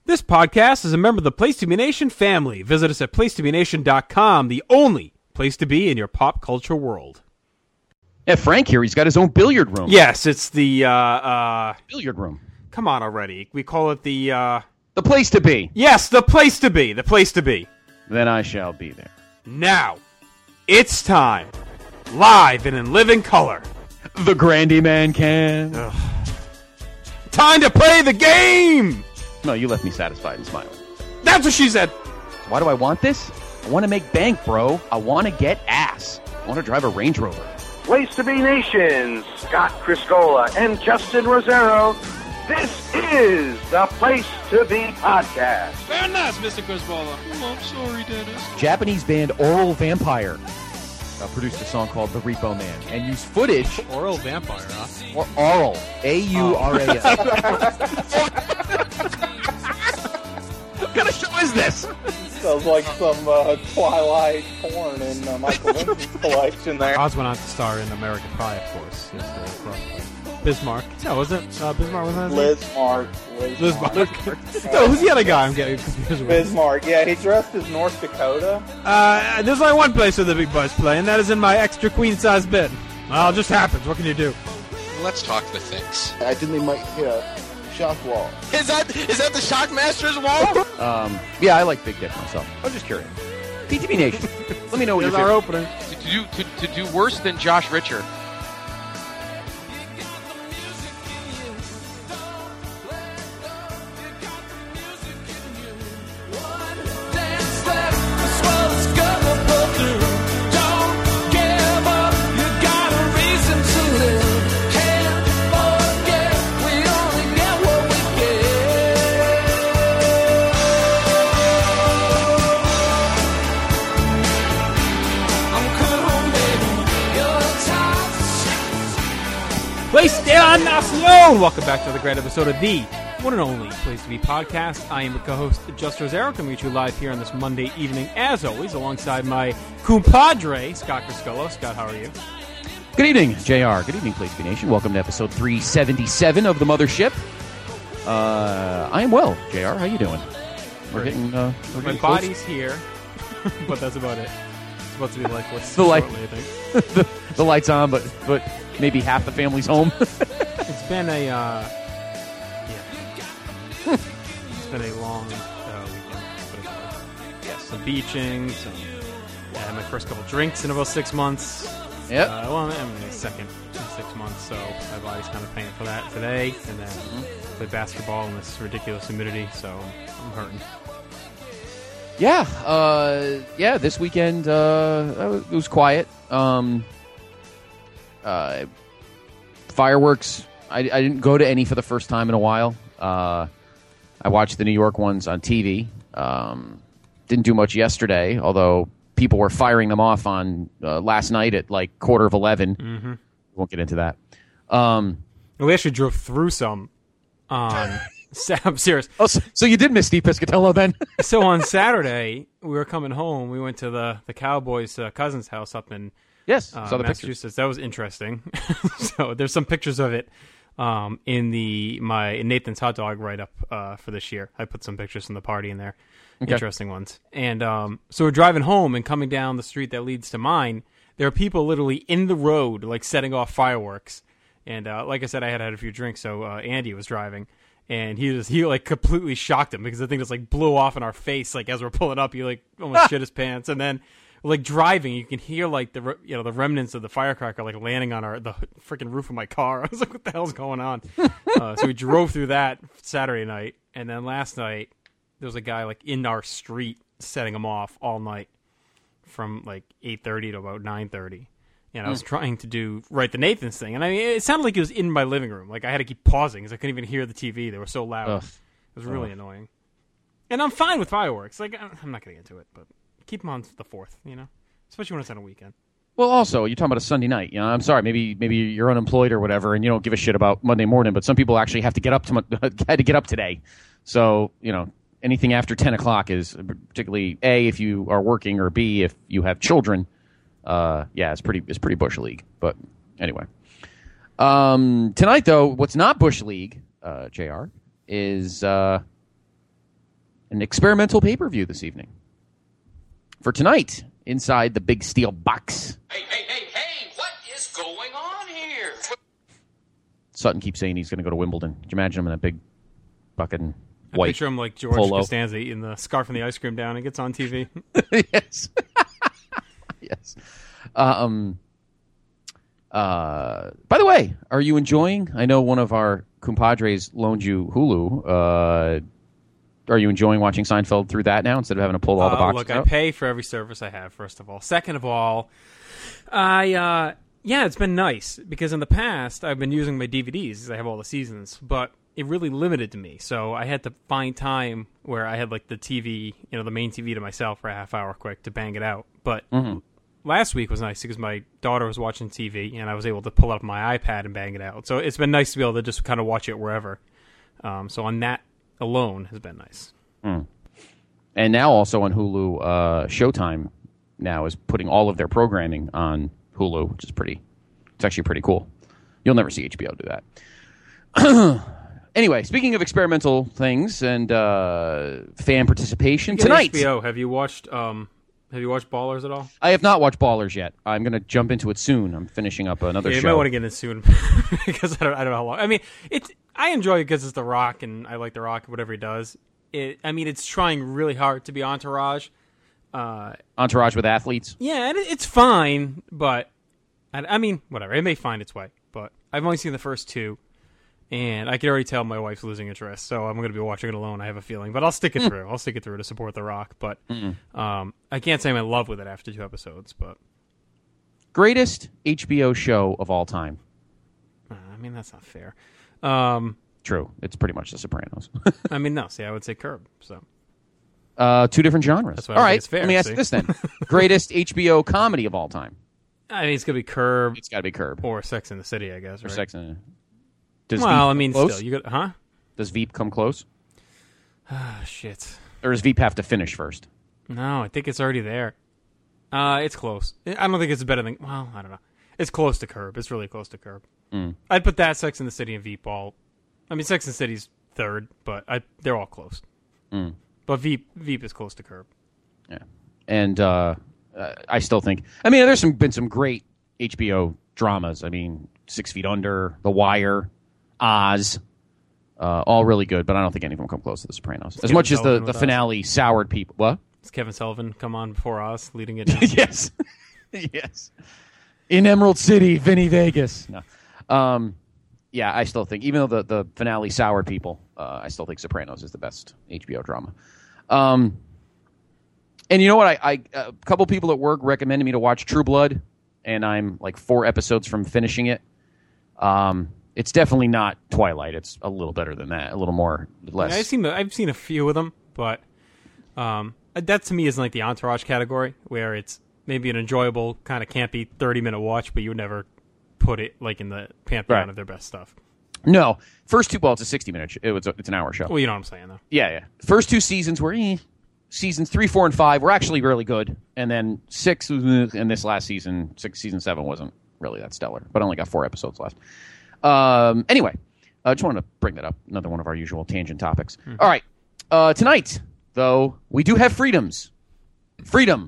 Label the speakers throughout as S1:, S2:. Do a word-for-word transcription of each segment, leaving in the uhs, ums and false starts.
S1: This podcast is a member of the Place to Be Nation family. Visit us at place to be nation dot com, the only place to be in your pop culture world.
S2: Yeah, Frank here, he's got his own billiard room.
S1: Yes, it's the, uh, uh...
S2: billiard room.
S1: Come on already. We call it the, uh...
S2: The place to be.
S1: Yes, the place to be. The place to be.
S2: Then I shall be there.
S1: Now, it's time. Live and in living color.
S2: The Grandy Man can.
S1: Ugh. Time to play the game!
S2: No, you left me satisfied and smiling.
S1: That's what she said.
S2: Why do I want this? I want to make bank, bro. I want to get ass. I want to drive a Range Rover.
S3: Place to Be Nation, Scott Criscola and Justin Rosero. This is the Place to Be podcast.
S4: Very nice, Mister Criscola. Oh, I'm sorry, Dennis.
S2: Japanese band Oral Vampire uh, produced a song called The Repo Man and used footage.
S1: Oral Vampire, huh?
S2: Or Oral. A U R A L. What kind of show is this?
S5: Sounds like some uh, Twilight porn in uh, Michael Lynch's collection there.
S1: Oz went on to star in American Pie, of course. Yes, uh, Bismarck. No, was it uh, Bismarck? Was that his name?
S5: Lismark.
S1: Lismarck. No, who's the other guy I'm getting confused with?
S5: Bismarck, yeah, he dressed as North Dakota.
S1: Uh, there's only one place where the big boys play, and that is in my extra queen-size bed. Well, it just happens. What can you do?
S4: Let's talk the things.
S6: I think they might hit a shock wall.
S4: Is that is that the Shockmaster's wall?
S2: Um, yeah, I like Big Dick myself. I was just curious. P T B Nation, let me know what
S1: Here's
S2: you're
S1: our
S2: doing.
S1: opening.
S4: to do to, to do worse than Josh Richard.
S1: Place de la Nacion! Welcome back to the great episode of the one and only Place to Be podcast. I am your co-host, Just Rosero, coming to you live here on this Monday evening, as always, alongside my compadre, Scott Criscola. Scott, how are you?
S2: Good evening, J R. Good evening, Place to Be Nation. Welcome to episode three seventy-seven of the Mothership. Uh, I am well, J R. How you doing? We're getting, uh, we're
S1: My
S2: getting close.
S1: body's here, but that's about it. It's supposed to be lifeless
S2: The light-
S1: shortly, I think.
S2: the, the lights on, but but maybe half the family's home.
S1: It's been a, uh, yeah. It's been a long uh, weekend. Put it that way. Yes, some beaching, some, I had my first couple drinks in about six months.
S2: Yep.
S1: Uh, well, I mean, second in six months, so my body's kind of paying for that today. And then
S2: Mm-hmm.
S1: play basketball in this ridiculous humidity, so I'm hurting.
S2: Yeah, uh, yeah. This weekend uh, it was quiet. Um, uh, fireworks. I, I didn't go to any for the first time in a while. Uh, I watched the New York ones on T V. Um, didn't do much yesterday, although people were firing them off on uh, last night at like quarter of eleven.
S1: Mm-hmm.
S2: Won't get into that. Um,
S1: We actually drove through some on. I'm serious.
S2: oh, so, so you did miss Steve Piscatello then?
S1: So on Saturday, we were coming home. We went to the the Cowboys' uh, cousin's house up in
S2: Yes,
S1: uh,
S2: saw the pictures.
S1: Massachusetts. That was interesting. So there's some pictures of it um, in the my Nathan's hot dog write up uh, for this year. I put some pictures from the party in there,
S2: Okay.
S1: interesting ones. And um, so we're driving home and coming down the street that leads to mine. There are people literally in the road, like setting off fireworks. And uh, like I said, I had had a few drinks, so uh, Andy was driving. And he was he like completely shocked him because the thing just like blew off in our face like as we're pulling up. He like almost shit his pants. And then like driving, you can hear like the re- you know the remnants of the firecracker like landing on our the freaking roof of my car. I was like, what the hell's going on? uh, so we drove through that Saturday night, and then last night there was a guy like in our street setting them off all night from like eight thirty to about nine thirty. And I was trying to do Write the Nathans thing. And I mean, it sounded like it was in my living room. Like, I had to keep pausing because I couldn't even hear the T V. They were so loud.
S2: Ugh.
S1: It was really
S2: Ugh.
S1: annoying. And I'm fine with fireworks. Like, I'm not going to get into it, but keep them on the fourth, you know? Especially when it's on a weekend.
S2: Well, also, you're talking about a Sunday night. You know, I'm sorry, maybe maybe you're unemployed or whatever, and you don't give a shit about Monday morning. But some people actually have to get up to had to get up today. So, you know, anything after ten o'clock is particularly A, if you are working, or B, if you have children. Uh, yeah, it's pretty it's pretty Bush League. But anyway, um, tonight though, what's not Bush League, uh, J R, is uh, an experimental pay-per-view this evening. For tonight, inside the big steel box.
S7: Hey, hey, hey, hey, what is going on here?
S2: Sutton keeps saying he's going to go to Wimbledon. Could you imagine him in a big bucket and
S1: I
S2: white
S1: picture him like George
S2: polo.
S1: Costanza eating the scarf and the ice cream down and gets on T V.
S2: Yes. Yes. Um. Uh. By the way, are you enjoying? I know one of our compadres loaned you Hulu. Uh, are you enjoying watching Seinfeld through that now instead of having to pull all the
S1: Uh,
S2: boxes
S1: look, I
S2: out?
S1: pay for every service I have, first of all. Second of all, I, uh, yeah, it's been nice because in the past I've been using my D V Ds. I have all the seasons, but it really limited to me. So I had to find time where I had like the T V, you know, the main T V to myself for a half hour quick to bang it out. But
S2: Mm-hmm.
S1: last week was nice because my daughter was watching T V and I was able to pull up my iPad and bang it out. So it's been nice to be able to just kind of watch it wherever. Um, so on that alone has been nice.
S2: Mm. And now also on Hulu, uh, Showtime now is putting all of their programming on Hulu, which is pretty. It's actually pretty cool. You'll never see H B O do that. Anyway, speaking of experimental things and uh, fan participation,
S1: Speaking of
S2: tonight
S1: H B O, have you watched? Um, have you watched Ballers at all?
S2: I have not watched Ballers yet. I'm going to jump into it soon. I'm finishing up another
S1: Yeah, you
S2: show.
S1: might want to get in soon because I don't, I don't know how long. I mean, it's I enjoy it because it's The Rock and I like The Rock, whatever he does. It, I mean, it's trying really hard to be Entourage. Uh,
S2: Entourage with athletes.
S1: yeah, and it, it's fine, but I, I mean, whatever. It may find its way, but I've only seen the first two, and I can already tell my wife's losing interest, so I'm going to be watching it alone. I have a feeling, but I'll stick it through. I'll stick it through to support The Rock, but um, I can't say I'm in love with it after two episodes. But
S2: Greatest H B O show of all time.
S1: uh, I mean, that's not fair. Um,
S2: True. It's pretty much The Sopranos.
S1: I mean, no. See, I would say Curb. So
S2: uh, two different genres.
S1: That's why I
S2: all
S1: don't think
S2: right.
S1: it's fair,
S2: Let me ask
S1: see?
S2: you this then. Greatest H B O comedy of all time.
S1: I mean, it's gonna be Curb
S2: It's got to be Curb.
S1: or Sex in the City, I guess.
S2: Or
S1: Right?
S2: Sex and Does
S1: Well,
S2: Veep
S1: I
S2: come
S1: mean,
S2: close?
S1: still, you got huh?
S2: Does Veep come close?
S1: Ah, shit.
S2: Or does Veep have to finish first?
S1: No, I think it's already there. Uh, it's close. I don't think it's better than. Well, I don't know. It's close to Curb. It's really close to Curb.
S2: Mm.
S1: I'd put that, Sex in the City, and Veep all. I mean, Sex in the City's third, but I, they're all close.
S2: Mm.
S1: But Veep, Veep is close to Curb.
S2: Yeah. And uh, uh, I still think. I mean, there's some, been some great H B O dramas. I mean, Six Feet Under, The Wire, Oz. Uh, all really good, but I don't think any of them come close to The Sopranos. As
S1: Kevin
S2: much as the,
S1: Sullivan
S2: the
S1: with Oz.
S2: finale soured people. What?
S1: Does Kevin Sullivan come on before Oz, leading it? Down?
S2: Yes. Yes. In Emerald City, Vinny Vegas. No. Um, yeah, I still think, even though the, the finale soured people, uh, I still think Sopranos is the best H B O drama. Um, and you know what? I, I a couple people at work recommended me to watch True Blood, and I'm like four episodes from finishing it. Um, it's definitely not Twilight. It's a little better than that. A little more, less.
S1: Yeah, I've seen I've seen a few of them, but um, that to me is like the Entourage category, where it's maybe an enjoyable kind of campy thirty minute watch, but you would never put it like in the pantheon
S2: Right.
S1: of their best stuff.
S2: No, first two. Well, it's a sixty minute. Sh- it was. A, it's an hour show.
S1: Well, you know what I'm saying, though.
S2: Yeah, yeah. First two seasons were eh. Seasons three, four, and five were actually really good, and then six was, eh, and this last season, six, season seven wasn't really that stellar, but only got four episodes left. Um, anyway, I just wanted to bring that up. Another one of our usual tangent topics.
S1: Mm-hmm.
S2: All right, uh, tonight though we do have freedoms. Freedom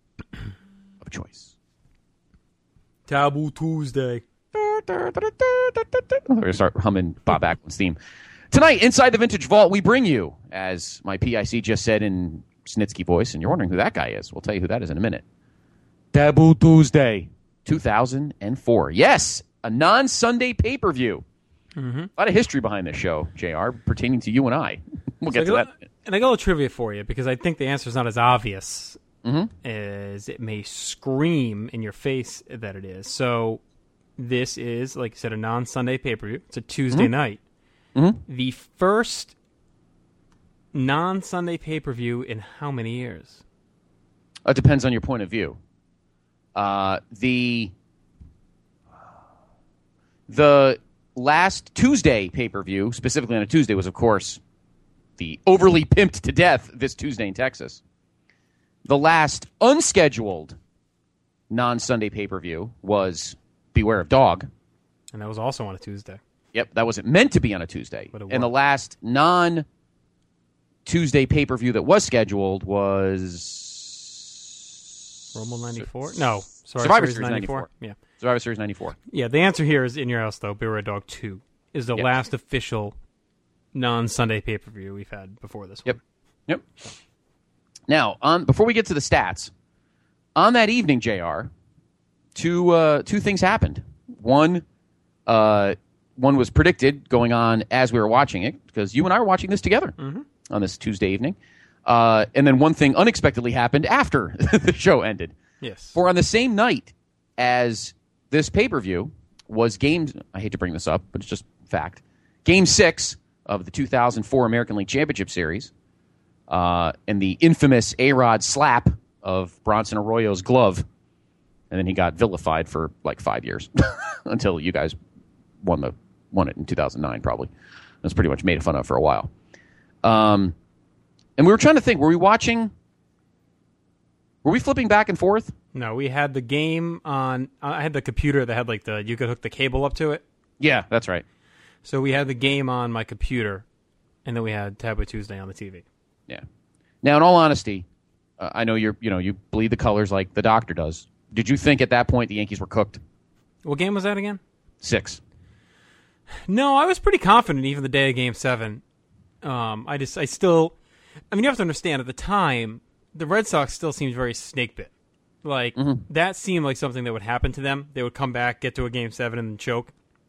S2: of choice.
S1: Taboo Tuesday.
S2: We're going to start humming Bob Backlund's theme. Tonight, inside the Vintage Vault, we bring you, as my P I C just said in Snitsky voice, and you're wondering who that guy is. We'll tell you who that is in a minute. Taboo Tuesday, two thousand four. Yes, a non-Sunday pay-per-view.
S1: Mm-hmm.
S2: A lot of history behind this show, J R, pertaining to you and I. We'll get
S1: So
S2: to
S1: I got-
S2: that.
S1: And I got a little trivia for you, because I think the answer is not as obvious
S2: Mm-hmm.
S1: as it may scream in your face that it is. So this is, like you said, a non-Sunday pay-per-view. It's a Tuesday
S2: Mm-hmm.
S1: night.
S2: Mm-hmm.
S1: The first non-Sunday pay-per-view in how many years?
S2: It depends on your point of view. Uh, the the last Tuesday pay-per-view, specifically on a Tuesday, was, of course, the overly pimped to death this Tuesday in Texas. The last unscheduled non-Sunday pay-per-view was Beware of Dog.
S1: And that was also on a Tuesday.
S2: Yep, that wasn't meant to be on a Tuesday.
S1: But it
S2: And the
S1: was.
S2: last non-Tuesday Tuesday pay-per-view that was scheduled was
S1: Rumble ninety-four? No. Survivor,
S2: Survivor
S1: Series
S2: Series
S1: ninety-four.
S2: ninety-four.
S1: Yeah.
S2: Survivor Series ninety-four.
S1: Yeah, the answer here is In Your House, though. Beer Red Dog two is the
S2: Yep.
S1: last official non-Sunday pay-per-view we've had before this
S2: Yep.
S1: one.
S2: Yep. Now, on before we get to the stats, on that evening, J R, two uh, two things happened. One, uh, one was predicted going on as we were watching it, because you and I were watching this together
S1: Mm-hmm.
S2: on this Tuesday evening. Uh, and then one thing unexpectedly happened after the show ended.
S1: Yes.
S2: For on the same night as this pay-per-view was game, I hate to bring this up, but it's just fact, game six of the two thousand four American League Championship Series, uh, and the infamous A-Rod slap of Bronson Arroyo's glove, and then he got vilified for like five years until you guys won the won it in two thousand nine, probably. It was pretty much made fun of for a while. Um, and we were trying to think, were we watching, were we flipping back and forth?
S1: No, we had the game on. I had the computer that had like the you could hook the cable up to it.
S2: Yeah, that's right.
S1: So we had the game on my computer, and then we had Taboo Tuesday on the T V.
S2: Yeah. Now, in all honesty, uh, I know you're, you know, you bleed the colors like the doctor does. Did you think at that point the Yankees were cooked?
S1: What game was that again?
S2: Six.
S1: No, I was pretty confident even the day of Game Seven. Um, I just, I still, I mean, you have to understand at the time, the Red Sox still seemed very snake bit. Like
S2: Mm-hmm.
S1: that seemed like something that would happen to them. They would come back, get to a Game Seven, and then choke.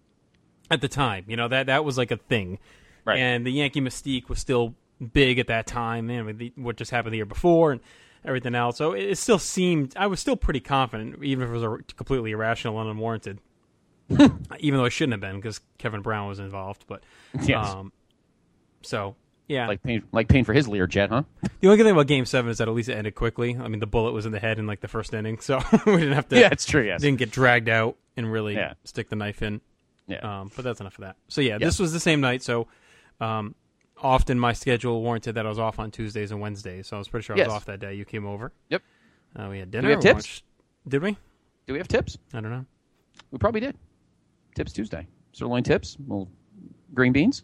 S1: At the time, you know that that was like a thing,
S2: Right.
S1: and the Yankee mystique was still big at that time. And with the, what just happened the year before and everything else, so it, it still seemed I was still pretty confident, even if it was a, completely irrational and unwarranted. Even though it shouldn't have been because Kevin Brown was involved, but
S2: Yes.
S1: um, so yeah.
S2: Like pain, like pain for his Learjet, huh?
S1: The only good thing about Game Seven is that at least it ended quickly. I mean, the bullet was in the head in like the first inning, so we didn't have to.
S2: Yeah, it's true. Yes.
S1: Didn't get dragged out and really
S2: Yeah.
S1: stick the knife in.
S2: Yeah.
S1: Um, but that's enough of that. So yeah,
S2: Yeah.
S1: this was the same night. So um, often my schedule warranted that I was off on Tuesdays and Wednesdays. So I was pretty sure I was
S2: Yes.
S1: off that day. You came over.
S2: Yep.
S1: Uh, we had dinner.
S2: we have tips?
S1: watched- Did we?
S2: Do we have tips?
S1: I don't know.
S2: We probably did. Tips Tuesday. Sirloin tips. Little green beans.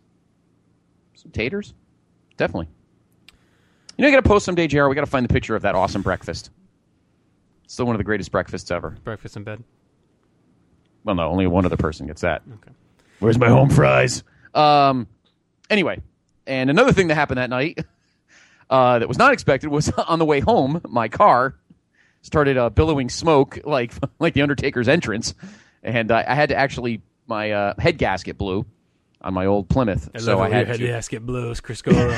S2: Some taters. Definitely. You know, you got to post someday, J R. We got to find the picture of that awesome breakfast. Still one of the greatest breakfasts ever.
S1: Breakfast in bed.
S2: Well, no, only one other person gets that.
S1: Okay.
S2: Where's my home fries? Um. Anyway, and another thing that happened that night uh, that was not expected was on the way home, my car started uh, billowing smoke like like the Undertaker's entrance, and uh, I had to actually my uh, head gasket blew on my old Plymouth,
S1: I
S2: so
S1: love
S2: I
S1: it when
S2: had
S1: your
S2: to,
S1: head gasket blows, Chris Goro.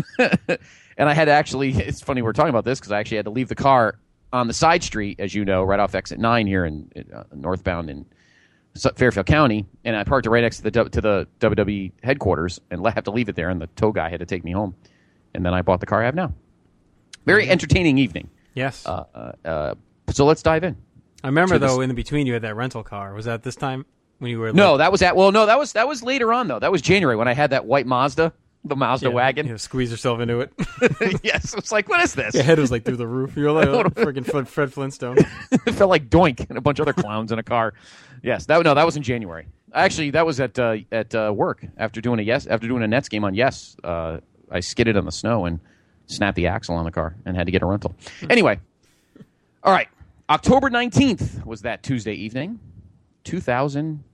S2: and I had to actually. It's funny we're talking about this because I actually had to leave the car on the side street, as you know, right off Exit nine here in, in uh, northbound in Fairfield County, and I parked it right next to the to the W W E headquarters, and have to leave it there. And the tow guy had to take me home, and then I bought the car I have now. Very entertaining evening.
S1: Yes.
S2: Uh, uh, uh, so let's dive in.
S1: I remember
S2: to this-
S1: though, in the between, you had that rental car. Was that this time when you were?
S2: No,
S1: like,
S2: that was at well, no, that was that was later on though. That was January when I had that white Mazda, the Mazda
S1: yeah,
S2: wagon.
S1: You know, squeeze yourself into it.
S2: Yes, it was like, what is this?
S1: Your head was like through the roof. You were like a freaking Fred, Fred Flintstone.
S2: It felt like Doink and a bunch of other clowns in a car. Yes, that no, that was in January. Actually, that was at uh, at uh, work after doing a yes after doing a Nets game on Yes. Uh, I skidded on the snow and snapped the axle on the car and had to get a rental. Anyway, all right. October nineteenth was that Tuesday evening, two thousand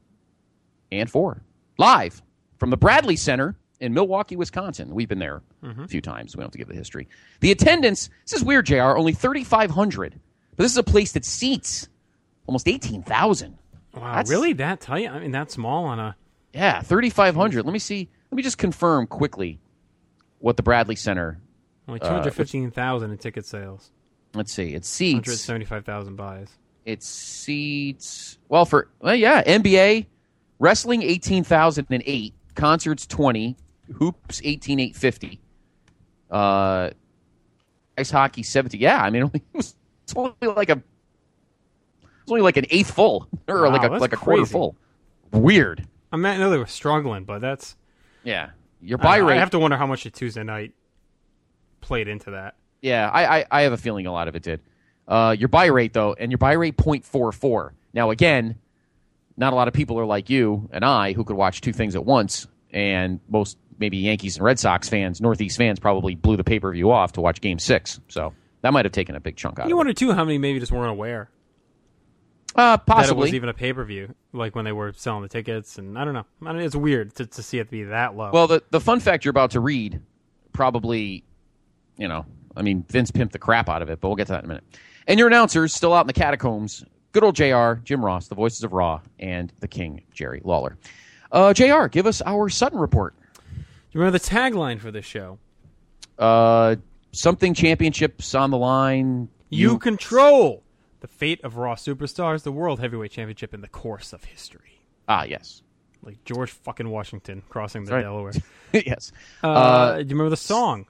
S2: four, live from the Bradley Center in Milwaukee, Wisconsin. We've been there
S1: Mm-hmm.
S2: a few times. We don't have to give the history. The attendance, this is weird, J R, only thirty-five hundred. But this is a place that seats almost eighteen thousand.
S1: Wow,
S2: That's-
S1: really that tight? I mean, that small on a.
S2: Yeah, thirty-five hundred. Let me see. Let me just confirm quickly what the Bradley Center,
S1: Only two hundred fifteen thousand in ticket sales.
S2: let's see. It
S1: one
S2: seats.
S1: hundred seventy-five thousand buys.
S2: It seats, well, for, well, yeah, N B A, wrestling eighteen thousand eight, concerts twenty, hoops eighteen thousand eight hundred fifty, uh, ice hockey seventy. Yeah, I mean, it was, it's only like a, it's only like an eighth full, or
S1: Wow,
S2: like a
S1: that's
S2: like a quarter
S1: crazy.
S2: full. Weird.
S1: I mean, I know they were struggling, but that's.
S2: Yeah, your buy
S1: I,
S2: rate.
S1: I have to wonder how much the Tuesday night played into that.
S2: Yeah, I, I, I have a feeling a lot of it did. Uh, your buy rate, though, and your buy rate point four four. Now, again, not a lot of people are like you and I who could watch two things at once, and most maybe Yankees and Red Sox fans, Northeast fans, probably blew the pay per view off to watch Game Six. So that might have taken a big chunk out.
S1: You
S2: of
S1: wonder
S2: it.
S1: too how many maybe just weren't aware
S2: Uh,
S1: that it
S2: possibly.
S1: was even a pay per view, like when they were selling the tickets, and I don't know. I mean, it's weird to, to see it be that low.
S2: Well, the the fun fact you're about to read, probably, you know, I mean, Vince pimped the crap out of it, but we'll get to that in a minute. And your announcers still out in the catacombs. Good old J R, Jim Ross, the voices of Raw, and the King, Jerry Lawler. Uh, J R, give us our Sutton report.
S1: You remember the tagline for this show?
S2: Uh, something championships on the line.
S1: You, control the fate of Raw Superstars, the World Heavyweight Championship in the course of history.
S2: Ah, yes.
S1: Like George fucking Washington crossing the
S2: Right.
S1: Delaware.
S2: yes.
S1: Uh,
S2: Uh,
S1: do you remember the song?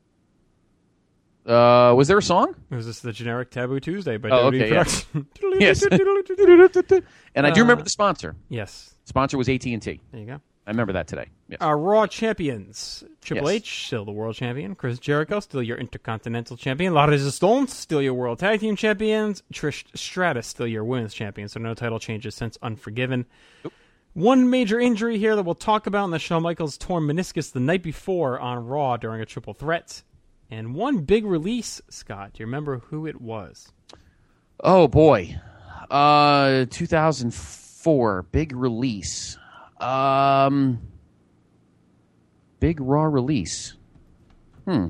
S2: Uh, was there a song?
S1: It was just the generic Taboo Tuesday by
S2: Oh,
S1: W W E
S2: okay, yeah.
S1: Production.
S2: Yes. And I do
S1: Uh,
S2: remember the sponsor.
S1: Yes.
S2: Sponsor was A T and T.
S1: There you go.
S2: I remember that today. Yes.
S1: Our Raw champions. Triple
S2: Yes.
S1: H, still the world champion. Chris Jericho, still your Intercontinental champion. La Resistance, still your world tag team champions. Trish Stratus, still your women's champion. So no title changes since Unforgiven.
S2: Nope.
S1: One major injury here that we'll talk about in the Shawn Michaels torn meniscus the night before on Raw during a triple threat. And one big release, Scott. Do you remember who it was?
S2: Oh, boy. Uh, two thousand four, big release. Um, big Raw release. Hmm.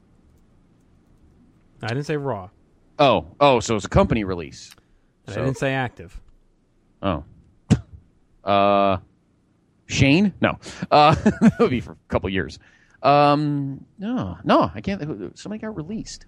S1: I didn't say Raw.
S2: Oh, oh, so it's a company release.
S1: And
S2: So-
S1: I didn't say active.
S2: Oh. Uh, Shane? No. Uh, that would be for a couple years. Um, no, no, I can't. Somebody got released.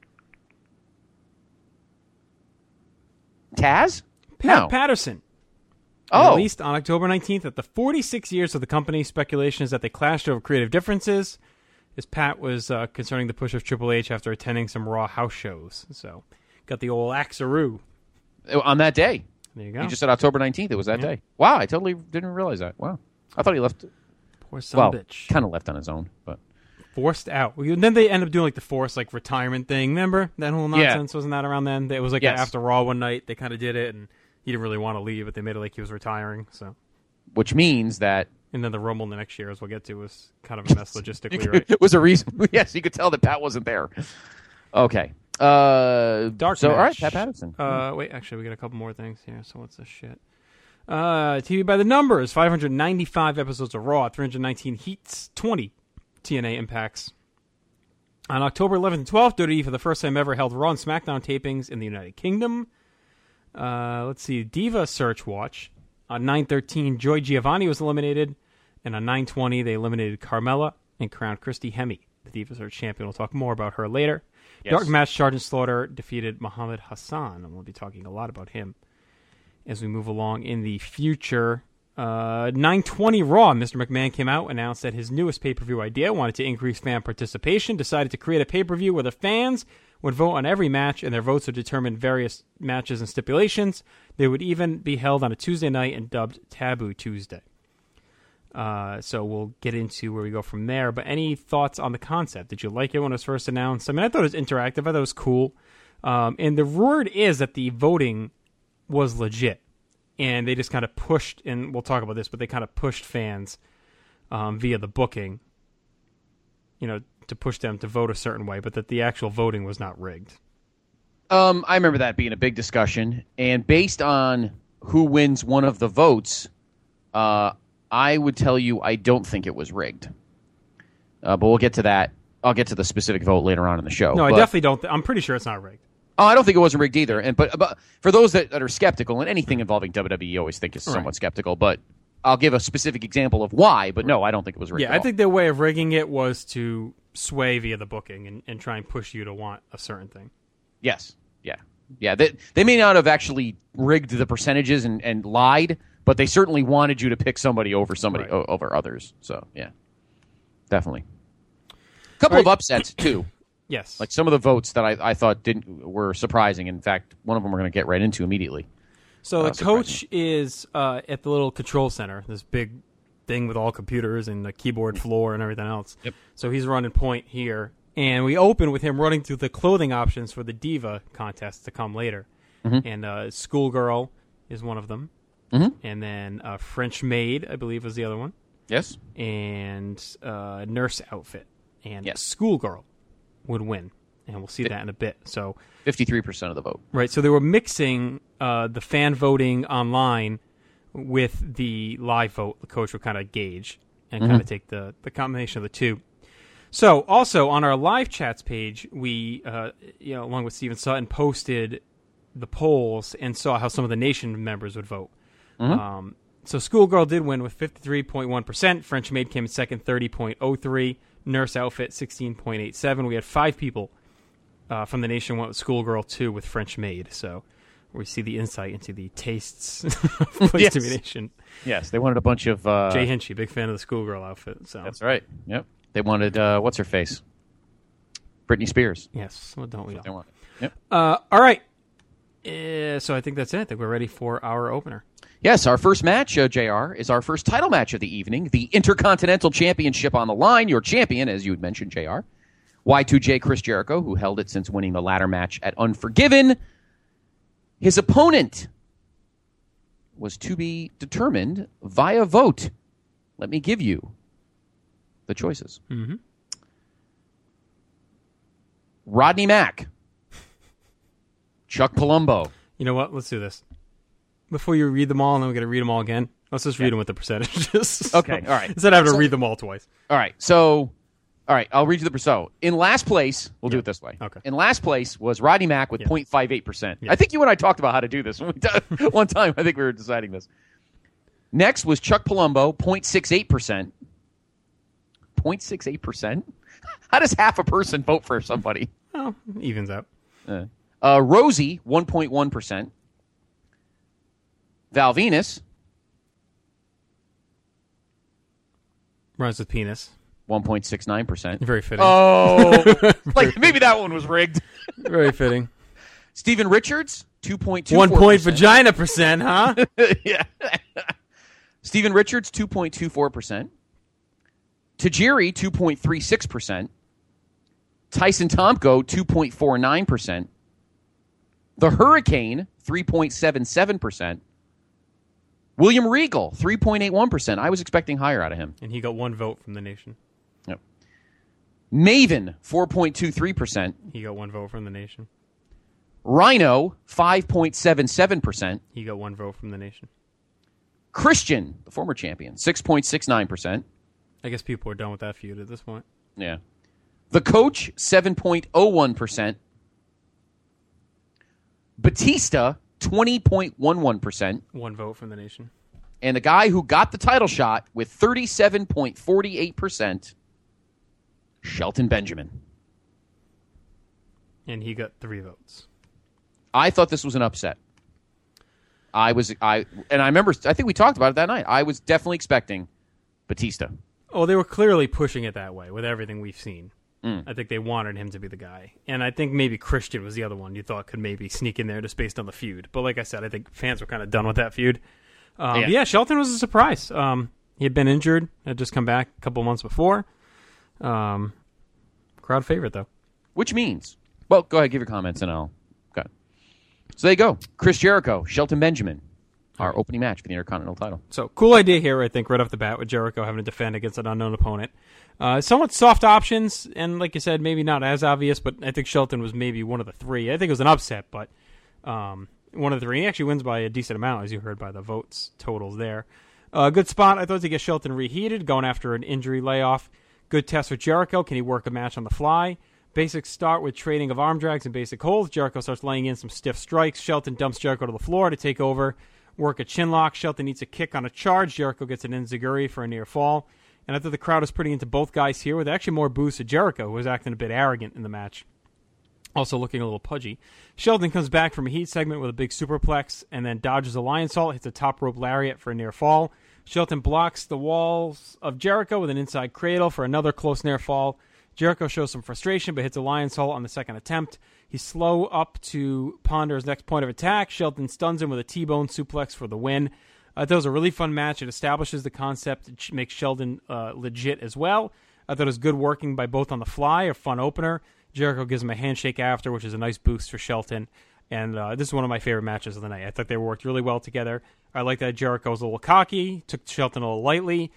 S2: Taz?
S1: Pat
S2: No.
S1: Patterson.
S2: Oh.
S1: Released on October nineteenth at the forty-six years of the company. Speculation is that they clashed over creative differences, as Pat was uh, concerning the push of Triple H after attending some Raw house shows. So, got the old axaroo.
S2: On that day.
S1: There you go.
S2: You just said October nineteenth. It was that
S1: Yeah.
S2: day. Wow, I totally didn't realize that. Wow. I thought he left.
S1: Poor son
S2: Well,
S1: of a bitch.
S2: kind of left on his own, but
S1: Forced out. And then they end up doing like the forced like retirement thing. Remember that whole
S2: Yeah.
S1: nonsense? Wasn't that around then? It was like
S2: Yes.
S1: after Raw one night. They kind of did it, and he didn't really want to leave, but they made it like he was retiring. So,
S2: which means that
S1: and then the Rumble the next year, as we'll get to, was kind of a mess logistically, right?
S2: it was a reason. Yes, you could tell that Pat wasn't there. Okay. Uh,
S1: Dark
S2: so,
S1: match.
S2: all right, Pat Patterson.
S1: Uh, wait, actually, we got a couple more things here. So what's this shit? Uh, T V by the numbers: five hundred ninety-five episodes of Raw, three hundred nineteen heats, twenty T N A impacts. On October eleventh and twelfth, W W E for the first time ever held Raw and SmackDown tapings in the United Kingdom. Uh, let's see, Diva Search Watch. On nine thirteen, Joy Giovanni was eliminated, and on nine twenty, they eliminated Carmella and crowned Christy Hemme, the Diva Search champion. We'll talk more about her later.
S2: Yes.
S1: Dark match, Sergeant Slaughter defeated Muhammad Hassan, and we'll be talking a lot about him as we move along in the future. Uh, nine twenty Raw, Mister McMahon came out, announced that his newest pay-per-view idea wanted to increase fan participation, decided to create a pay-per-view where the fans would vote on every match, and their votes would determine various matches and stipulations. They would even be held on a Tuesday night and dubbed Taboo Tuesday. Uh, so we'll get into where we go from there. But any thoughts on the concept? Did you like it when it was first announced? I mean, I thought it was interactive. I thought it was cool. Um, and the word is that the voting was legit. And they just kind of pushed, and we'll talk about this, but they kind of pushed fans um, via the booking, you know, to push them to vote a certain way, but that the actual voting was not rigged.
S2: Um, I remember that being a big discussion, and based on who wins one of the votes, uh, I would tell you I don't think it was rigged. Uh, but we'll get to that. I'll get to the specific vote later on in the show.
S1: No, I
S2: But-
S1: definitely don't. Th- I'm pretty sure it's not rigged.
S2: Oh, I don't think it wasn't rigged either. And but, but for those that, that are skeptical, and anything involving W W E, you always think is somewhat
S1: Right.
S2: skeptical. But I'll give a specific example of why. But no, I don't think it was rigged.
S1: Yeah,
S2: at
S1: I
S2: all.
S1: think their way of rigging it was to sway via the booking and, and try and push you to want a certain thing.
S2: Yes. Yeah. Yeah. They, they may not have actually rigged the percentages and, and lied, but they certainly wanted you to pick somebody over somebody
S1: Right.
S2: o- over others. So yeah, definitely. A couple
S1: All
S2: of
S1: right.
S2: upsets too.
S1: Yes.
S2: Like some of the votes that I, I thought didn't were surprising. In fact, one of them we're going to get right into immediately.
S1: So
S2: Uh,
S1: the coach is uh, at the little control center, this big thing with all computers and the keyboard floor and everything else.
S2: Yep.
S1: So he's running point here. And we open with him running through the clothing options for the Diva contest to come later.
S2: Mm-hmm.
S1: And uh, Schoolgirl is one of them.
S2: Mhm.
S1: And then uh, French Maid, I believe, was the other one.
S2: Yes.
S1: and uh, Nurse Outfit. And
S2: Yes.
S1: Schoolgirl would win. And we'll see that in a bit. So,
S2: fifty-three percent of the vote.
S1: right, so they were mixing uh, the fan voting online with the live vote. The coach would kind of gauge and kind of take the, the combination of the two. So, also on our live chats page, we, uh, you know, along with Steven Sutton, posted the polls and saw how some of the nation members would vote. Um, so, Schoolgirl did win with fifty-three point one percent. French Maid came in second, thirty point oh three. Nurse Outfit, sixteen point eight seven. We had five people uh, from the nation went with Schoolgirl, two with French Maid. So, we see the insight into the tastes of Place
S2: Yes.
S1: to Be Nation.
S2: Yes, they wanted a bunch of... Uh,
S1: Jay Hinchy, big fan of the Schoolgirl outfit. So
S2: That's right. Yep. They wanted, uh, what's her face? Britney Spears.
S1: yes, well, don't we all?
S2: They wanted. Yep.
S1: Uh, all right. Uh, so I think that's it. I think we're ready for our opener.
S2: Yes, our first match, uh, J R, is our first title match of the evening. The Intercontinental Championship on the line. Your champion, as you had mentioned, J R. Y two J Chris Jericho, who held it since winning the ladder match at Unforgiven. His opponent was to be determined via vote. Let me give you the choices.
S1: Mm-hmm.
S2: Rodney Mack. Chuck Palumbo.
S1: You know what? Let's do this. Before you read them all, and then we're going to read them all again, let's just read them with the percentages.
S2: Okay, all right.
S1: Instead of having to read them all twice.
S2: All right, so, all right, I'll read you the so. In last place, we'll do it this way.
S1: Okay.
S2: In last place was Rodney Mack with
S1: Yeah.
S2: zero point five eight percent.
S1: Yeah.
S2: I think you and I talked about how to do this when we did- one time. I think we were deciding this. Next was Chuck Palumbo, zero point six eight percent. zero point six eight percent? How does half a person vote for somebody?
S1: Oh, evens out.
S2: Uh, uh, Rosie, one point one percent. Val Venus,
S1: Runs with penis.
S2: one point six nine percent.
S1: Very fitting.
S2: Oh, like maybe that one was rigged.
S1: Very fitting.
S2: Stephen Richards, two point two.
S1: One point vagina percent, huh?
S2: Yeah. Stephen Richards, two point two four percent. Tajiri, two point three six percent. Tyson Tomko, two point four nine percent. The Hurricane, three point seven seven percent. William Regal, three point eight one percent. I was expecting higher out of him.
S1: And he got one vote from the nation.
S2: Yep. Maven, four point two three percent.
S1: He got one vote from the nation.
S2: Rhino, five point seven seven percent.
S1: He got one vote from the nation.
S2: Christian, the former champion, six point six nine percent.
S1: I guess people are done with that feud at this point.
S2: Yeah. The Coach, seven point oh one percent. Batista, twenty point one one percent.
S1: One vote from the nation.
S2: And the guy who got the title shot with thirty-seven point four eight percent, Shelton Benjamin.
S1: And he got three votes.
S2: I thought this was an upset. I was, I, and I remember, I think we talked about it that night. I was definitely expecting Batista.
S1: Oh, they were clearly pushing it that way with everything we've seen. Mm. I think they wanted him to be the guy. And I think maybe Christian was the other one you thought could maybe sneak in there just based on the feud. But like I said, I think fans were kind of done with that feud. Um,
S2: yeah.
S1: yeah, Shelton was a surprise. Um, he had been injured, had just come back a couple months before. Um, crowd favorite, though.
S2: Which means, well, go ahead, give your comments, and I'll. Okay. So there you go. Chris Jericho, Shelton Benjamin, our opening match for the Intercontinental title.
S1: So cool idea here, I think, right off the bat with Jericho having to defend against an unknown opponent. Uh, somewhat soft options, and like you said, maybe not as obvious, but I think Shelton was maybe one of the three. I think it was an upset, but um, one of the three. He actually wins by a decent amount, as you heard by the votes totals there. Uh, good spot, I thought, to get Shelton reheated, going after an injury layoff. Good test with Jericho. Can he work a match on the fly? Basic start with trading of arm drags and basic holds. Jericho starts laying in some stiff strikes. Shelton dumps Jericho to the floor to take over. Work a chin lock. Shelton needs a kick on a charge. Jericho gets an enziguri for a near fall. And I thought the crowd was pretty into both guys here, with actually more boos to Jericho, who was acting a bit arrogant in the match. Also looking a little pudgy. Shelton comes back from a heat segment with a big superplex and then dodges a lion salt, hits a top rope lariat for a near fall. Shelton blocks the walls of Jericho with an inside cradle for another close near fall. Jericho shows some frustration but hits a lion salt on the second attempt. He's slow up to ponder his next point of attack. Shelton stuns him with a T-bone suplex for the win. I thought it was a really fun match. It establishes the concept. It makes Sheldon uh, legit as well. I thought it was good working by both on the fly, a fun opener. Jericho gives him a handshake after, which is a nice boost for Shelton. And uh, this is one of my favorite matches of the night. I thought they worked really well together. I like that Jericho was a little cocky, took Shelton a little lightly.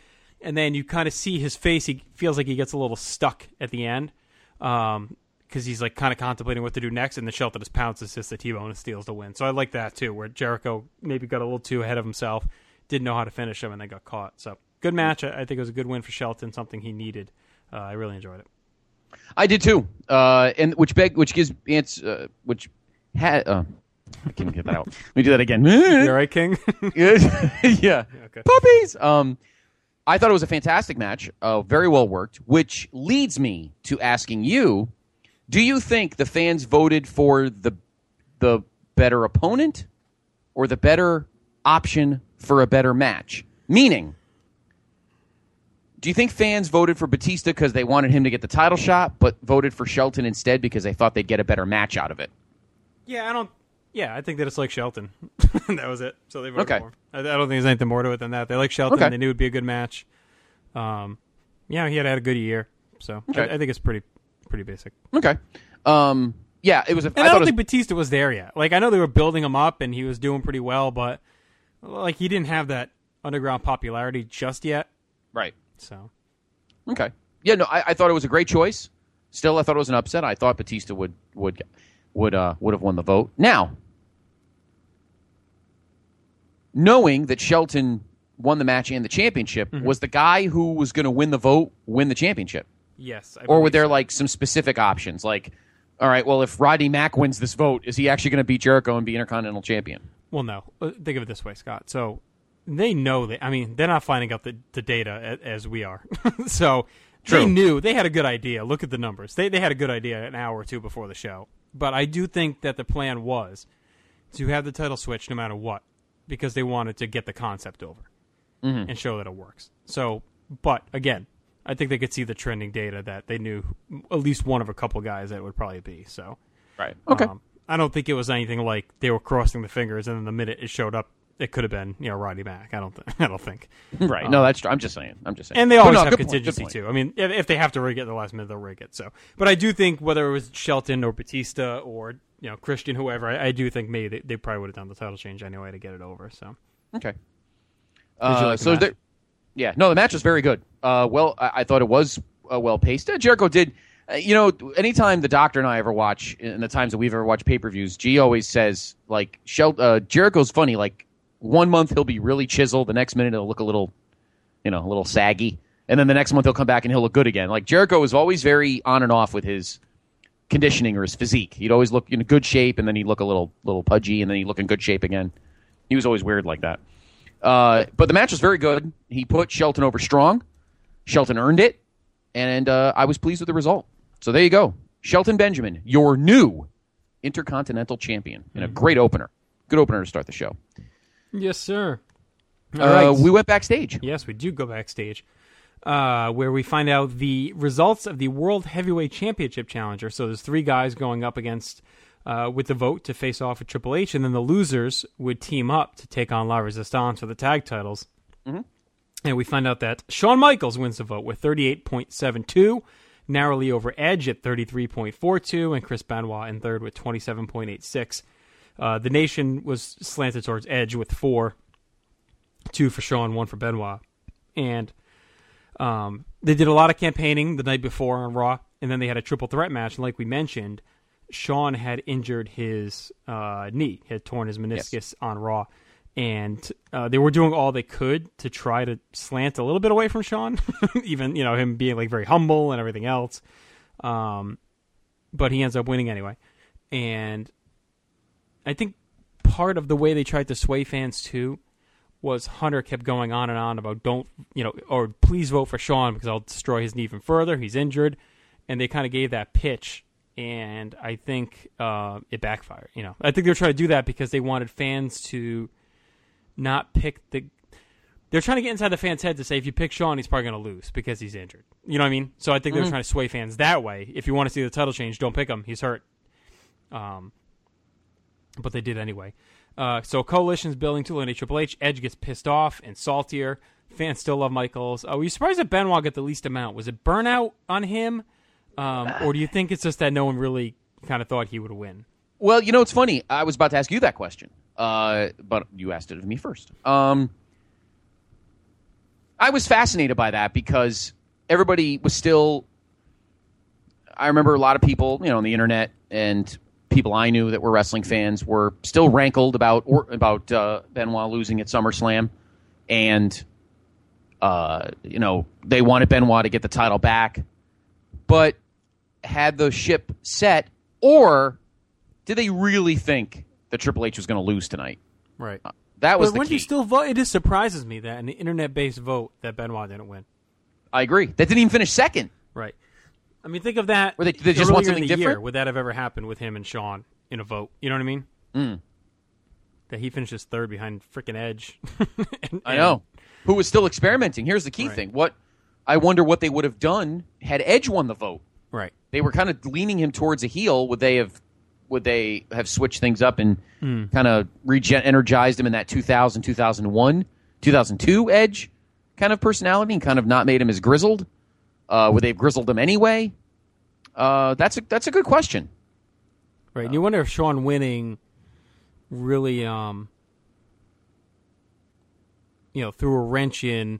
S1: and then you kind of see his face. He feels like he gets a little stuck at the end um, because he's like kind of contemplating what to do next, and then Shelton just pounces, hits the T-bone, and steals the win. So I like that too, where Jericho maybe got a little too ahead of himself, didn't know how to finish him, and then got caught. So good match. I, I think it was a good win for Shelton, something he needed. Uh, I really enjoyed it.
S2: I did too, uh, and which beg, which gives uh, which had. Uh, I can't get that out. Let me do that again.
S1: You all right, King?
S2: Yeah.
S1: Okay.
S2: Puppies. Um, I thought it was a fantastic match, uh, very well worked, which leads me to asking you, do you think the fans voted for the the better opponent or the better option for a better match? Meaning, do you think fans voted for Batista because they wanted him to get the title shot, but voted for Shelton instead because they thought they'd get a better match out of it?
S1: Yeah, I don't. Yeah, I think that it's like Shelton. That was it. So they voted
S2: Okay.
S1: for him. I, I don't think there's anything more to it than that. They like Shelton.
S2: Okay.
S1: They knew it would be a good match. Um, yeah, he had had a good year. So
S2: Okay.
S1: I, I think it's pretty pretty basic.
S2: Okay. Um, yeah, it was. A,
S1: And I,
S2: I
S1: don't
S2: thought it was,
S1: think Batista was there yet. Like, I know they were building him up, and he was doing pretty well, but like he didn't have that underground popularity just yet.
S2: right.
S1: So
S2: Okay. Yeah, no, I, I thought it was a great choice. Still, I thought it was an upset. I thought Batista would would would uh, would have won the vote. Now, knowing that Shelton won the match and the championship,
S1: Mm-hmm.
S2: was the guy who was going to win the vote win the championship?
S1: yes, I
S2: Or were
S1: believe
S2: there
S1: so.
S2: like some specific options? Like, all right, well, if Rodney Mack wins this vote, is he actually going to beat Jericho and be Intercontinental Champion?
S1: Well, no. Uh, Think of it this way, Scott. So they know that. I mean, they're not finding out the, the data a- as we are. So
S2: True.
S1: they knew. They had a good idea. Look at the numbers. They they had a good idea an hour or two before the show. But I do think that the plan was to have the title switch no matter what, because they wanted to get the concept over
S2: Mm-hmm.
S1: and show that it works. So, but again, I think they could see the trending data that they knew at least one of a couple guys that it would probably be. So.
S2: Right. Okay.
S1: Um, I don't think it was anything like they were crossing the fingers, and then the minute it showed up, it could have been you know Roddy Mack. I don't think. I don't think.
S2: right. No, that's true. I'm just saying. I'm just saying.
S1: And they
S2: But
S1: always
S2: no,
S1: have
S2: good point, good
S1: contingency
S2: point.
S1: too. I mean, if, if they have to rig it at the last minute, they'll rig it. So, but I do think whether it was Shelton or Batista or you know Christian, whoever, I, I do think maybe they, they probably would have done the title change anyway to get it over. So,
S2: Okay.
S1: Did you
S2: Uh,
S1: like the
S2: so
S1: match?
S2: there, yeah, no, the match was very good. Uh, well, I, I thought it was uh, well paced. Uh, Jericho did, uh, you know, anytime the Doctor and I ever watch, in the times that we've ever watched pay per views, G always says like, Shel- uh, Jericho's funny. Like one month he'll be really chiseled, the next minute he'll look a little, you know, a little saggy, and then the next month he'll come back and he'll look good again. Like Jericho was always very on and off with his conditioning or his physique. He'd always look in good shape, and then he'd look a little little pudgy, and then he'd look in good shape again. He was always weird like that. Uh, but the match was very good. He put Shelton over strong. Shelton earned it, and uh, I was pleased with the result. So there you go. Shelton Benjamin, your new Intercontinental Champion, and a great opener. Good opener to start the show.
S1: yes, sir. All
S2: Uh,
S1: right.
S2: we went backstage.
S1: Yes, we do go backstage, uh, where we find out the results of the World Heavyweight Championship Challenger. So there's three guys going up against uh, with the vote to face off with Triple H, and then the losers would team up to take on La Resistance for the tag titles.
S2: Mm-hmm.
S1: And we find out that Shawn Michaels wins the vote with thirty-eight point seven two, narrowly over Edge at thirty-three point four two, and Chris Benoit in third with twenty-seven point eight six. Uh, the nation was slanted towards Edge with four. Two for Shawn, one for Benoit. And um, they did a lot of campaigning the night before on Raw, and then they had a triple threat match. And like we mentioned, Shawn had injured his uh, knee, he had torn his meniscus
S2: Yes.
S1: on Raw. And uh, they were doing all they could to try to slant a little bit away from Shawn, even you know him being like very humble and everything else. Um, but he ends up winning anyway. And I think part of the way they tried to sway fans too was Hunter kept going on and on about don't, you know, or please vote for Shawn because I'll destroy his knee even further. He's injured. And they kind of gave that pitch, and I think uh, it backfired. You know, I think they were trying to do that because they wanted fans to not pick the... They're trying to get inside the fans' head to say if you pick Shawn, he's probably going to lose because he's injured. You know what I mean? So I think they were
S2: Mhm.
S1: trying to sway fans that way. If you want to see the title change, don't pick him. He's hurt. Um, but they did anyway. Uh, so Coalition's building to eliminate Triple H. Edge gets pissed off and saltier. Fans still love Michaels. Uh, were you surprised that Benoit got the least amount? Was it burnout on him? Um, or do you think it's just that no one really kind of thought he would win?
S2: Well, you know, it's funny. I was about to ask you that question, uh, but you asked it of me first. Um, I was fascinated by that because everybody was still. I remember a lot of people, you know, on the internet and people I knew that were wrestling fans were still rankled about or, about uh, Benoit losing at SummerSlam, and uh, you know they wanted Benoit to get the title back, but had the ship set, or did they really think that Triple H was going to lose tonight?
S1: Right.
S2: Uh, that was
S1: but
S2: the
S1: when
S2: key.
S1: you still vote, it just surprises me that in the internet-based vote that Benoit didn't win.
S2: I agree. That didn't even finish second.
S1: Right. I mean, think of that.
S2: Or they, they just want
S1: earlier in
S2: something
S1: the year.
S2: different?
S1: Would that have ever happened with him and Sean in a vote? You know what I mean?
S2: Mm.
S1: That he finishes third behind frickin' Edge. and,
S2: I know. Who was still experimenting. Here's the key
S1: Right.
S2: thing. What I wonder what they would have done had Edge won the vote.
S1: Right.
S2: They were kind of leaning him towards a heel. Would they have would they have switched things up and
S1: Mm.
S2: kind of regen- energized him in that two thousand, two thousand one, two thousand two Edge kind of personality and kind of not made him as grizzled? Uh, would they have grizzled him anyway? Uh, that's a that's a good question.
S1: Right. And you wonder if Sean winning really, um, you know, threw a wrench in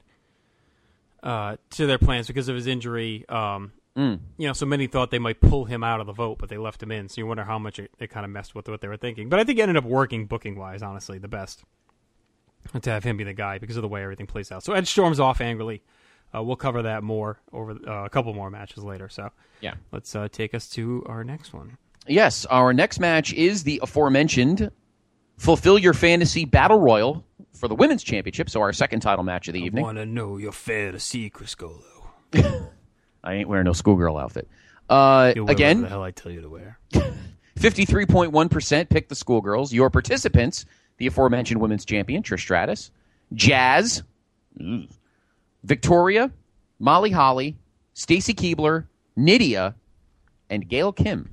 S1: uh, to their plans because of his injury. Um,
S2: Mm.
S1: You know, so many thought they might pull him out of the vote, but they left him in. So you wonder how much it, it kind of messed with what they were thinking. But I think it ended up working booking-wise, honestly, the best. To have him be the guy because of the way everything plays out. So Edge storms off angrily. Uh, we'll cover that more over uh, a couple more matches later. So
S2: Yeah.
S1: let's uh, take us to our next one.
S2: Yes, our next match is the aforementioned Fulfill Your Fantasy Battle Royal for the Women's Championship, so our second title match of the evening.
S1: I want to know your fantasy, Criscolo.
S2: I ain't wearing no schoolgirl outfit. Uh,
S1: You'll wear
S2: again,
S1: whatever the hell I tell you to wear.
S2: fifty-three point one percent picked the schoolgirls. Your participants, the aforementioned women's champion, Trish Stratus, Jazz, mm, Victoria, Molly Holly, Stacy Keibler, Nydia, and Gail Kim.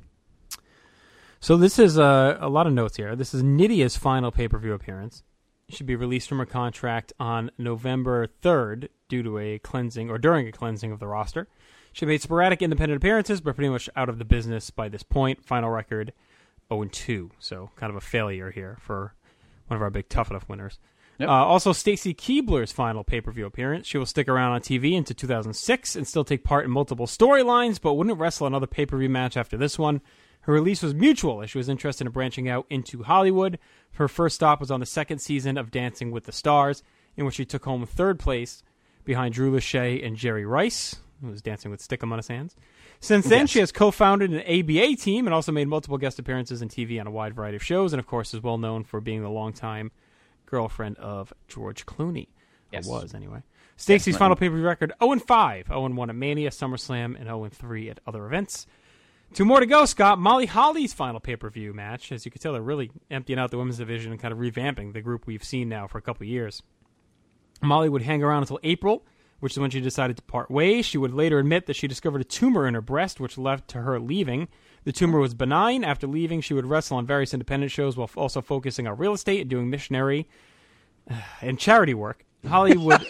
S1: So this is uh, a lot of notes here. This is Nydia's final pay-per-view appearance. She should be released from her contract on November third due to a cleansing or during a cleansing of the roster. She made sporadic independent appearances, but pretty much out of the business by this point. Final record oh and two, so kind of a failure here for one of our big Tough Enough winners.
S2: Yep.
S1: Uh, also, Stacy Keibler's final pay-per-view appearance. She will stick around on T V into two thousand six and still take part in multiple storylines, but wouldn't wrestle another pay-per-view match after this one. Her release was mutual, as she was interested in branching out into Hollywood. Her first stop was on the second season of Dancing with the Stars, in which she took home third place behind Drew Lachey and Jerry Rice, who was dancing with Stickum on his hands. Since then,
S2: Yes.
S1: she has co-founded an A B A team and also made multiple guest appearances in T V on a wide variety of shows, and of course is well known for being the longtime girlfriend of George Clooney.
S2: Yes.
S1: Or was, anyway. Stacy's
S2: Yes,
S1: final pay-per-view record, oh and five. oh and one at Mania, SummerSlam, and oh and three at other events. Two more to go, Scott. Molly Holly's final pay-per-view match. As you can tell, they're really emptying out the women's division and kind of revamping the group we've seen now for a couple of years. Molly would hang around until April, which is when she decided to part ways. She would later admit that she discovered a tumor in her breast, which led to her leaving. The tumor was benign. After leaving, she would wrestle on various independent shows while also focusing on real estate and doing missionary and charity work. Holly would...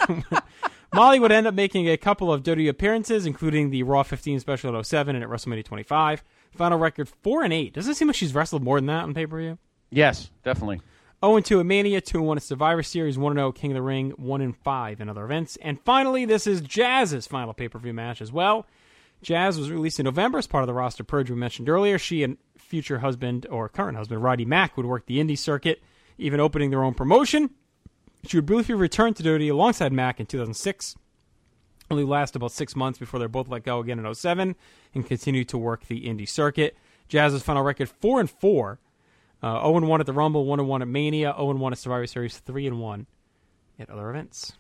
S1: Molly would end up making a couple of W W E appearances, including the Raw fifteen special at oh seven and at WrestleMania twenty-five. Final record four and eight. Doesn't it seem like she's wrestled more than that on pay-per-view?
S2: Yes, definitely.
S1: oh and two at Mania, two and one at Survivor Series, one and oh King of the Ring, one and five in other events. And finally, this is Jazz's final pay-per-view match as well. Jazz was released in November as part of the roster purge we mentioned earlier. She and future husband, or current husband, Roddy Mack, would work the indie circuit, even opening their own promotion. She would briefly return to W W E alongside Mack in two thousand six. Only last about six months before they're both let go again in oh seven and continue to work the indie circuit. Jazz's final record, four and four. Uh, oh and one at the Rumble, one and one at Mania, oh and one at Survivor Series, three and one at other events.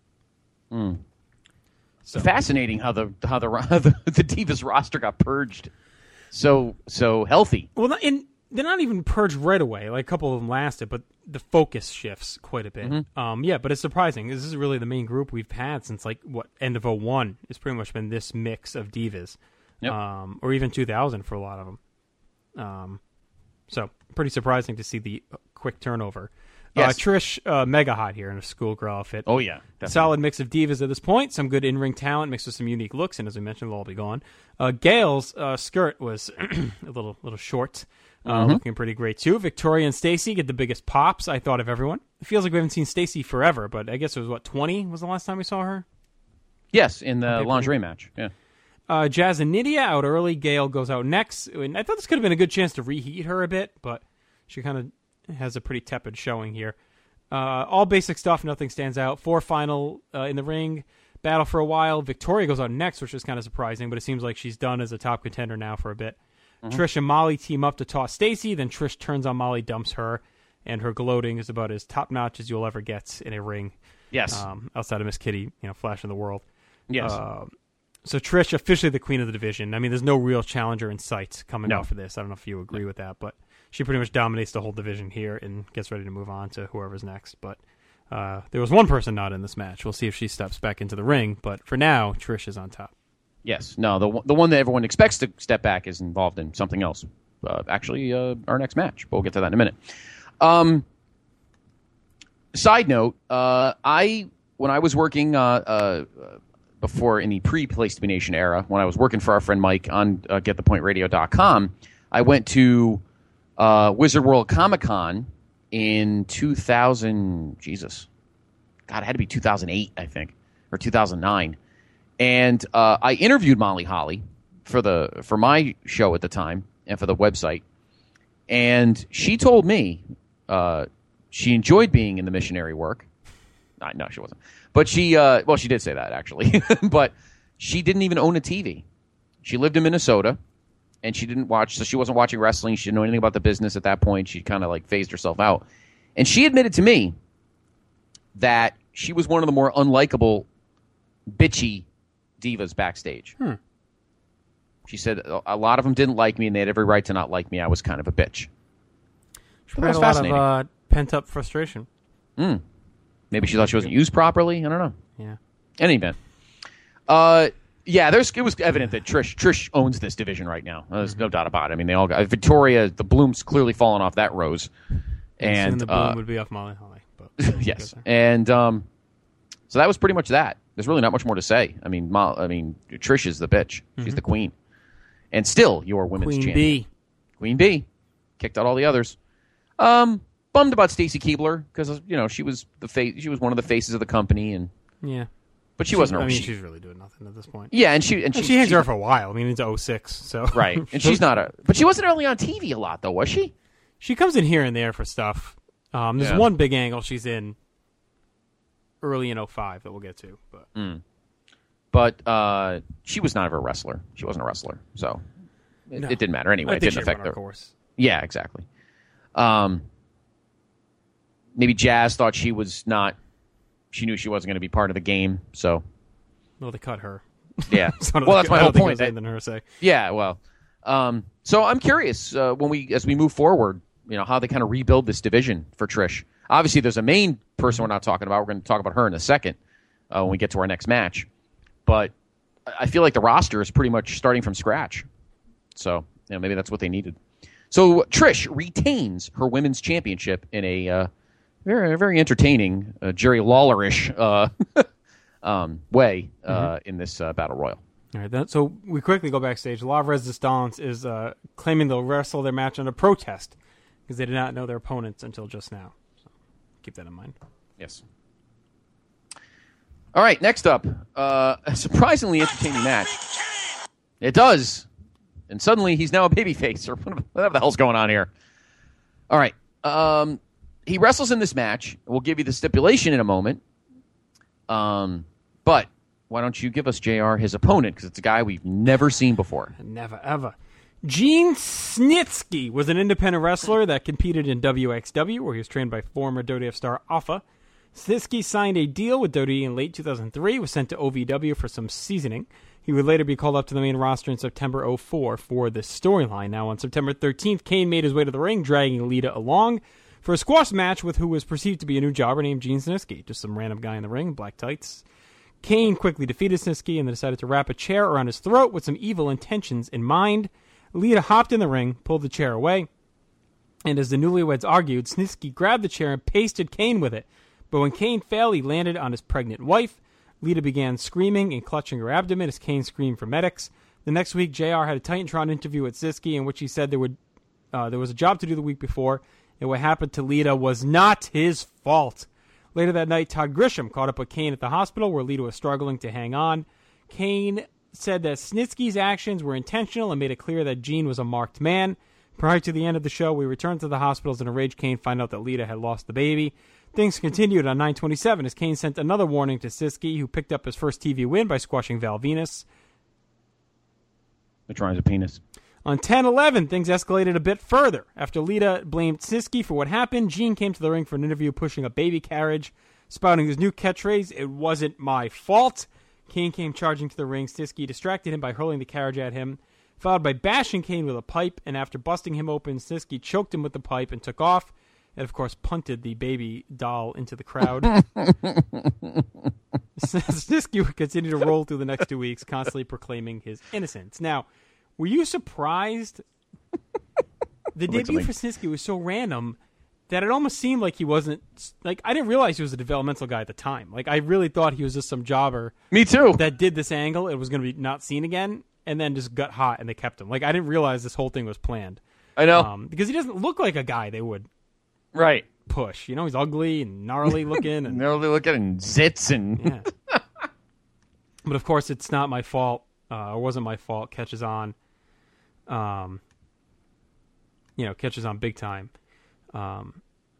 S2: Mm.
S1: So,
S2: Fascinating how the how the how the, the Divas roster got purged so so healthy.
S1: well, not in, they're not even purged right away. Like a couple of them lasted, but the focus shifts quite a bit.
S2: Mm-hmm.
S1: Um, yeah, but it's surprising. This is really the main group we've had since like what end of oh one. It's pretty much been this mix of divas,
S2: Yep.
S1: um, or even two thousand for a lot of them. Um, so pretty surprising to see the quick turnover.
S2: Yes.
S1: Uh, Trish, uh, mega hot here in a schoolgirl outfit.
S2: Oh yeah, definitely.
S1: Solid mix of divas at this point. Some good in-ring talent mixed with some unique looks, and as we mentioned, they'll all be gone. Uh, Gail's uh, skirt was a little little short, uh,
S2: Mm-hmm.
S1: looking pretty great too. Victoria and Stacy get the biggest pops, I thought, of everyone. it feels like we haven't seen Stacy forever, but I guess it was, what, twenty was the last time we saw her?
S2: Yes, in the
S1: Okay,
S2: lingerie match. Yeah.
S1: Uh, Jazz and Nydia out early. Gail goes out next. And I thought this could have been a good chance to reheat her a bit, but she kind of has a pretty tepid showing here. Uh, all basic stuff. Nothing stands out. Four final uh, in the ring. Battle for a while. Victoria goes out next, which is kind of surprising, but it seems like she's done as a top contender now for a bit. Mm-hmm. Trish and Molly team up to toss Stacy. Then Trish turns on Molly, dumps her, and her gloating is about as top-notch as you'll ever get in a ring.
S2: Yes.
S1: Um, outside of Miss Kitty, you know, Flash in the World.
S2: Yes.
S1: Uh, So Trish, officially the queen of the division. I mean, there's no real challenger in sight coming
S2: No.
S1: off of this. I don't know if you agree with that, but she pretty much dominates the whole division here and gets ready to move on to whoever's next. But uh, there was one person not in this match. We'll see if she steps back into the ring. But for now, Trish is on top.
S2: Yes. No, the the one that everyone expects to step back is involved in something else. Uh, actually, uh, our next match. But we'll get to that in a minute. Um, side note, uh, I when I was working uh, uh, before in the pre-Place to Be Nation era, when I was working for our friend Mike on uh, get the point radio dot com, I went to uh, Wizard World Comic Con in two thousand. Jesus, God, it had to be two thousand eight, I think, or two thousand nine. And uh, I interviewed Molly Holly for the for my show at the time and for the website. And she told me uh, she enjoyed being in the missionary work. Uh, no, she wasn't. But she, uh, well, she did say that, actually. But she didn't even own a T V. She lived in Minnesota, and she didn't watch, so she wasn't watching wrestling. She didn't know anything about the business at that point. She kind of, like, phased herself out. And she admitted to me that she was one of the more unlikable, bitchy divas backstage.
S1: Hmm.
S2: She said a lot of them didn't like me, and they had every right to not like me. I was kind of a bitch.
S1: She
S2: That was
S1: had a lot of
S2: fascinating.
S1: uh, pent-up frustration.
S2: Mm. Maybe she thought she wasn't used properly. I don't know.
S1: Yeah.
S2: In any event. Uh, yeah, there's, it was evident that Trish Trish owns this division right now. There's no doubt about it. I mean, they all got Victoria. The bloom's clearly fallen off that rose, and
S1: soon the bloom
S2: uh,
S1: would be off Molly Holly. But
S2: yes, and um, so that was pretty much that. There's really not much more to say. I mean, Mo, I mean, Trish is the bitch. She's
S1: Mm-hmm.
S2: the queen, and still your women's
S1: Queen
S2: champion.
S1: B.
S2: Queen B kicked out all the others. Um, bummed about Stacy Keibler because you know she was the face. She was one of the faces of the company, and
S1: Yeah.
S2: but she wasn't.
S1: I
S2: a,
S1: mean,
S2: she,
S1: she's really doing nothing at this point.
S2: yeah, and she and
S1: And
S2: she,
S1: she hangs
S2: she-
S1: around for a while. I mean, it's oh six, so
S2: right, and she's not a. But she wasn't really on T V a lot, though, was she?
S1: She comes in here and there for stuff. Um, there's
S2: Yeah.
S1: one big angle she's in early in oh five that we'll get to. But
S2: But uh, she was not a wrestler. She wasn't a wrestler, so it,
S1: No.
S2: it didn't matter anyway.
S1: I
S2: It
S1: think
S2: didn't
S1: she
S2: affect
S1: ran her
S2: her.
S1: course.
S2: Yeah, exactly. Um, maybe Jazz thought she was not. She knew she wasn't going to be part of the game, so
S1: Well, they cut her.
S2: yeah.
S1: So I don't
S2: well,
S1: think-
S2: that's my
S1: I
S2: whole
S1: don't think
S2: point.
S1: there's anything her to say.
S2: Yeah, well, um, so I'm curious uh, when we as we move forward, you know, how they kind of rebuild this division for Trish. Obviously, there's a main person we're not talking about. We're going to talk about her in a second uh, when we get to our next match. But I feel like the roster is pretty much starting from scratch. So, you know, maybe that's what they needed. So Trish retains her women's championship in a uh, very, very entertaining, uh, Jerry Lawler-ish uh, um, way uh,
S1: Mm-hmm.
S2: in this uh, Battle Royal.
S1: All right, that, so we quickly go backstage. La Resistance is uh, claiming they'll wrestle their match under protest because they did not know their opponents until just now. So keep that in mind.
S2: Yes. All right, next up, uh, a surprisingly entertaining match. It does. And suddenly he's now a babyface, or whatever the hell's going on here. All right. Um, he wrestles in this match. We'll give you the stipulation in a moment. Um, but why don't you give us, J R, his opponent, because it's a guy we've never seen before.
S1: Never, ever. Gene Snitsky was an independent wrestler that competed in W X W, where he was trained by former W W F star Alpha. Snitsky signed a deal with W W E in late two thousand three, was sent to O V W for some seasoning. He would later be called up to the main roster in September oh four for this storyline. Now, on September thirteenth, Kane made his way to the ring, dragging Lita along for a squash match with who was perceived to be a new jobber named Gene Snitsky, just some random guy in the ring, black tights. Kane quickly defeated Snitsky and then decided to wrap a chair around his throat with some evil intentions in mind. Lita hopped in the ring, pulled the chair away, and as the newlyweds argued, Snitsky grabbed the chair and pasted Kane with it. But when Kane failed, he landed on his pregnant wife. Lita began screaming and clutching her abdomen as Kane screamed for medics. The next week, J R had a Titantron interview with Snitsky in which he said there would uh, there was a job to do the week before, and what happened to Lita was not his fault. Later that night, Todd Grisham caught up with Kane at the hospital where Lita was struggling to hang on. Kane said that Snitsky's actions were intentional and made it clear that Gene was a marked man. Prior to the end of the show, we returned to the hospitals and enraged Kane find out that Lita had lost the baby. Things continued on nine twenty-seven as Kane sent another warning to Snitsky, who picked up his first T V win by squashing Val Venus.
S2: Which rhymes with penis.
S1: On ten eleven, things escalated a bit further. After Lita blamed Snitsky for what happened, Gene came to the ring for an interview pushing a baby carriage, spouting his new catchphrase, "It wasn't my fault." Kane came charging to the ring. Snitsky distracted him by hurling the carriage at him, followed by bashing Kane with a pipe, and after busting him open, Snitsky choked him with the pipe and took off, and of course punted the baby doll into the crowd. Snitsky would continue to roll through the next two weeks, constantly proclaiming his innocence. Now, were you surprised? The debut for Snitsky was so random that it almost seemed like he wasn't, like, I didn't realize he was a developmental guy at the time. Like, I really thought he was just some jobber.
S2: Me too.
S1: That did this angle. It was going to be not seen again, and then just got hot, and they kept him. Like, I didn't realize this whole thing was planned.
S2: I know.
S1: Um, because he doesn't look like a guy they would
S2: right.
S1: push. You know, he's ugly and gnarly looking. And
S2: gnarly looking and zits and...
S1: Yeah. But, of course, it's not my fault. Uh, it wasn't my fault. Catches on. Um, you know, catches on big time. Um,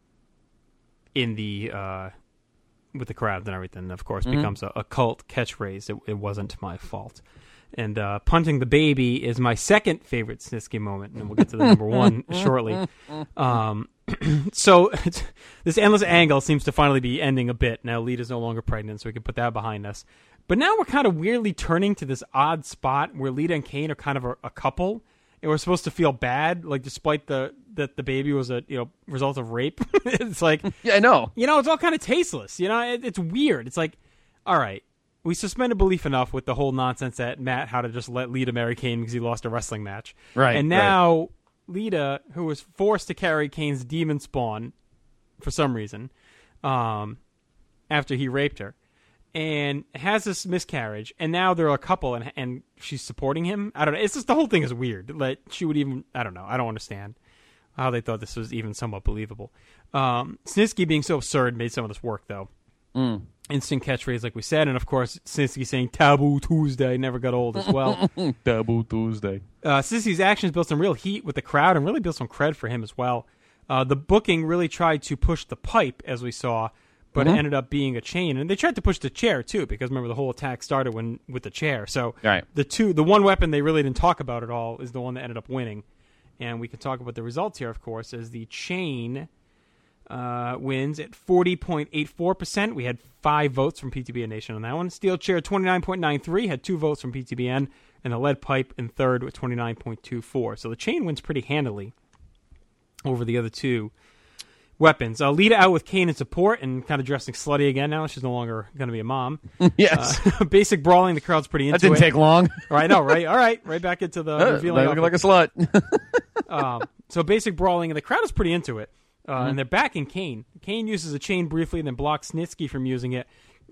S1: in the uh, with the crowd and everything, of course, mm-hmm. becomes a, a cult catchphrase. It, it wasn't my fault. And uh, punting the baby is my second favorite Snitsky moment, and we'll get to the number one shortly. Um, so this endless angle seems to finally be ending a bit. Now Lita's no longer pregnant, so we can put that behind us. But now we're kind of weirdly turning to this odd spot where Lita and Kane are kind of a, a couple, and we're supposed to feel bad, like despite the that the baby was a you know result of rape. It's like,
S2: yeah, I know.
S1: You know, it's all kind of tasteless. You know, it, it's weird. It's like, all right, we suspended belief enough with the whole nonsense that Matt had to just let Lita marry Kane because he lost a wrestling match,
S2: right?
S1: And now
S2: right.
S1: Lita, who was forced to carry Kane's demon spawn for some reason, um, after he raped her, and has this miscarriage, and now they're a couple, and and she's supporting him. I don't know. It's just the whole thing is weird. Like she would even, I don't know. I don't understand how they thought this was even somewhat believable. Um, Snitsky being so absurd made some of this work, though.
S2: Mm.
S1: Instant catchphrase, like we said, and of course, Snitsky saying "Taboo Tuesday" never got old as well.
S2: Taboo Tuesday.
S1: Uh, Snitsky's actions built some real heat with the crowd, and really built some cred for him as well. Uh, the booking really tried to push the pipe, as we saw. But mm-hmm. it ended up being a chain, and they tried to push the chair too, because remember the whole attack started when with the chair. So
S2: right.
S1: the two, the one weapon they really didn't talk about at all is the one that ended up winning, and we can talk about the results here. Of course, as the chain uh, wins at forty point eight four percent. We had five votes from P T B N Nation on that one. Steel chair twenty nine point nine three had two votes from P T B N, and the lead pipe in third with twenty nine point two four. So the chain wins pretty handily over the other two weapons. Uh, Lita out with Kane in support and kind of dressing slutty again now. She's no longer going to be a mom.
S2: Yes.
S1: Uh, basic brawling. The crowd's pretty into it.
S2: That didn't
S1: it.
S2: take long.
S1: All right, no, right? All right. Right back into the
S2: uh,
S1: revealing.
S2: Looking like a slut.
S1: um, so basic brawling, and the crowd is pretty into it. Uh,
S2: mm-hmm.
S1: And they're backing Kane. Kane uses a chain briefly and then blocks Snitsky from using it.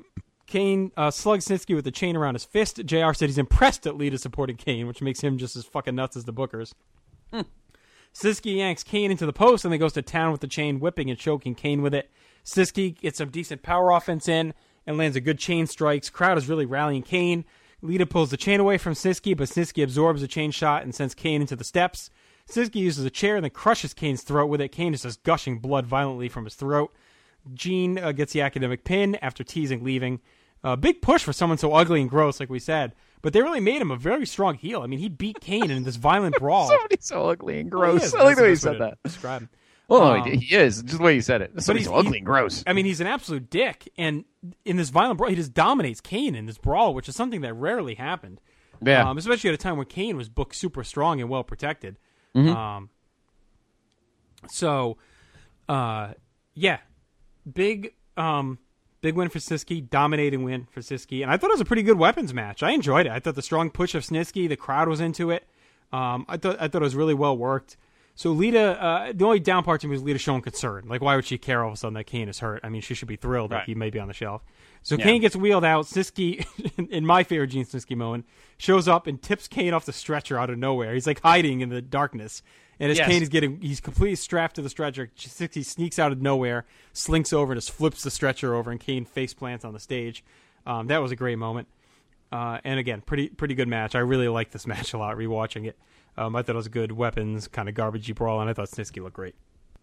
S1: Kane uh, slugs Snitsky with the chain around his fist. J R said he's impressed that Lita supported Kane, which makes him just as fucking nuts as the bookers. Mm. Snitsky yanks Kane into the post and then goes to town with the chain, whipping and choking Kane with it. Snitsky gets some decent power offense in and lands a good chain strikes. Crowd is really rallying Kane. Lita pulls the chain away from Snitsky, but Snitsky absorbs the chain shot and sends Kane into the steps. Snitsky uses a chair and then crushes Kane's throat with it. Kane is just gushing blood violently from his throat. Gene uh, gets the academic pin after teasing leaving. A uh, big push for someone so ugly and gross, like we said. But they really made him a very strong heel. I mean, he beat Kane in this violent brawl.
S2: Somebody so ugly and gross.
S1: Well,
S2: I like the way you said that.
S1: Describe him.
S2: Well,
S1: um,
S2: no, he, he is. Just the way you said it. Somebody so ugly and gross.
S1: I mean, he's an absolute dick. And in this violent brawl, he just dominates Kane in this brawl, which is something that rarely happened.
S2: Yeah.
S1: Um, especially at a time when Kane was booked super strong and well protected.
S2: Mm-hmm.
S1: Um. So, uh, yeah. Big... Um, Big win for Snitsky, dominating win for Snitsky, and I thought it was a pretty good weapons match. I enjoyed it. I thought the strong push of Snitsky, the crowd was into it. Um, I thought I thought it was really well worked. So Lita, uh, the only down part to me was Lita showing concern. Like, why would she care all of a sudden that Kane is hurt? I mean, she should be thrilled
S2: Right.
S1: that he may be on the shelf. So
S2: Yeah.
S1: Kane gets wheeled out. Snitsky, in my favorite Gene Snitsky moment, shows up and tips Kane off the stretcher out of nowhere. He's like hiding in the darkness. And as
S2: Yes.
S1: Kane is getting, he's completely strapped to the stretcher. Snitsky sneaks out of nowhere, slinks over, and just flips the stretcher over, and Kane face plants on the stage. Um, that was a great moment. Uh, and again, pretty pretty good match. I really liked this match a lot, rewatching it. Um, I thought it was a good weapons, kind of garbagey brawl, and I thought Snitsky looked great.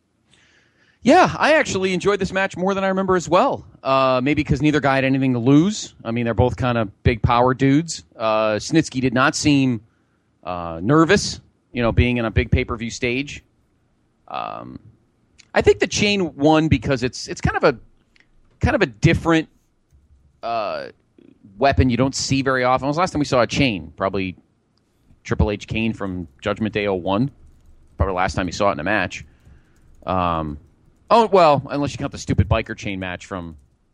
S2: Yeah, I actually enjoyed this match more than I remember as well. Uh, maybe because neither guy had anything to lose. I mean, they're both kind of big power dudes. Uh, Snitsky did not seem uh, nervous, you know, being in a big pay-per-view stage. Um, I think the chain won because it's it's kind of a kind of a different uh, weapon you don't see very often. When was the last time we saw a chain? Probably Triple H Kane from Judgment Day oh one. Probably the last time you saw it in a match. Um, oh, well, unless you count the stupid biker chain match from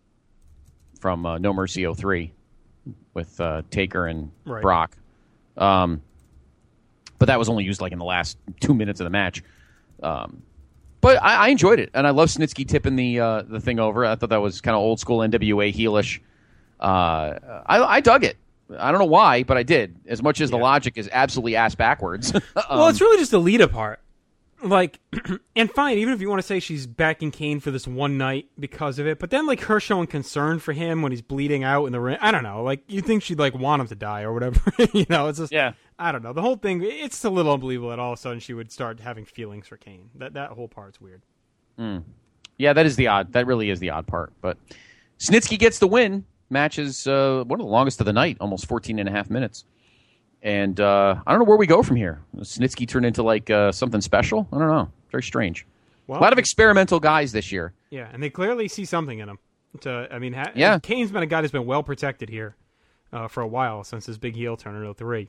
S2: from uh, No Mercy oh three with uh, Taker and
S1: Right.
S2: Brock. Um, but that was only used like in the last two minutes of the match. Um, but I, I enjoyed it, and I love Snitsky tipping the uh, the thing over. I thought that was kind of old school N W A heelish. Uh, I, I dug it. I don't know why, but I did. As much as the logic is absolutely ass backwards. um,
S1: Well, it's really just the Lita part. Like, and fine, even if you want to say she's backing Kane for this one night because of it, but then, like, her showing concern for him when he's bleeding out in the ring, I don't know. Like, you think she'd, like, want him to die or whatever. You know, it's just,
S2: Yeah.
S1: I don't know. The whole thing, it's a little unbelievable that all of a sudden she would start having feelings for Kane. That that whole part's weird.
S2: Yeah, that is the odd. That really is the odd part. But Snitsky gets the win. Match is uh, one of the longest of the night, almost fourteen and a half minutes. And uh, I don't know where we go from here. Snitsky turned into like uh, something special. I don't know. Very strange.
S1: Well,
S2: A lot of experimental guys this year.
S1: Yeah, and they clearly see something in him. To, I mean, ha-
S2: Yeah.
S1: Kane's been a guy that's been well protected here uh, for a while since his big heel turn in oh three.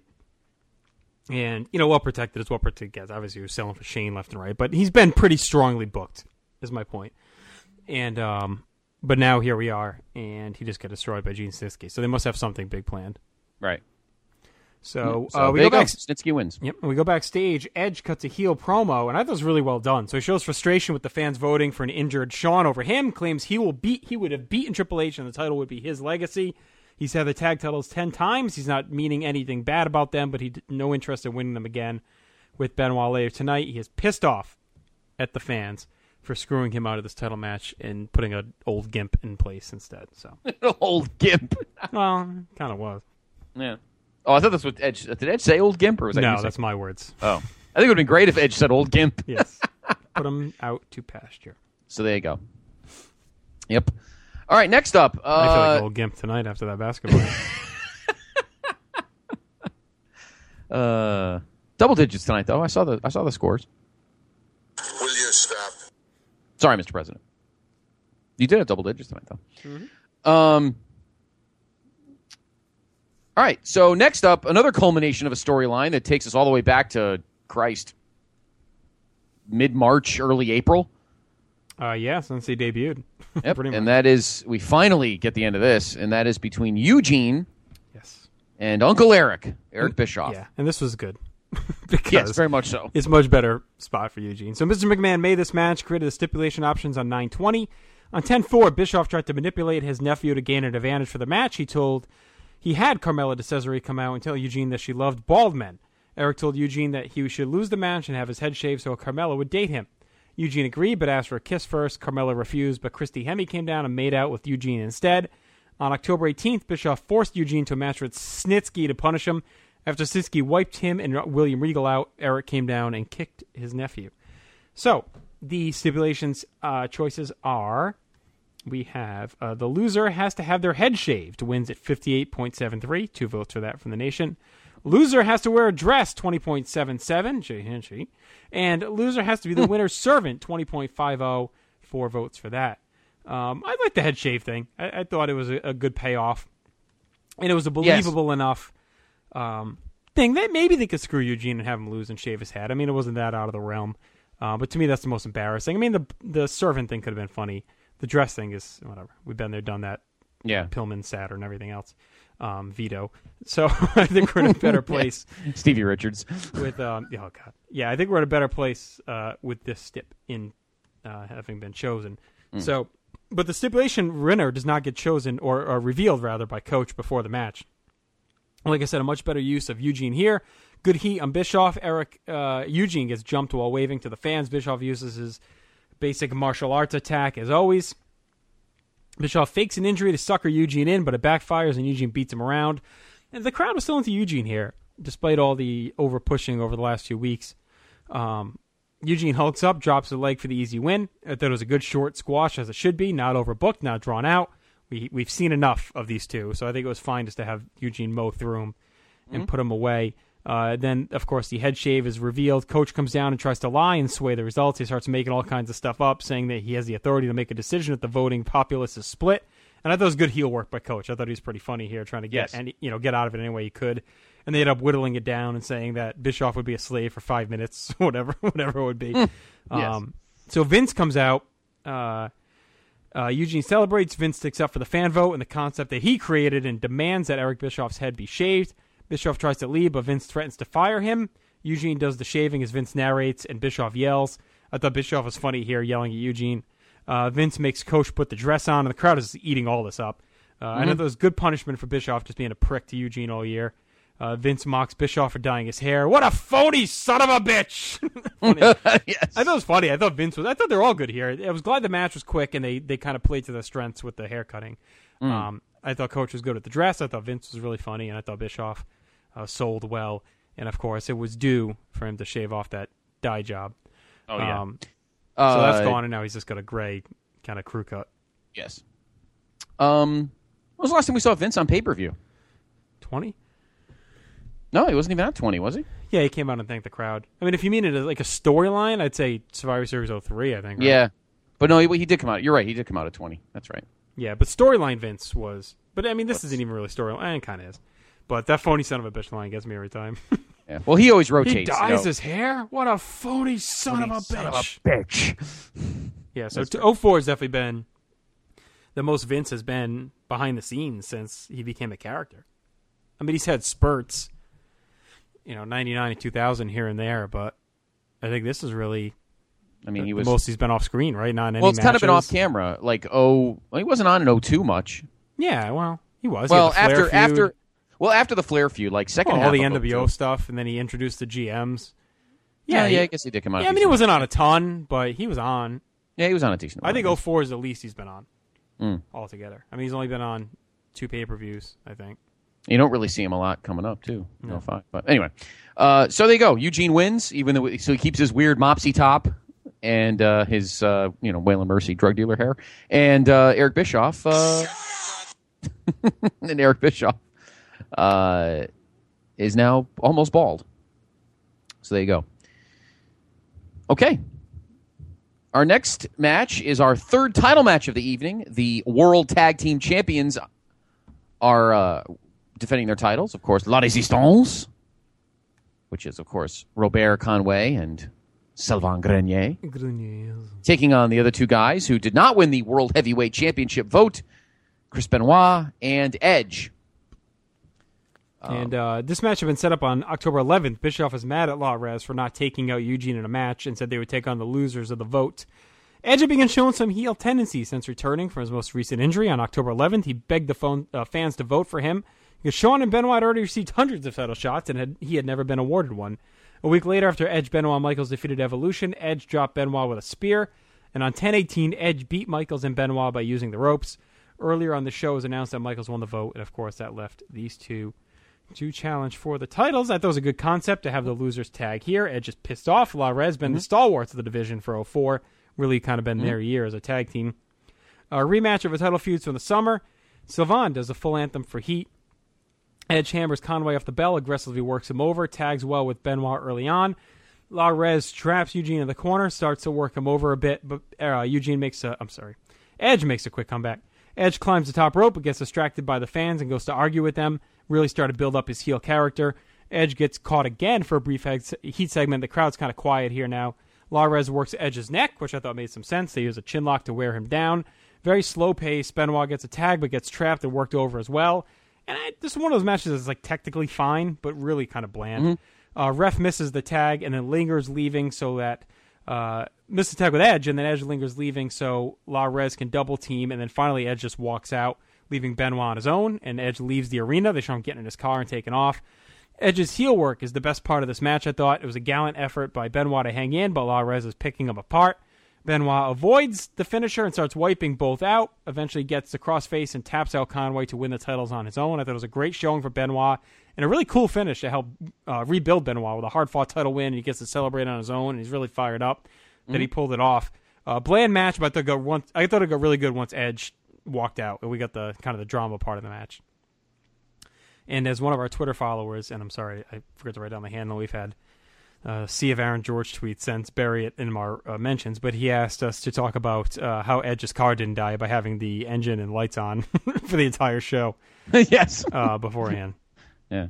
S1: And, you know, well protected is what protected gets. Obviously, he was selling for Shane left and right, but he's been pretty strongly booked, is my point. And, um, but now here we are, and he just got destroyed by Gene Snitsky. So they must have something big planned.
S2: Right.
S1: So,
S2: So
S1: uh, we
S2: there
S1: go
S2: you
S1: back.
S2: Snitsky wins.
S1: Yep, and we go backstage. Edge cuts a heel promo, and I thought it was really well done. So he shows frustration with the fans voting for an injured Shawn over him. Claims he will beat, he would have beaten Triple H, and the title would be his legacy. He's had the tag titles ten times. He's not meaning anything bad about them, but he had no interest in winning them again with Benoit later tonight. He is pissed off at the fans for screwing him out of this title match and putting an old gimp in place instead. So,
S2: Old Gimp.
S1: well, kind of was.
S2: Yeah. Oh, I thought that's what Edge... Did Edge say Old Gimp, or was that you
S1: No,
S2: saying-
S1: that's my words.
S2: Oh. I think it would have been great if Edge said Old Gimp.
S1: Yes, put him out to pasture.
S2: So there you go. Yep. All right, next up. Uh,
S1: I feel like old gimp tonight after that basketball game.
S2: uh, double digits tonight, though. I saw the I saw the scores.
S8: Will you stop?
S2: Sorry, Mister President. You did have double digits tonight, though. Um. All right, so next up, another culmination of a storyline that takes us all the way back to, Christ, mid-March, early April.
S1: Uh, yeah, since he debuted.
S2: Yep,
S1: Pretty much.
S2: and that is, we finally get the end of this, and that is between Eugene
S1: Yes.
S2: and Uncle Eric, Eric Bischoff.
S1: Yeah, and this was good. because
S2: Yes, very much so.
S1: it's a much better spot for Eugene. So Mister McMahon made this match, created the stipulation options on nine twenty. On ten four, Bischoff tried to manipulate his nephew to gain an advantage for the match. He told... He had Carmella de Cesare come out and tell Eugene that she loved bald men. Eric told Eugene that he should lose the match and have his head shaved so Carmella would date him. Eugene agreed, but asked for a kiss first. Carmella refused, but Christy Hemme came down and made out with Eugene instead. On October eighteenth, Bischoff forced Eugene to a match with Snitsky to punish him. After Snitsky wiped him and William Regal out, Eric came down and kicked his nephew. So, the stipulations uh, choices are... We have uh, the loser has to have their head shaved, wins at fifty-eight point seven three, two votes for that from the nation. Loser has to wear a dress, twenty point seven seven, Jay Hinchy. And loser has to be the winner's servant, twenty point five oh, four votes for that. Um, I like the head shave thing. I, I thought it was a, a good payoff. And it was a believable yes. enough um, thing that maybe they could screw Eugene and have him lose and shave his head. I mean, it wasn't that out of the realm. Uh, but to me, that's the most embarrassing. I mean, the the servant thing could have been funny. The dress thing is whatever. We've been there, done that.
S2: Yeah.
S1: Pillman, Saturn, everything else. um, veto. So I think we're in a better place.
S2: Stevie Richards.
S1: With um, oh god, yeah, I think we're in a better place uh, with this stip in uh, having been chosen. Mm. So, but the stipulation winner does not get chosen or, or revealed rather by Coach before the match. Like I said, a much better use of Eugene here. Good heat on Bischoff. Eric uh, Eugene gets jumped while waving to the fans. Bischoff uses his basic martial arts attack as always. Bischoff fakes an injury to sucker Eugene in, but it backfires and Eugene beats him around. And the crowd was still into Eugene here, despite all the over pushing over the last few weeks. Um, Eugene hulks up, drops a leg for the easy win. I thought it was a good short squash, as it should be. Not overbooked, not drawn out. We, we've seen enough of these two, so I think it was fine just to have Eugene mow through him and mm-hmm. put him away. Uh, then, of course, the head shave is revealed. Coach comes down and tries to lie and sway the results. He starts making all kinds of stuff up, saying that he has the authority to make a decision if the voting populace is split. And I thought it was good heel work by Coach. I thought he was pretty funny here, trying to get
S2: yes.
S1: any, you know get out of it any way he could. And they ended up whittling it down and saying that Bischoff would be a slave for five minutes, whatever, whatever it would be.
S2: yes.
S1: um, so Vince comes out. Uh, uh, Eugene celebrates. Vince sticks up for the fan vote and the concept that he created and demands that Eric Bischoff's head be shaved. Bischoff tries to leave, but Vince threatens to fire him. Eugene does the shaving as Vince narrates, and Bischoff yells. I thought Bischoff was funny here, yelling at Eugene. Uh, Vince makes Coach put the dress on, and the crowd is eating all this up. Uh, mm-hmm. I know there was good punishment for Bischoff just being a prick to Eugene all year. Uh, Vince mocks Bischoff for dyeing his hair. What a phony son of a bitch!
S2: yes.
S1: I thought it was funny. I thought Vince was. I thought they were all good here. I was glad the match was quick, and they, they kind of played to their strengths with the hair cutting. Mm. Um, I thought Coach was good at the dress. I thought Vince was really funny, and I thought Bischoff Uh, sold well, and of course it was due for him to shave off that dye job.
S2: Oh yeah.
S1: Um,
S2: uh,
S1: so that's gone, and now he's just got a gray kind of crew cut.
S2: Yes. Um, when was the last time we saw Vince on pay per view?
S1: Twenty?
S2: No, he wasn't even at twenty, was he?
S1: Yeah, he came out and thanked the crowd. I mean, if you mean it as like a storyline, I'd say Survivor Series oh three. I think. Right?
S2: Yeah, but no, he, he did come out. You're right. He did come out at twenty. That's right.
S1: Yeah, but storyline Vince was. But I mean, this What's... isn't even really storyline. It kind of is. But that phony son of a bitch line gets me every time.
S2: yeah. Well, he always rotates.
S1: He dyes
S2: you know.
S1: his hair? What a phony son,
S2: phony
S1: of, a
S2: son of a
S1: bitch.
S2: bitch.
S1: yeah, so oh four has definitely been the most Vince has been behind the scenes since he became a character. I mean, he's had spurts, you know, ninety-nine and two thousand here and there, but I think this is really
S2: I mean,
S1: the,
S2: he was
S1: the most he's been off screen, right? Not in any
S2: Well, it's
S1: matches.
S2: kind of been off camera. Like, oh, well, he wasn't on in oh two much.
S1: Yeah, well. He was.
S2: Well,
S1: he had the
S2: after
S1: feud.
S2: after, well, after the Flair feud, like second
S1: well,
S2: half
S1: all the
S2: of
S1: N W O
S2: oh two.
S1: stuff, and then he introduced the G Ms.
S2: Yeah,
S1: Yeah,
S2: yeah,
S1: he,
S2: I guess he did come out.
S1: Yeah, I mean, he wasn't on a ton, but he was on.
S2: Yeah, he was on a decent.
S1: I think
S2: oh
S1: four is the least he's been on
S2: mm.
S1: altogether. I mean, he's only been on two pay per views, I think.
S2: You don't really see him a lot coming up, too.
S1: No.
S2: oh five. But anyway, uh, so there you go. Eugene wins, even though so he keeps his weird mopsy top and uh, his uh, you know Waylon Mercy drug dealer hair, and uh, Eric Bischoff. Uh, and Eric Bischoff uh, is now almost bald. So there you go. Okay. Our next match is our third title match of the evening. The World Tag Team Champions are uh, defending their titles. Of course, La Resistance, which is, of course, Robert Conway and Sylvain Grenier.
S1: Grenier.
S2: Taking on the other two guys who did not win the World Heavyweight Championship vote, Chris Benoit and Edge.
S1: And uh, this match had been set up on October eleventh. Bischoff is mad at La Rez for not taking out Eugene in a match and said they would take on the losers of the vote. Edge had begun showing some heel tendencies since returning from his most recent injury. On October eleventh, he begged the phone, uh, fans to vote for him because Shawn and Benoit had already received hundreds of title shots and had, he had never been awarded one. A week later, after Edge, Benoit, and Michaels defeated Evolution, Edge dropped Benoit with a spear. And on ten eighteen, Edge beat Michaels and Benoit by using the ropes. Earlier on the show, it was announced that Michaels won the vote, and of course that left these two to challenge for the titles. I thought it was a good concept to have the losers tag here. Edge is pissed off. La Rez been mm-hmm. the stalwarts of the division for oh four. Really kind of been mm-hmm. their year as a tag team. A rematch of a title feuds from the summer. Sylvain does a full anthem for Heat. Edge hammers Conway off the bell, aggressively works him over, tags well with Benoit early on. La Rez traps Eugene in the corner, starts to work him over a bit, but uh, Eugene makes a, I'm sorry, Edge makes a quick comeback. Edge climbs the top rope, but gets distracted by the fans and goes to argue with them. Really start to build up his heel character. Edge gets caught again for a brief heat segment. The crowd's kind of quiet here now. La Rez works Edge's neck, which I thought made some sense. They use a chin lock to wear him down. Very slow pace. Benoit gets a tag, but gets trapped and worked over as well. and I, this is one of those matches that's like technically fine, but really kind of bland.
S2: Mm-hmm.
S1: Uh, ref misses the tag and then lingers leaving so that uh, misses the tag with Edge, and then Edge lingers leaving so La Rez can double team, and then finally Edge just walks out, leaving Benoit on his own, and Edge leaves the arena. They show him getting in his car and taking off. Edge's heel work is the best part of this match, I thought. It was a gallant effort by Benoit to hang in, but La Rez is picking him apart. Benoit avoids the finisher and starts wiping both out, eventually gets the crossface and taps out Conway to win the titles on his own. I thought it was a great showing for Benoit and a really cool finish to help uh, rebuild Benoit with a hard-fought title win. He gets to celebrate on his own, and he's really fired up that mm-hmm. he pulled it off. Uh, bland match, but I thought, it got once, I thought it got really good once Edge walked out, and we got the kind of the drama part of the match. And as one of our Twitter followers, and I'm sorry, I forgot to write down the handle, we've had Uh, Sea of Aaron George tweet, since bury it in our uh, mentions, but he asked us to talk about uh, how Edge's car didn't die by having the engine and lights on for the entire show.
S2: Yes,
S1: uh, beforehand.
S2: Yeah.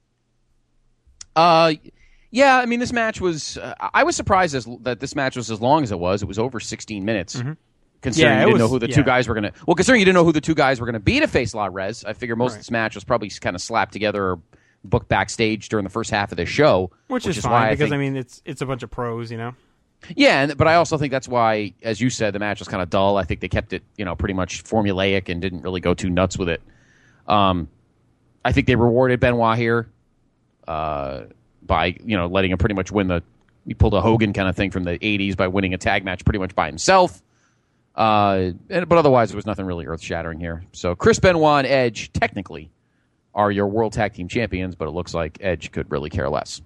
S2: Uh, yeah. I mean, this match was. Uh, I was surprised as, that this match was as long as it was. It was over sixteen minutes.
S1: Mm-hmm.
S2: Considering
S1: yeah,
S2: you didn't
S1: was,
S2: know who the
S1: yeah.
S2: two guys were going to. Well, considering you didn't know who the two guys were going to be to face La Rez, I figure most
S1: right.
S2: of this match was probably kind of slapped together. Or booked backstage during the first half of the show,
S1: which,
S2: which
S1: is,
S2: is
S1: fine
S2: why
S1: because
S2: I, think,
S1: I mean it's it's a bunch of pros, you know.
S2: Yeah, and, but I also think that's why, as you said, the match was kind of dull. I think they kept it, you know, pretty much formulaic and didn't really go too nuts with it. Um, I think they rewarded Benoit here uh, by you know letting him pretty much win the. He pulled a Hogan kind of thing from the eighties by winning a tag match pretty much by himself. Uh, and, but otherwise, there was nothing really earth shattering here. So Chris Benoit and Edge technically are your World Tag Team Champions, but it looks like Edge could really care less.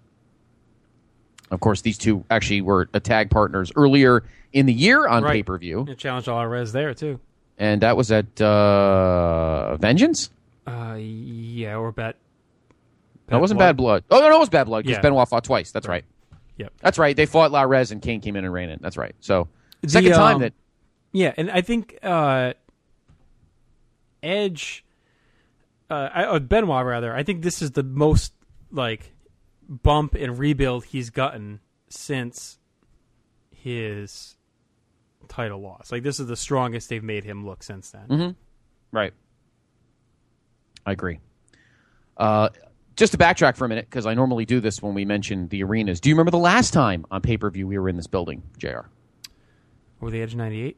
S2: Of course, these two actually were tag partners earlier in the year on
S1: right.
S2: pay-per-view.
S1: It challenged La Rez there, too.
S2: And that was at uh, Vengeance?
S1: Uh, yeah, or Bad...
S2: That wasn't Bad Blood. Oh, no, no, it was Bad Blood, because
S1: yeah.
S2: Benoit fought twice. That's right. right.
S1: Yep.
S2: That's right. They fought La Rez, and Kane came in and ran it. That's right. So, the, second
S1: um,
S2: time that...
S1: Yeah, and I think uh, Edge... Uh, I, uh, Benoit, rather. I think this is the most like bump and rebuild he's gotten since his title loss. Like this is the strongest they've made him look since then.
S2: Mm-hmm. Right. I agree. Uh, just to backtrack for a minute, because I normally do this when we mention the arenas. Do you remember the last time on pay per view we were in this building, J R?
S1: Were the Edge ninety-eight?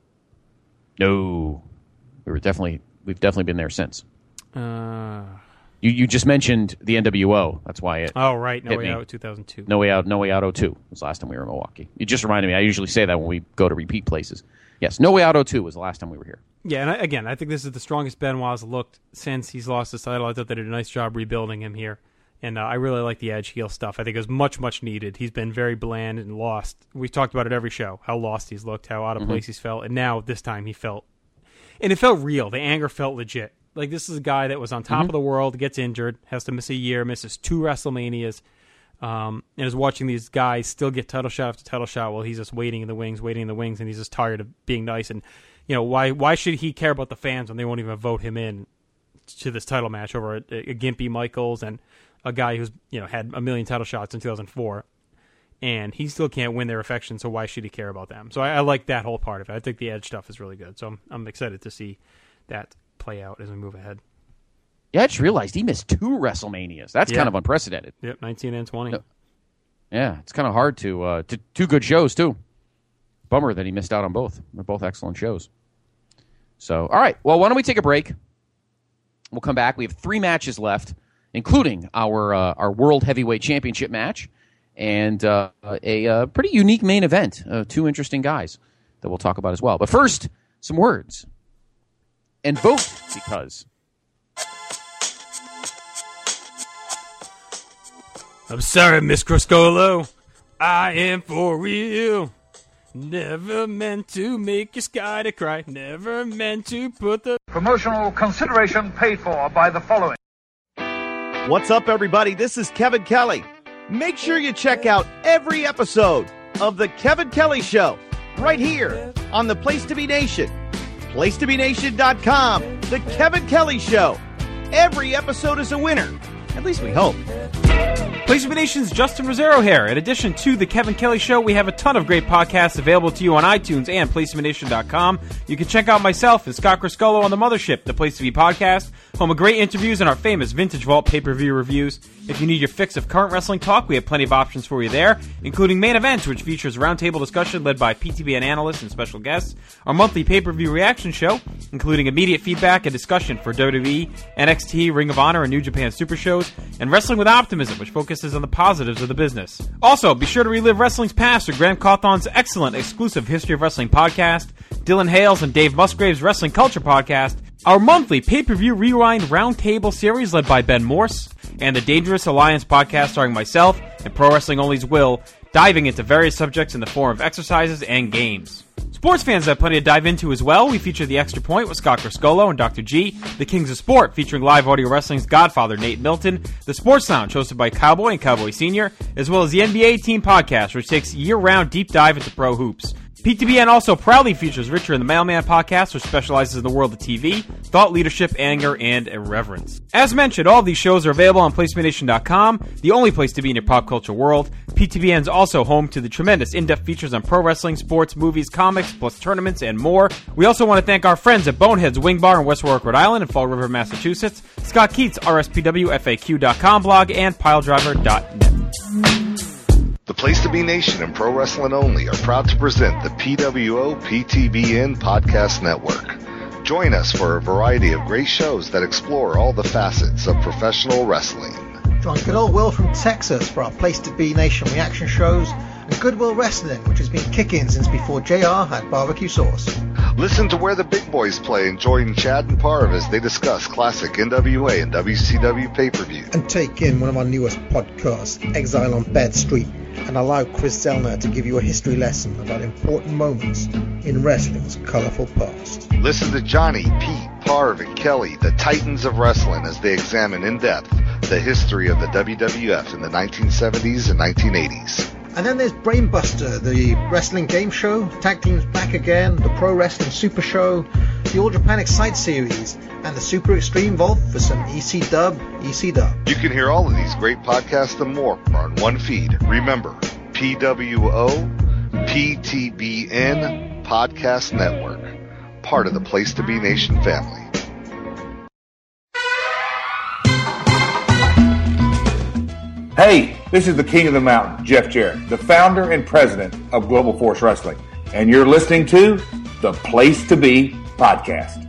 S2: No, we were definitely. We've definitely been there since.
S1: Uh,
S2: you you just mentioned the N W O. That's why it.
S1: Oh right, No
S2: hit
S1: Way
S2: me.
S1: Out two thousand two.
S2: No Way Out. No Way Out oh two was the last time we were in Milwaukee. You just reminded me. I usually say that when we go to repeat places. Yes, No Way Out oh two was the last time we were here.
S1: Yeah, and I, again, I think this is the strongest Benoit's looked since he's lost his title. I thought they did a nice job rebuilding him here, and uh, I really like the Edge heel stuff. I think it was much much needed. He's been very bland and lost. We've talked about it every show. How lost he's looked, how out of
S2: Mm-hmm.
S1: place he's felt, and now this time he felt, and it felt real. The anger felt legit. Like, this is a guy that was on top
S2: mm-hmm.
S1: of the world, gets injured, has to miss a year, misses two WrestleManias, um, and is watching these guys still get title shot after title shot while he's just waiting in the wings, waiting in the wings, and he's just tired of being nice. And, you know, why why should he care about the fans when they won't even vote him in to this title match over a, a Gimpy Michaels and a guy who's, you know, had a million title shots in two thousand four? And he still can't win their affection, so why should he care about them? So I, I like that whole part of it. I think the Edge stuff is really good. So I'm, I'm excited to see that play out as we move ahead.
S2: Yeah, I just realized he missed two WrestleManias. That's
S1: yeah.
S2: kind of unprecedented.
S1: Yep, nineteen and twenty.
S2: No. Yeah, it's kind of hard to, uh, to two good shows too. Bummer that he missed out on both. They're both excellent shows. So, all right. Well, why don't we take a break? We'll come back. We have three matches left, including our uh, our World Heavyweight Championship match and uh, a uh, pretty unique main event. Uh, two interesting guys that we'll talk about as well. But first, some words. And vote, because...
S1: I'm sorry, Miss Criscolo. I am for real. Never meant to make your sky to cry. Never meant to put the...
S9: Promotional consideration paid for by the following.
S10: What's up, everybody? This is Kevin Kelly. Make sure you check out every episode of The Kevin Kelly Show right here on the Place to Be Nation. place to be nation dot com. The Kevin Kelly Show. Every episode is a winner. At least we hope.
S1: Place to Be Nation's Justin Rosero here. In addition to The Kevin Kelly Show, we have a ton of great podcasts available to you on iTunes and place to be nation dot com. You can check out myself and Scott Criscolo on The Mothership, the Place to Be podcast, Home of great interviews and our famous Vintage Vault pay-per-view reviews. If you need your fix of current wrestling talk, we have plenty of options for you there, including Main Events, which features roundtable discussion led by P T B N analysts and special guests, our monthly pay-per-view reaction show, including immediate feedback and discussion for W W E, N X T, Ring of Honor, and New Japan Super Shows, and Wrestling with Optimism, which focuses on the positives of the business. Also, be sure to relive wrestling's past with Graham Cawthon's excellent exclusive History of Wrestling podcast, Dylan Hales and Dave Musgrave's Wrestling Culture podcast, our monthly pay-per-view rewind roundtable series led by Ben Morse, and the Dangerous Alliance podcast starring myself and Pro Wrestling Only's Will, diving into various subjects in the form of exercises and games. Sports fans have plenty to dive into as well. We feature The Extra Point with Scott Criscolo and Doctor G, The Kings of Sport featuring live audio wrestling's godfather Nate Milton, The Sports Lounge hosted by Cowboy and Cowboy Senior, as well as the N B A Team Podcast, which takes a year-round deep dive into pro hoops. P T B N also proudly features Richard and the Mailman podcast, which specializes in the world of T V, thought leadership, anger, and irreverence. As mentioned, all of these shows are available on Place To Be Nation dot com, the only place to be in your pop culture world. P T B N is also home to the tremendous in-depth features on pro wrestling, sports, movies, comics, plus tournaments, and more. We also want to thank our friends at Bonehead's Wing Bar in West Warwick, Rhode Island, and Fall River, Massachusetts, Scott Keats, R S P W F A Q dot com blog, and Piledriver dot net.
S8: The Place to Be Nation and Pro Wrestling Only are proud to present the P W O P T B N Podcast Network. Join us for a variety of great shows that explore all the facets of professional wrestling.
S11: Join good old Will from Texas for our Place to Be Nation reaction shows, and Goodwill Wrestling, which has been kicking since before J R had barbecue sauce.
S8: Listen to Where the Big Boys Play and join Chad and Parv as they discuss classic N W A and W C W pay-per-view.
S11: And take in one of our newest podcasts, Exile on Bad Street, and allow Chris Zellner to give you a history lesson about important moments in wrestling's colorful past.
S8: Listen to Johnny, Pete, Parv, and Kelly, the Titans of Wrestling, as they examine in depth the history of the W W F in the nineteen seventies and nineteen eighties.
S11: And then there's Brainbuster, the wrestling game show, Tag Teams Back Again, the Pro Wrestling Super Show, the All Japan Excite Series, and the Super Extreme Vault for some E C Dub, E C Dub.
S8: You can hear all of these great podcasts and more on one feed. Remember, P W O P T B N Podcast Network, part of the Place to Be Nation family.
S12: Hey, this is the King of the Mountain, Jeff Jarrett, the founder and president of Global Force Wrestling, and you're listening to the Place to Be Podcast.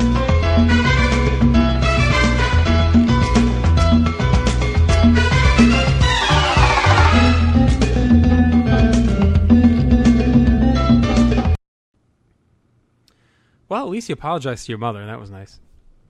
S1: Well, at least you apologized to your mother, and that was nice.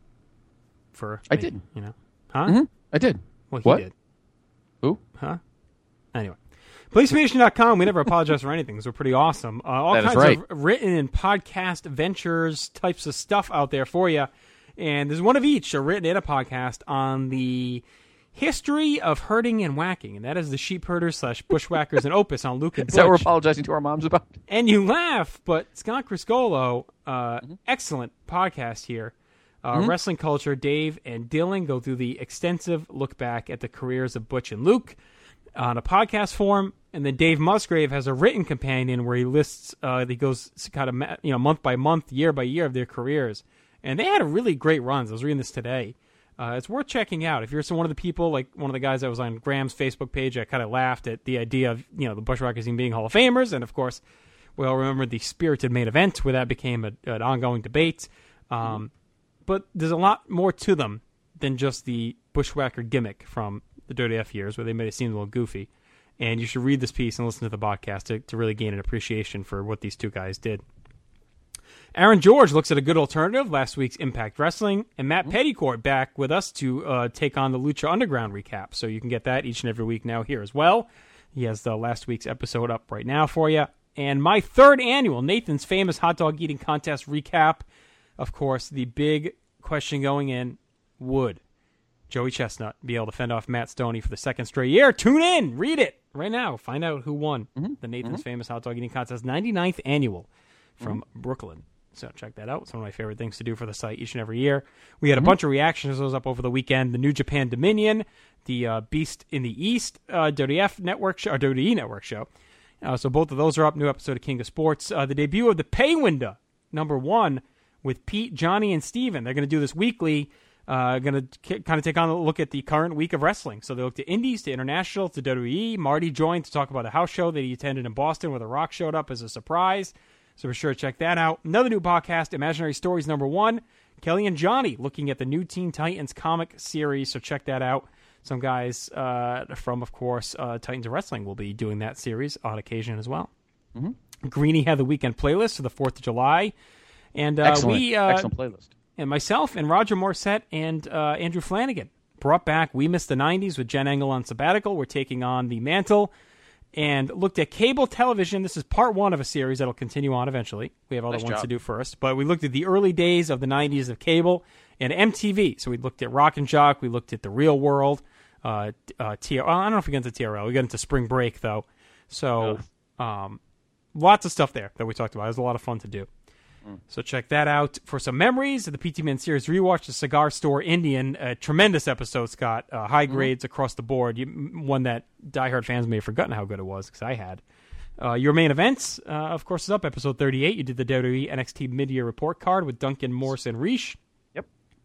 S1: For
S2: I
S1: me,
S2: did.
S1: You know? Huh?
S2: Mm-hmm. I did.
S1: Well, he
S2: what?
S1: did.
S2: Who?
S1: Huh? Anyway. Place To Be Nation dot com, we never apologize for anything, so we're pretty awesome. Uh, all
S2: That is
S1: kinds
S2: right.
S1: of written and podcast ventures, types of stuff out there for you. And there's one of each, a written and a podcast, on the history of herding and whacking. And that is the Sheep Herders slash Bushwhackers and Opus on Luke and
S2: Is
S1: Butch.
S2: that what we're apologizing to our moms about?
S1: And you laugh, but Scott Criscolo, uh,
S2: Mm-hmm.
S1: excellent podcast here. Uh,
S2: Mm-hmm.
S1: Wrestling Culture, Dave and Dylan go through the extensive look back at the careers of Butch and Luke on a podcast form, and then Dave Musgrave has a written companion where he lists, uh, he goes kind of you know month by month, year by year of their careers, and they had a really great runs. I was reading this today. Uh, it's worth checking out if you're some one of the people, like one of the guys that was on Graham's Facebook page. I kind of laughed at the idea of you know the Bushwhackers being Hall of Famers, and of course, we all remember the Spirited Main Event where that became a, an ongoing debate. Um, But there's a lot more to them than just the Bushwhacker gimmick from the Dirty F years where they made it seem a little goofy. And you should read this piece and listen to the podcast to, to really gain an appreciation for what these two guys did. Aaron George looks at a good alternative, last week's Impact Wrestling, and Matt Petticourt back with us to uh, take on the Lucha Underground recap. So you can get that each and every week now here as well. He has the last week's episode up right now for you. And my third annual Nathan's Famous Hot Dog Eating Contest recap. Of course, the big question going in, would Joey Chestnut be able to fend off Matt Stoney for the second straight year? Tune in, read it right now. Find out who won
S2: mm-hmm.
S1: the Nathan's
S2: mm-hmm.
S1: Famous Hot Dog Eating Contest ninety-ninth annual from
S2: mm-hmm.
S1: Brooklyn. So check that out. It's one of my favorite things to do for the site each and every year. We had a
S2: mm-hmm.
S1: bunch of reactions to those up over the weekend. The New Japan Dominion, the uh, Beast in the East, uh, W W F Network show, or W W E Network show. Uh, so both of those are up. New episode of King of Sports. Uh, the debut of the Pay Window, number one, with Pete, Johnny, and Steven. They're going to do this weekly Uh, going to k- kind of take on a look at the current week of wrestling. So they looked at indies, to international, to W W E. Marty joined to talk about a house show that he attended in Boston where The Rock showed up as a surprise. So be sure to check that out. Another new podcast, Imaginary Stories number one. Kelly and Johnny looking at the new Teen Titans comic series. So check that out. Some guys uh, from, of course, uh, Titans of Wrestling will be doing that series on occasion as well.
S2: Mm-hmm.
S1: Greeny had the weekend playlist for the fourth of July. And uh,
S2: excellent.
S1: we, uh,
S2: excellent playlist.
S1: And myself and Roger Morissette and uh, Andrew Flanagan brought back We Missed the nineties with Jen Engel on sabbatical. We're taking on the mantle and looked at cable television. This is part one of a series that'll continue on eventually. We have other
S2: Nice
S1: ones
S2: job.
S1: to do first. But we looked at the early days of the nineties of cable and M T V. So we looked at Rock and Jock. We looked at The Real World. Uh, uh, T- I don't know if we got into T R L. We got into Spring Break, though. So um, lots of stuff there that we talked about. It was a lot of fun to do. So check that out for some memories of the P T Man series. Rewatch the Cigar Store Indian. A tremendous episode, Scott. Uh, high grades mm-hmm. across the board. You, one that diehard fans may have forgotten how good it was because I had. Uh, your main events, uh, of course, is up. Episode thirty-eight. You did the W W E N X T mid-year report card with Duncan, Morse, and Reish.
S2: Yep.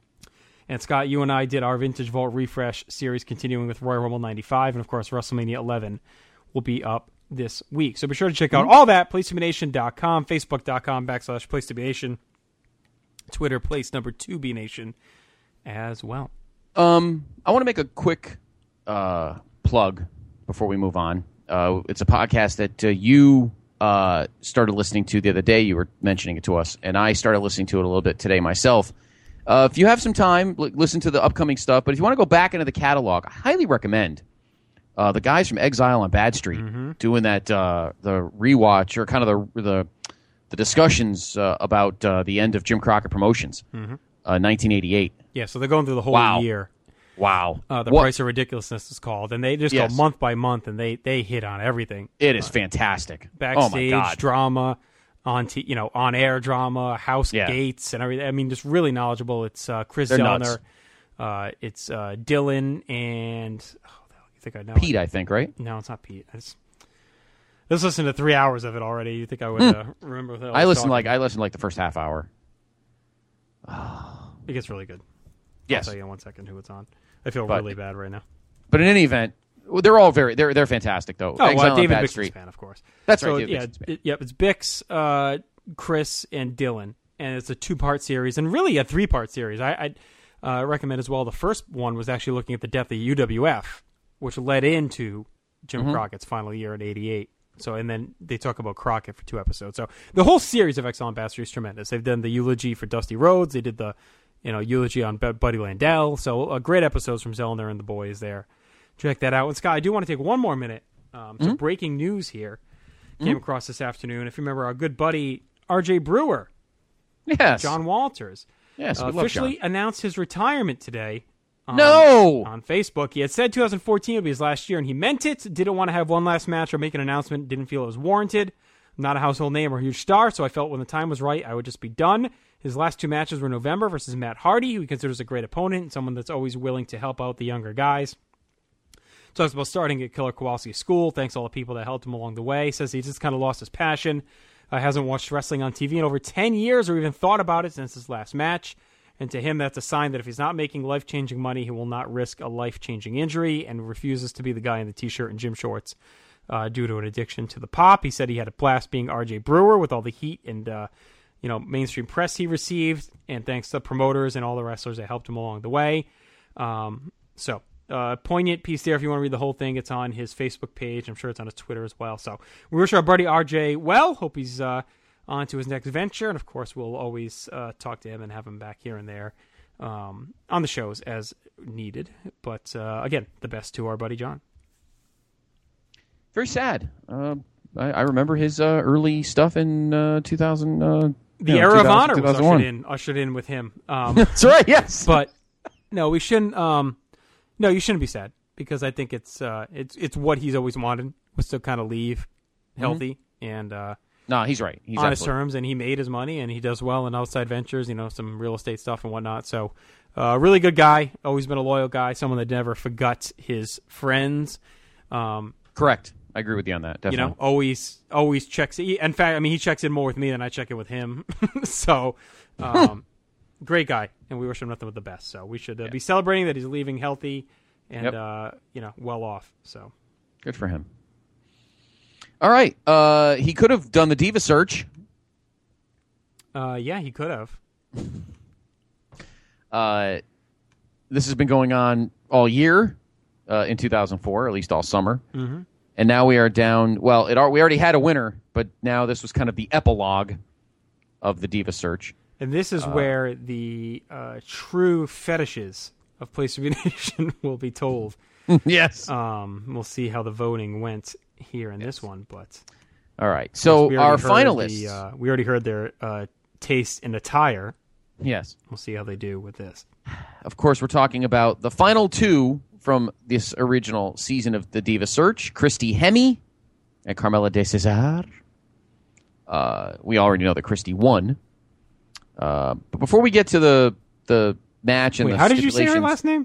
S1: And Scott, you and I did our Vintage Vault Refresh series continuing with Royal Rumble ninety-five. And, of course, WrestleMania eleven will be up this week. So be sure to check out all that, place to be nation dot com, facebook.com backslash place to be nation, Twitter, place number two B Nation as well.
S2: Um, I want to make a quick uh, plug before we move on. Uh, it's a podcast that uh, you uh, started listening to the other day. You were mentioning it to us, and I started listening to it a little bit today myself. Uh, if you have some time, l- listen to the upcoming stuff. But if you want to go back into the catalog, I highly recommend Uh, the guys from Exile on Bad Street mm-hmm. doing that uh, the rewatch or kind of the the, the discussions uh, about uh, the end of Jim Crockett Promotions, mm-hmm. uh, nineteen eighty-eight.
S1: Yeah, so they're going through the whole
S2: wow.
S1: year.
S2: Wow,
S1: uh, the
S2: what?
S1: Price of Ridiculousness is called, and they just
S2: yes.
S1: go month by month, and they they hit on everything.
S2: It is
S1: uh,
S2: fantastic.
S1: Backstage
S2: oh my God.
S1: drama, on t- you know on air drama, house
S2: yeah.
S1: gates, and everything. I mean, just really knowledgeable. It's uh, Chris
S2: They're
S1: Zellner, uh, it's uh, Dylan, and. Oh, I think I know
S2: Pete,
S1: it.
S2: I think, right?
S1: No, it's not Pete. It's, let's listen to three hours of it already. You think I would uh, remember what I
S2: I
S1: was
S2: listened
S1: talking
S2: like
S1: about.
S2: I listened like the first half hour.
S1: It gets really good.
S2: Yes.
S1: I'll tell you in one second who it's on. I feel
S2: but,
S1: really bad right now.
S2: But in any event, well, they're all very they're they're fantastic though.
S1: Oh,
S2: Exile
S1: well, David
S2: on Bad
S1: Bix's
S2: Street.
S1: fan, of course.
S2: That's
S1: so,
S2: right.
S1: Yeah, it, yep. It's Bix, uh, Chris, and Dylan, and it's a two-part series, and really a three-part series. I I uh, recommend as well. The first one was actually looking at the death of U W F, which led into Jim mm-hmm. Crockett's final year in eighty-eight. So, and then they talk about Crockett for two episodes. So the whole series of Exile on Bad Street is tremendous. They've done the eulogy for Dusty Rhodes. They did the, you know, eulogy on Buddy Landell. So uh, great episodes from Zellner and the boys there. Check that out. And Scott, I do want to take one more minute. Um, mm-hmm. So breaking news here came mm-hmm. across this afternoon. If you remember our good buddy R J Brewer,
S2: yes,
S1: John Walters,
S2: yes,
S1: uh,
S2: we love
S1: officially
S2: John.
S1: announced his retirement today. On,
S2: no!
S1: On Facebook. He had said twenty fourteen would be his last year, and he meant it. Didn't want to have one last match or make an announcement. Didn't feel it was warranted. I'm not a household name or a huge star, so I felt when the time was right, I would just be done. His last two matches were November versus Matt Hardy, who he considers a great opponent and someone that's always willing to help out the younger guys. Talks about starting at Killer Kowalski School. Thanks to all the people that helped him along the way. Says he just kind of lost his passion. Uh, hasn't watched wrestling on T V in over ten years or even thought about it since his last match. And to him, that's a sign that if he's not making life-changing money, he will not risk a life-changing injury and refuses to be the guy in the T-shirt and gym shorts uh, due to an addiction to the pop. He said he had a blast being R J Brewer with all the heat and uh, you know mainstream press he received, and thanks to promoters and all the wrestlers that helped him along the way. Um, so, uh, poignant piece there. If you want to read the whole thing, it's on his Facebook page. I'm sure it's on his Twitter as well. So we wish our buddy R J well. Hope he's... Uh, on to his next venture, and of course we'll always uh, talk to him and have him back here and there um, on the shows as needed. But uh, again, the best to our buddy John.
S2: Very sad. Uh, I, I remember his uh, early stuff in uh, two thousand. Uh,
S1: the
S2: you know,
S1: era of honor was
S2: ushered
S1: in, ushered in with him. Um,
S2: That's right. Yes,
S1: but no, we shouldn't. Um, no, you shouldn't be sad because I think it's uh, it's it's what he's always wanted was to kind of leave healthy mm-hmm. and. Uh,
S2: No, he's right. He's
S1: on his
S2: absolutely.
S1: terms, and he made his money, and he does well in outside ventures, you know, some real estate stuff and whatnot. So, uh, really good guy, always been a loyal guy, someone that never forgot his friends. Um,
S2: Correct. I agree with you on that. Definitely.
S1: You know, always, always checks. In fact, I mean, he checks in more with me than I check in with him. so, um, great guy, and we wish him nothing but the best. So we should uh, yeah. be celebrating that he's leaving healthy and
S2: yep.
S1: uh, you know well off. So
S2: good for him. All right, uh, he could have done the Diva Search.
S1: Uh, yeah, he could have.
S2: uh, this has been going on all year uh, in two thousand four, at least all summer.
S1: Mm-hmm.
S2: And now we are down. Well, it we already had a winner, but now this was kind of the epilogue of the Diva Search.
S1: And this is uh, where the uh, true fetishes of Place to Be Nation will be told.
S2: Yes.
S1: Um, we'll see how the voting went here in yes. this one, but
S2: all right. So our finalists,
S1: the, uh, we already heard their uh, taste in attire.
S2: Yes.
S1: We'll see how they do with this.
S2: Of course, we're talking about the final two from this original season of the Diva Search: Christy Hemme and Carmella de Cesar. Uh, we already know that Christy won. Uh, but before we get to the the match and
S1: Wait,
S2: the
S1: how did you say her last name?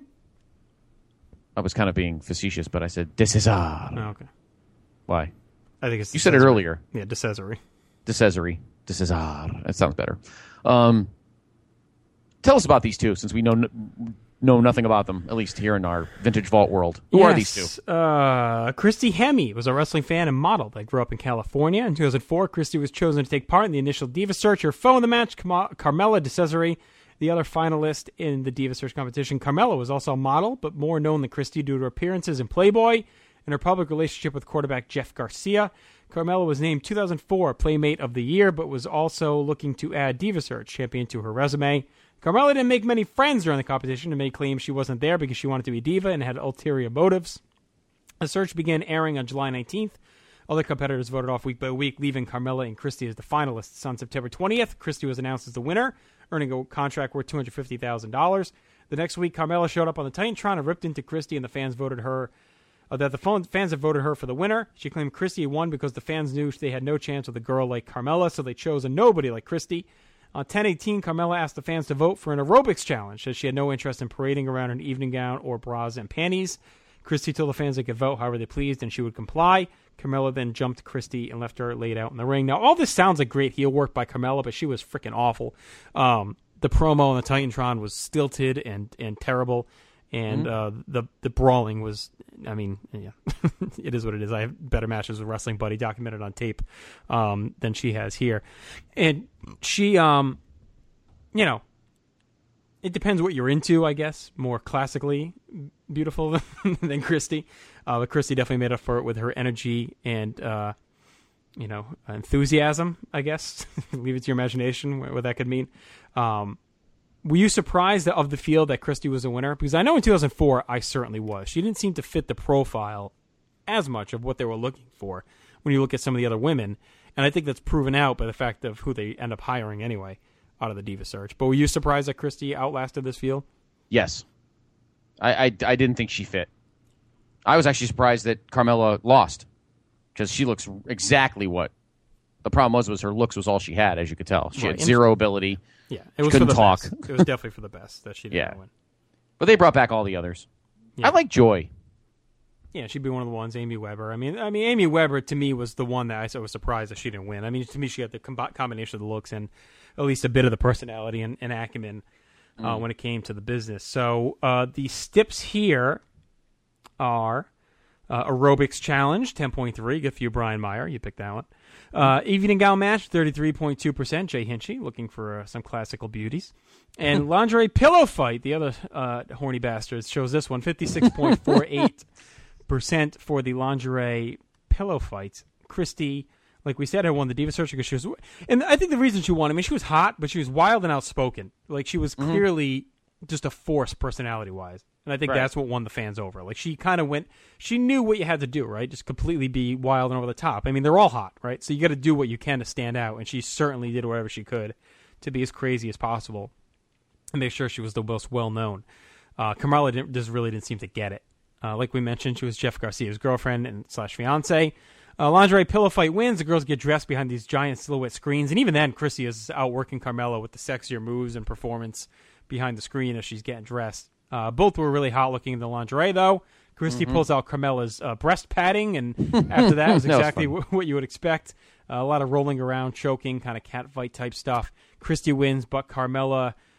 S2: I was kind of being facetious, but I said de Cesar.
S1: Oh, okay.
S2: Why?
S1: I think it's
S2: you said it earlier.
S1: Yeah, de Cesare.
S2: De Cesare. De Cesar. That sounds better. Um, tell us about these two, since we know know nothing about them, at least here in our Vintage Vault world. Who
S1: yes,
S2: are these two?
S1: Uh, Christy Hemme was a wrestling fan and model that grew up in California. In two thousand four, Christy was chosen to take part in the initial Diva Search. Her foe in the match, Car- Carmella de Cesare, the other finalist in the Diva Search competition. Carmella was also a model, but more known than Christy due to her appearances in Playboy and her public relationship with quarterback Jeff Garcia. Carmella was named two thousand four Playmate of the Year, but was also looking to add Diva Search champion to her resume. Carmella didn't make many friends during the competition and made claims she wasn't there because she wanted to be diva and had ulterior motives. The search began airing on July nineteenth. Other competitors voted off week by week, leaving Carmella and Christy as the finalists. On September twentieth, Christy was announced as the winner, earning a contract worth two hundred fifty thousand dollars. The next week, Carmella showed up on the Titantron and ripped into Christy, and the fans voted her uh, that the fans have voted her for the winner. She claimed Christy won because the fans knew they had no chance with a girl like Carmella, so they chose a nobody like Christy. On ten eighteen, Carmella asked the fans to vote for an aerobics challenge, as she had no interest in parading around in an evening gown or bras and panties. Christy told the fans they could vote however they pleased, and she would comply. Carmella then jumped Christy and left her laid out in the ring. Now, all this sounds like great heel work by Carmella, but she was freaking awful. Um, the promo on the Titantron was stilted and, and terrible, and mm-hmm. uh, the the brawling was, I mean, yeah, it is what it is. I have better matches with Wrestling Buddy documented on tape um, than she has here. And she, um, you know, it depends what you're into, I guess. More classically beautiful than Christy. Uh, but Christy definitely made up for it with her energy and, uh, you know, enthusiasm, I guess. Leave it to your imagination what that could mean. Um, were you surprised of the field that Christy was a winner? Because I know in two thousand four, I certainly was. She didn't seem to fit the profile as much of what they were looking for when you look at some of the other women. And I think that's proven out by the fact of who they end up hiring anyway out of the Diva Search. But were you surprised that Christy outlasted this field?
S2: Yes. I, I, I didn't think she fit. I was actually surprised that Carmella lost because she looks exactly what the problem was. Was her looks was all she had, as you could tell. She right. had zero ability.
S1: Yeah, it was
S2: she couldn't
S1: for the
S2: talk.
S1: Best. It was definitely for the best that she didn't
S2: yeah.
S1: win.
S2: But they brought back all the others. Yeah. I like Joy.
S1: Yeah, she'd be one of the ones. Amy Weber. I mean, I mean, Amy Weber to me was the one that I was surprised that she didn't win. I mean, to me, she had the com- combination of the looks and at least a bit of the personality and, and acumen uh, mm. when it came to the business. So uh, the stips here are uh, aerobics challenge ten point three. Good for you, Brian Meyer. You picked that one. Uh, evening gown match thirty-three point two percent. Jay Hinchy looking for uh, some classical beauties. And lingerie pillow fight. The other uh, horny bastards shows this one fifty-six point four eight percent for the lingerie pillow fight. Christy, like we said, had won the Diva Search because she was, and I think the reason she won, I mean, she was hot, but she was wild and outspoken. Like she was
S2: mm-hmm.
S1: clearly just a force personality wise. And I think
S2: right.
S1: that's what won the fans over. Like she kind of went, she knew what you had to do, right? Just completely be wild and over the top. I mean, they're all hot, right? So you got to do what you can to stand out. And she certainly did whatever she could to be as crazy as possible and make sure she was the most well known. Uh, Carmella didn't, just really didn't seem to get it. Uh, like we mentioned, she was Jeff Garcia's girlfriend and slash fiance. Uh, lingerie pillow fight wins. The girls get dressed behind these giant silhouette screens. And even then, Christy is outworking Carmella with the sexier moves and performance behind the screen as she's getting dressed. Uh, both were really hot looking in the lingerie, though. Christy mm-hmm. pulls out Carmella's uh, breast padding, and after that, it was exactly w- what you would expect. Uh, a lot of rolling around, choking, kind of cat fight type stuff. Christy wins, but Carmella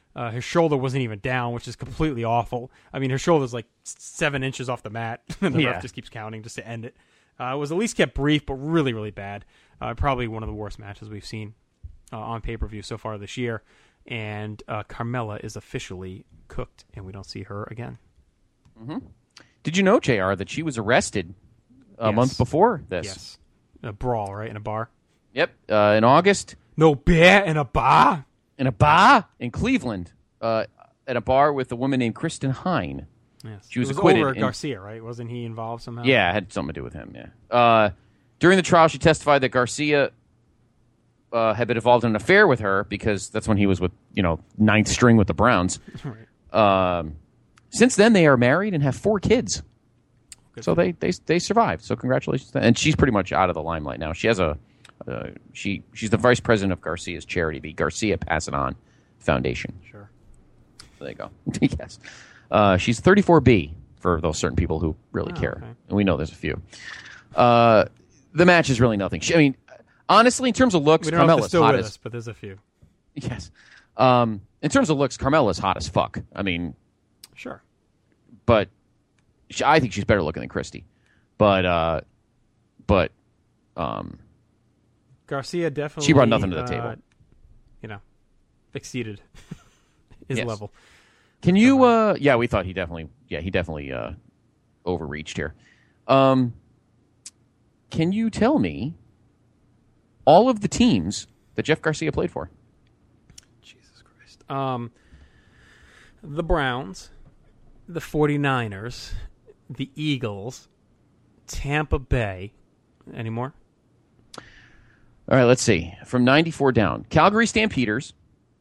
S1: Uh, his shoulder wasn't even down, which is completely awful. I mean, her shoulder's like seven inches off the mat, and the
S2: Yeah.
S1: ref just keeps counting just to end it. Uh, it was at least kept brief, but really, really bad. Uh, probably one of the worst matches we've seen uh, on pay-per-view so far this year. And uh, Carmella is officially cooked, and we don't see her again.
S2: Mm-hmm. Did you know, J R, that she was arrested a
S1: Yes.
S2: month before this?
S1: Yes. A brawl, right, in a bar?
S2: Yep, uh, in August.
S1: No beer in a bar?
S2: In a bar in Cleveland, uh, at a bar with a woman named Kristen Hine.
S1: Yes.
S2: She was,
S1: it was
S2: acquitted.
S1: over
S2: and-
S1: Garcia, right? Wasn't he involved somehow?
S2: Yeah, it had something to do with him, yeah. Uh, during the trial, she testified that Garcia uh, had been involved in an affair with her because that's when he was with, you know, ninth string with the Browns.
S1: Right.
S2: Um, since then, they are married and have four kids.
S1: Good
S2: so
S1: for
S2: they, they they survived. So congratulations. to- And she's pretty much out of the limelight now. She has a uh, she she's the vice president of Garcia's charity, the Garcia Pass It On Foundation.
S1: Sure.
S2: There you go. Yes. Uh, she's thirty-four B for those certain people who really
S1: Oh,
S2: care.
S1: okay.
S2: And we know there's a few. Uh, the match is really nothing. She, I mean, honestly, in terms of looks,
S1: We don't know if they're
S2: Carmella's
S1: still
S2: hot
S1: with
S2: as...
S1: us, but there's a few.
S2: Yes. Um, in terms of looks, Carmella's hot as fuck. I mean...
S1: Sure.
S2: But she, I think she's better looking than Christy. But, uh, but... Um,
S1: Garcia definitely...
S2: She brought nothing to the
S1: uh,
S2: table.
S1: You know, exceeded his
S2: Yes.
S1: level.
S2: Can you? Uh, yeah, we thought he definitely. Yeah, he definitely uh, overreached here. Um, can you tell me all of the teams that Jeff Garcia played for?
S1: Jesus Christ. Um, the Browns, the 49ers, the Eagles, Tampa Bay. Any more?
S2: All right, let's see. From ninety-four down, Calgary Stampeders,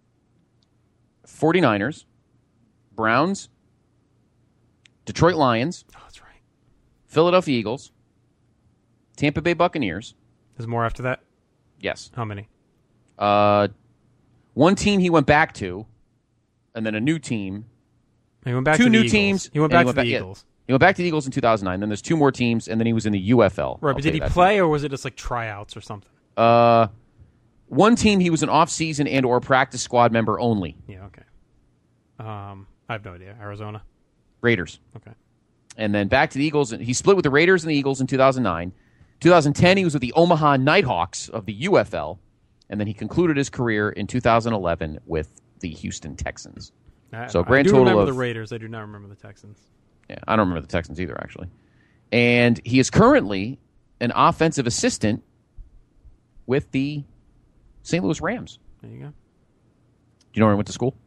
S2: 49ers, Browns, Detroit Lions.
S1: Oh, that's right.
S2: Philadelphia Eagles, Tampa Bay Buccaneers.
S1: There's more after that?
S2: Yes.
S1: How many?
S2: Uh, one team he went back to, and then a new team.
S1: He went back
S2: two
S1: to the
S2: new
S1: Eagles.
S2: teams.
S1: He went
S2: and
S1: back to the
S2: yeah,
S1: Eagles.
S2: he went back to the Eagles in two thousand nine. Then there's two more teams, and then he was in the U F L.
S1: Right,
S2: I'll
S1: but
S2: tell
S1: did
S2: you
S1: he
S2: that.
S1: play, or was it just like tryouts or something?
S2: Uh, one team he was an off-season and or practice squad member only.
S1: Yeah, okay. Um, I have no idea. Arizona?
S2: Raiders.
S1: Okay.
S2: And then back to the Eagles. He split with the Raiders and the Eagles in two thousand nine. two thousand ten, he was with the Omaha Nighthawks of the U F L. And then he concluded his career in two thousand eleven with the Houston Texans.
S1: I,
S2: so a
S1: I
S2: grand
S1: do
S2: total
S1: remember
S2: of...
S1: the Raiders. I do not remember the Texans.
S2: Yeah, I don't remember the Texans either, actually. And he is currently an offensive assistant with the Saint Louis Rams.
S1: There you go.
S2: Do you know where he went to school?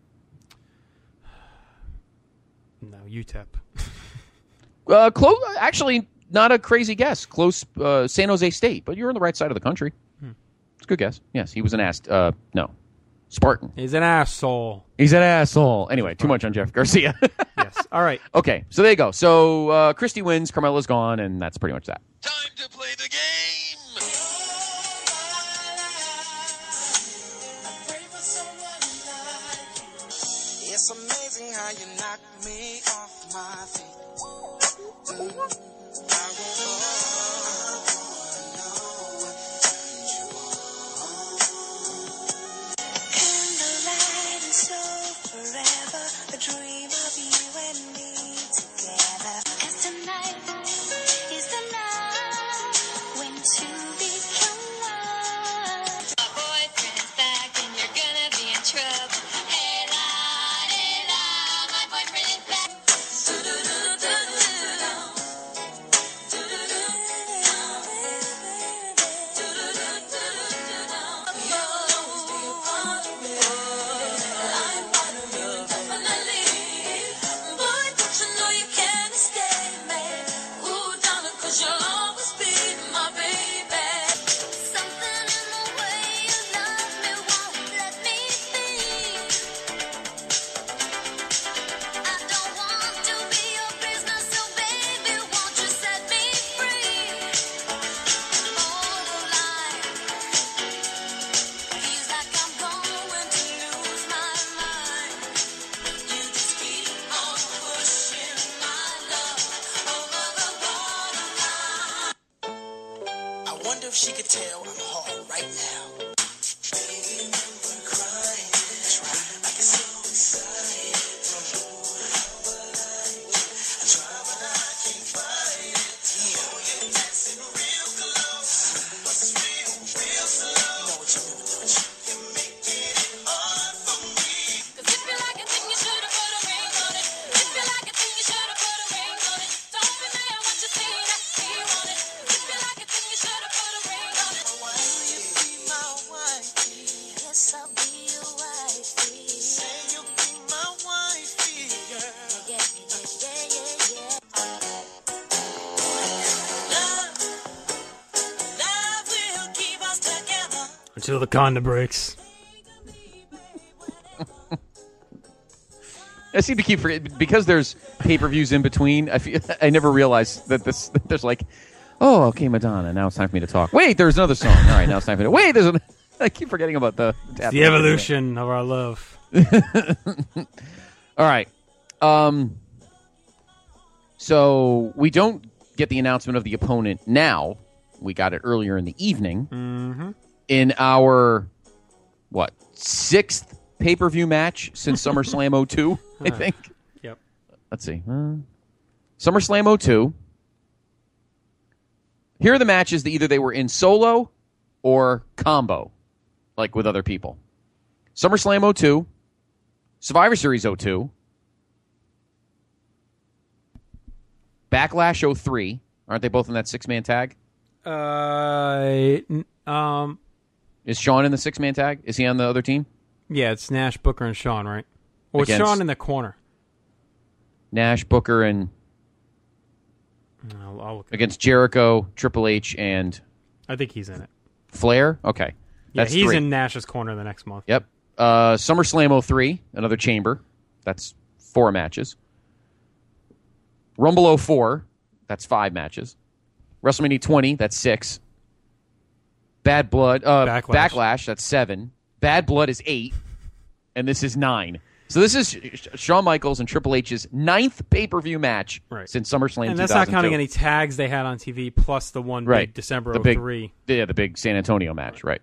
S1: No, U T E P.
S2: Uh, close. Actually, not a crazy guess. Close, uh, San Jose State, but you're on the right side of the country.
S1: Hmm.
S2: It's a good guess. Yes, he was an ass. Uh, no, Spartan.
S1: He's an asshole.
S2: He's an asshole. Anyway, too much on Jeff Garcia.
S1: Yes. All right.
S2: Okay, so there you go. So uh, Christy wins, Carmella's gone, and that's pretty much that.
S4: Time to play the game.
S13: It's amazing how you knock me off my feet. Mm. I wanna know what turns you on. Candlelight and so forever, a dream of you and me together. 'Cause tonight is the night when two become one. My boyfriend's back and you're gonna be in trouble. Hey la, hey la, my boyfriend is back. I wonder if she could tell I'm hard right now. Baby, remember crying. That's right. I can see.
S1: Until the condom breaks.
S2: I seem to keep forgetting because there's pay-per-views in between. I feel, I never realized that this that there's like, oh, okay, Madonna. Now it's time for me to talk. Wait, there's another song. All right, now it's time for me to wait. There's an, I keep forgetting about the
S1: it's the evolution of our love.
S2: All right. Um. So we don't get the announcement of the opponent now. We got it earlier in the evening.
S1: Mm-hmm.
S2: In our what sixth pay-per-view match since SummerSlam oh two, I think.
S1: Yep.
S2: Let's see. Uh, SummerSlam oh two. Here are the matches that either they were in solo or combo, like with other people. SummerSlam oh two, Survivor Series oh two, Backlash oh three. Aren't they both in that six-man tag?
S1: Uh, um,
S2: Is Sean in the six-man tag? Is he on the other team?
S1: Yeah, it's Nash, Booker, and Sean, right? Or
S2: Against
S1: Sean in the corner?
S2: Nash, Booker, and
S1: I'll, I'll look
S2: against Jericho, Triple H, and
S1: I think he's in it.
S2: Flair? Okay.
S1: Yeah,
S2: That's
S1: he's
S2: three.
S1: in Nash's corner the next month.
S2: Yep. Uh, SummerSlam oh three, another chamber. That's four matches. Rumble oh four, that's five matches. WrestleMania twenty, that's six. Bad Blood, uh,
S1: Backlash.
S2: Backlash, that's seven. Bad Blood is eight, and this is nine. So this is Shawn Michaels and Triple H's ninth pay-per-view match
S1: right.
S2: since SummerSlam
S1: and that's
S2: two thousand two.
S1: not counting any tags they had on T V plus the one
S2: right.
S1: big December
S2: the
S1: oh
S2: big,
S1: three.
S2: Yeah, the big San Antonio match, right.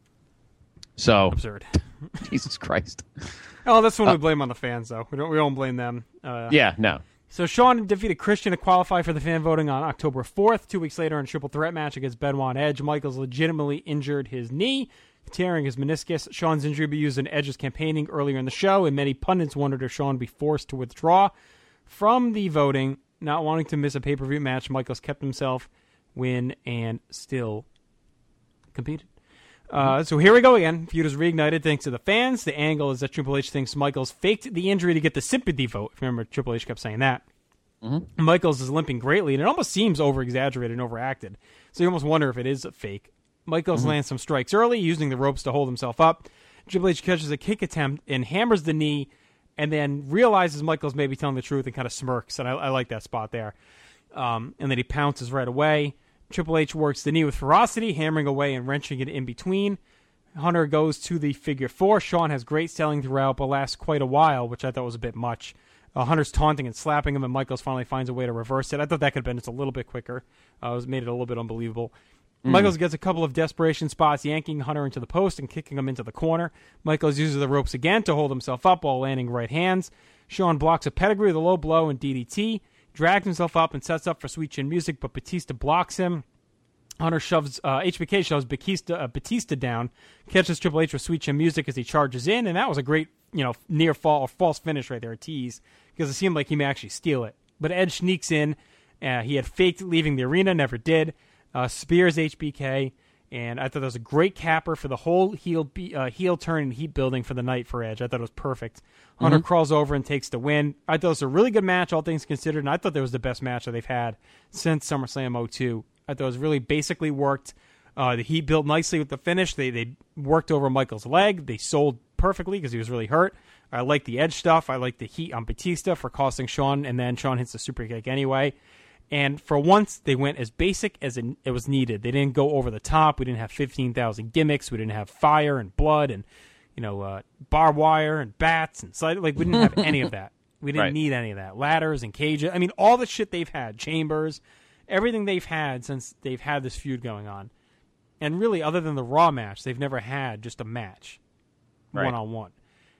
S2: So
S1: absurd.
S2: Jesus Christ.
S1: Oh, that's when
S2: uh,
S1: we blame on the fans, though. We don't. We don't blame them. Uh,
S2: yeah, no.
S1: So Sean defeated Christian to qualify for the fan voting on October fourth. Two weeks later, in a triple threat match against Benoit and Edge, Michaels legitimately injured his knee, tearing his meniscus. Sean's injury would be used in Edge's campaigning earlier in the show, and many pundits wondered if Sean would be forced to withdraw from the voting. Not wanting to miss a pay-per-view match, Michaels kept himself, win, and still competed. Uh, so here we go again. Feud is reignited thanks to the fans. The angle is that Triple H thinks Michaels faked the injury to get the sympathy vote. If you remember, Triple H kept saying that. Mm-hmm. Michaels is limping greatly, and it almost seems over-exaggerated and overacted. So you almost wonder if it is a fake. Michaels mm-hmm. lands some strikes early, using the ropes to hold himself up. Triple H catches a kick attempt and hammers the knee, and then realizes Michaels may be telling the truth and kind of smirks, and I, I like that spot there. Um, and then he pounces right away. Triple H works the knee with ferocity, hammering away and wrenching it in between. Hunter goes to the figure four. Sean has great selling throughout, but lasts quite a while, which I thought was a bit much. Uh, Hunter's taunting and slapping him, and Michaels finally finds a way to reverse it. I thought that could have been just a little bit quicker. Uh, it was made it a little bit unbelievable. Mm. Michaels gets a couple of desperation spots, yanking Hunter into the post and kicking him into the corner. Michaels uses the ropes again to hold himself up while landing right hands. Sean blocks a pedigree with a low blow and D D T. Drags himself up and sets up for Sweet Chin Music, but Batista blocks him. Hunter shoves, uh, H B K shoves Batista, uh, Batista down, catches Triple H with Sweet Chin Music as he charges in, and that was a great, you know, near fall or false finish right there, a tease, because it seemed like he may actually steal it. But Edge sneaks in. Uh, he had faked leaving the arena, never did. Uh, spears H B K, and I thought that was a great capper for the whole heel be- uh, heel turn and heat building for the night for Edge. I thought it was perfect. Hunter mm-hmm. crawls over and takes the win. I thought it was a really good match, all things considered, and I thought that was the best match that they've had since SummerSlam oh two. I thought it was really basically worked. Uh, the heat built nicely with the finish. They they worked over Michael's leg. They sold perfectly because he was really hurt. I like the Edge stuff. I like the heat on Batista for costing Sean, and then Sean hits the super kick anyway. And for once, they went as basic as it, it was needed. They didn't go over the top. We didn't have fifteen thousand gimmicks. We didn't have fire and blood and, you know, uh, barbed wire and bats. and so, Like, we didn't have any of that. We didn't right. need any of that. Ladders and cages. I mean, all the shit they've had. Chambers. Everything they've had since they've had this feud going on. And really, other than the Raw match, they've never had just a match. Right. One-on-one.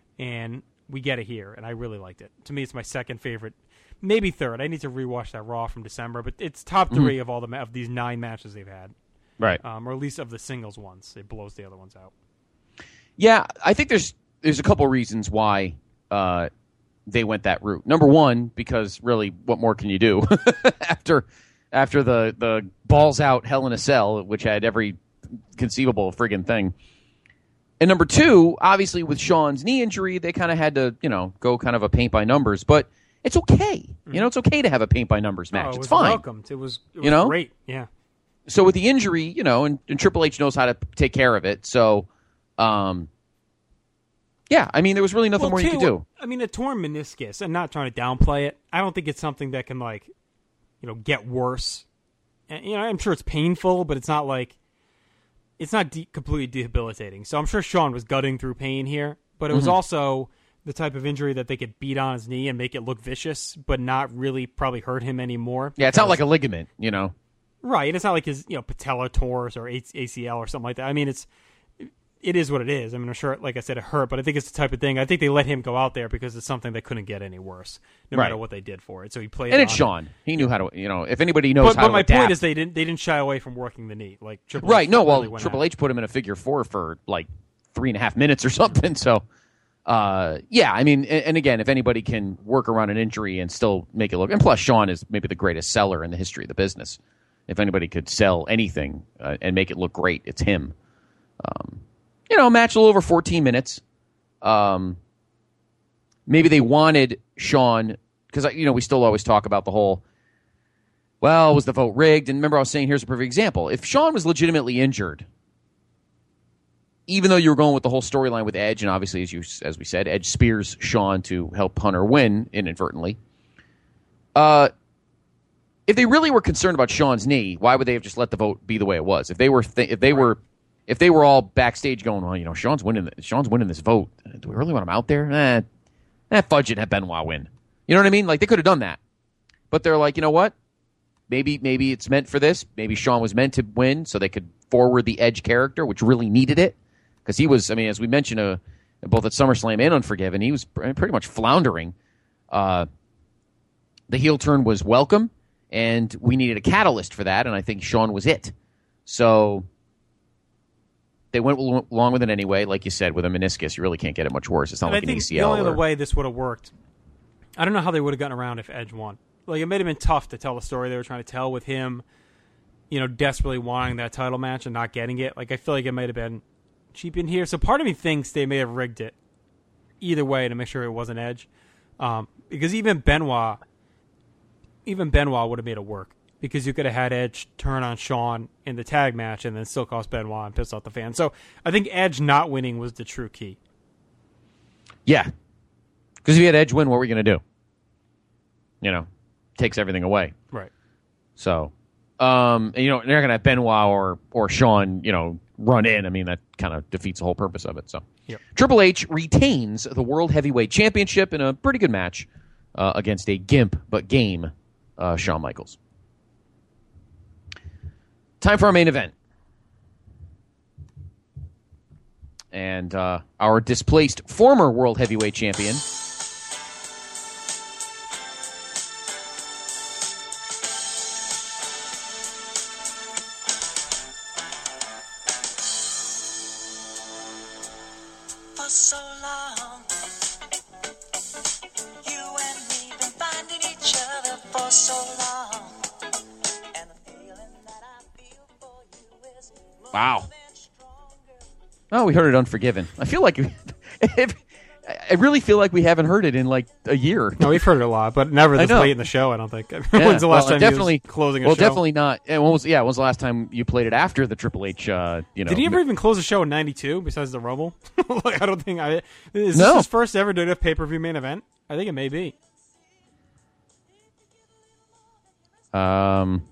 S1: And we get it here, and I really liked it. To me, it's my second favorite. Maybe third. I need to rewatch that Raw from December, but it's top three mm-hmm. of all the of these nine matches they've had.
S2: Right.
S1: Um, or at least of the singles ones. It blows the other ones out.
S2: Yeah, I think there's there's a couple reasons why uh, they went that route. Number one, because really, what more can you do after after the, the balls out Hell in a Cell, which had every conceivable friggin' thing. And number two, obviously with Sean's knee injury, they kind of had to, you know, go kind of a paint by numbers, but it's okay. You know, it's okay to have a paint by numbers match.
S1: Oh, it
S2: it's
S1: was
S2: fine.
S1: Welcomed. It was, it was
S2: you know?
S1: great. Yeah.
S2: so with the injury, you know, and, and Triple H knows how to take care of it. So, um, yeah, I mean, there was really nothing
S1: well,
S2: more
S1: too,
S2: you could do.
S1: I mean, a torn meniscus, I'm not trying to downplay it. I don't think it's something that can, like, you know, get worse. And, you know, I'm sure it's painful, but it's not like, it's not de- completely debilitating. So I'm sure Shawn was gutting through pain here, but it was
S2: Mhm.
S1: also the type of injury that they could beat on his knee and make it look vicious, but not really probably hurt him anymore.
S2: Yeah, it's not like a ligament, you know.
S1: Right. It's not like his, you know, patella tore or A C L or something like that. I mean, it's, it is what it is. I mean, I'm sure, like I said, it hurt, but I think it's the type of thing. I think they let him go out there because it's something that couldn't get any worse, no
S2: Right.
S1: matter what they did for it. So he played.
S2: And
S1: on
S2: it's
S1: it.
S2: Sean. He knew how to, you know, if anybody knows
S1: But,
S2: how
S1: but
S2: to
S1: my
S2: adapt.
S1: point is, they didn't they didn't shy away from working the knee, like Triple
S2: Right.
S1: H
S2: No,
S1: really
S2: well,
S1: went
S2: Triple
S1: at it.
S2: H put him in a figure four for like three and a half minutes or something. So, uh, yeah, I mean, and, and again, if anybody can work around an injury and still make it look, and plus Sean is maybe the greatest seller in the history of the business. If anybody could sell anything uh, and make it look great, it's him. Um, you know, match a little over fourteen minutes. Um, maybe they wanted Sean, because, you know, we still always talk about the whole, well, was the vote rigged? And remember I was saying, here's a perfect example. If Sean was legitimately injured, even though you were going with the whole storyline with Edge, and obviously, as you as we said, Edge spears Sean to help Hunter win inadvertently. Uh, if they really were concerned about Sean's knee, why would they have just let the vote be the way it was? If they were, th- if they were, if they were all backstage going, well, you know, Sean's winning, the, Sean's winning this vote. Do we really want him out there? Eh, eh fudge it, have Benoit win. You know what I mean? Like they could have done that, but they're like, you know what? Maybe, maybe it's meant for this. Maybe Sean was meant to win, so they could forward the Edge character, which really needed it. Because he was, I mean, as we mentioned, uh, both at SummerSlam and Unforgiven, he was pretty much floundering. Uh, the heel turn was welcome, and we needed a catalyst for that, and I think Sean was it. So they went along with it anyway. Like you said, with a meniscus, you really can't get it much worse. It's not
S1: And
S2: like
S1: I think
S2: an A C L.
S1: the only
S2: or...
S1: other way this would have worked, I don't know how they would have gotten around if Edge won. Like, it may have been tough to tell the story they were trying to tell with him, you know, desperately wanting that title match and not getting it. Like, I feel like it might have been cheap in here. So part of me thinks they may have rigged it either way to make sure it wasn't Edge. Um, because even Benoit, even Benoit would have made it work. Because you could have had Edge turn on Shawn in the tag match and then still cost Benoit and piss off the fans. So I think Edge not winning was the true key.
S2: Yeah. Because if you had Edge win, what were you going to do? You know, takes everything away.
S1: Right.
S2: So, um, and, you know, they're not going to have Benoit or, or Shawn, you know, run in. I mean, that kind of defeats the whole purpose of it. So,
S1: yep.
S2: Triple H retains the World Heavyweight Championship in a pretty good match uh, against a gimp but game uh, Shawn Michaels. Time for our main event. And uh, our displaced former World Heavyweight Champion,
S13: For so long, you and me been finding each other for so long, and the feeling that I feel for you is more
S2: wow.
S13: than stronger.
S2: Oh, we heard it Unforgiven. I feel like if, I really feel like we haven't heard it in like a year.
S1: No, we've heard it a lot, but never
S2: I
S1: this
S2: know.
S1: late in the show, I don't think.
S2: Yeah,
S1: When's the last
S2: well,
S1: time
S2: definitely,
S1: he was closing a
S2: well,
S1: show?
S2: definitely not. And when was yeah? When was the last time you played it after the Triple H? Uh, you know,
S1: Did he ever even close a show in ninety-two besides the Rumble? Like, I don't think I. Is this
S2: No.
S1: his first ever W W F pay-per-view main event? I think it may be.
S2: Um.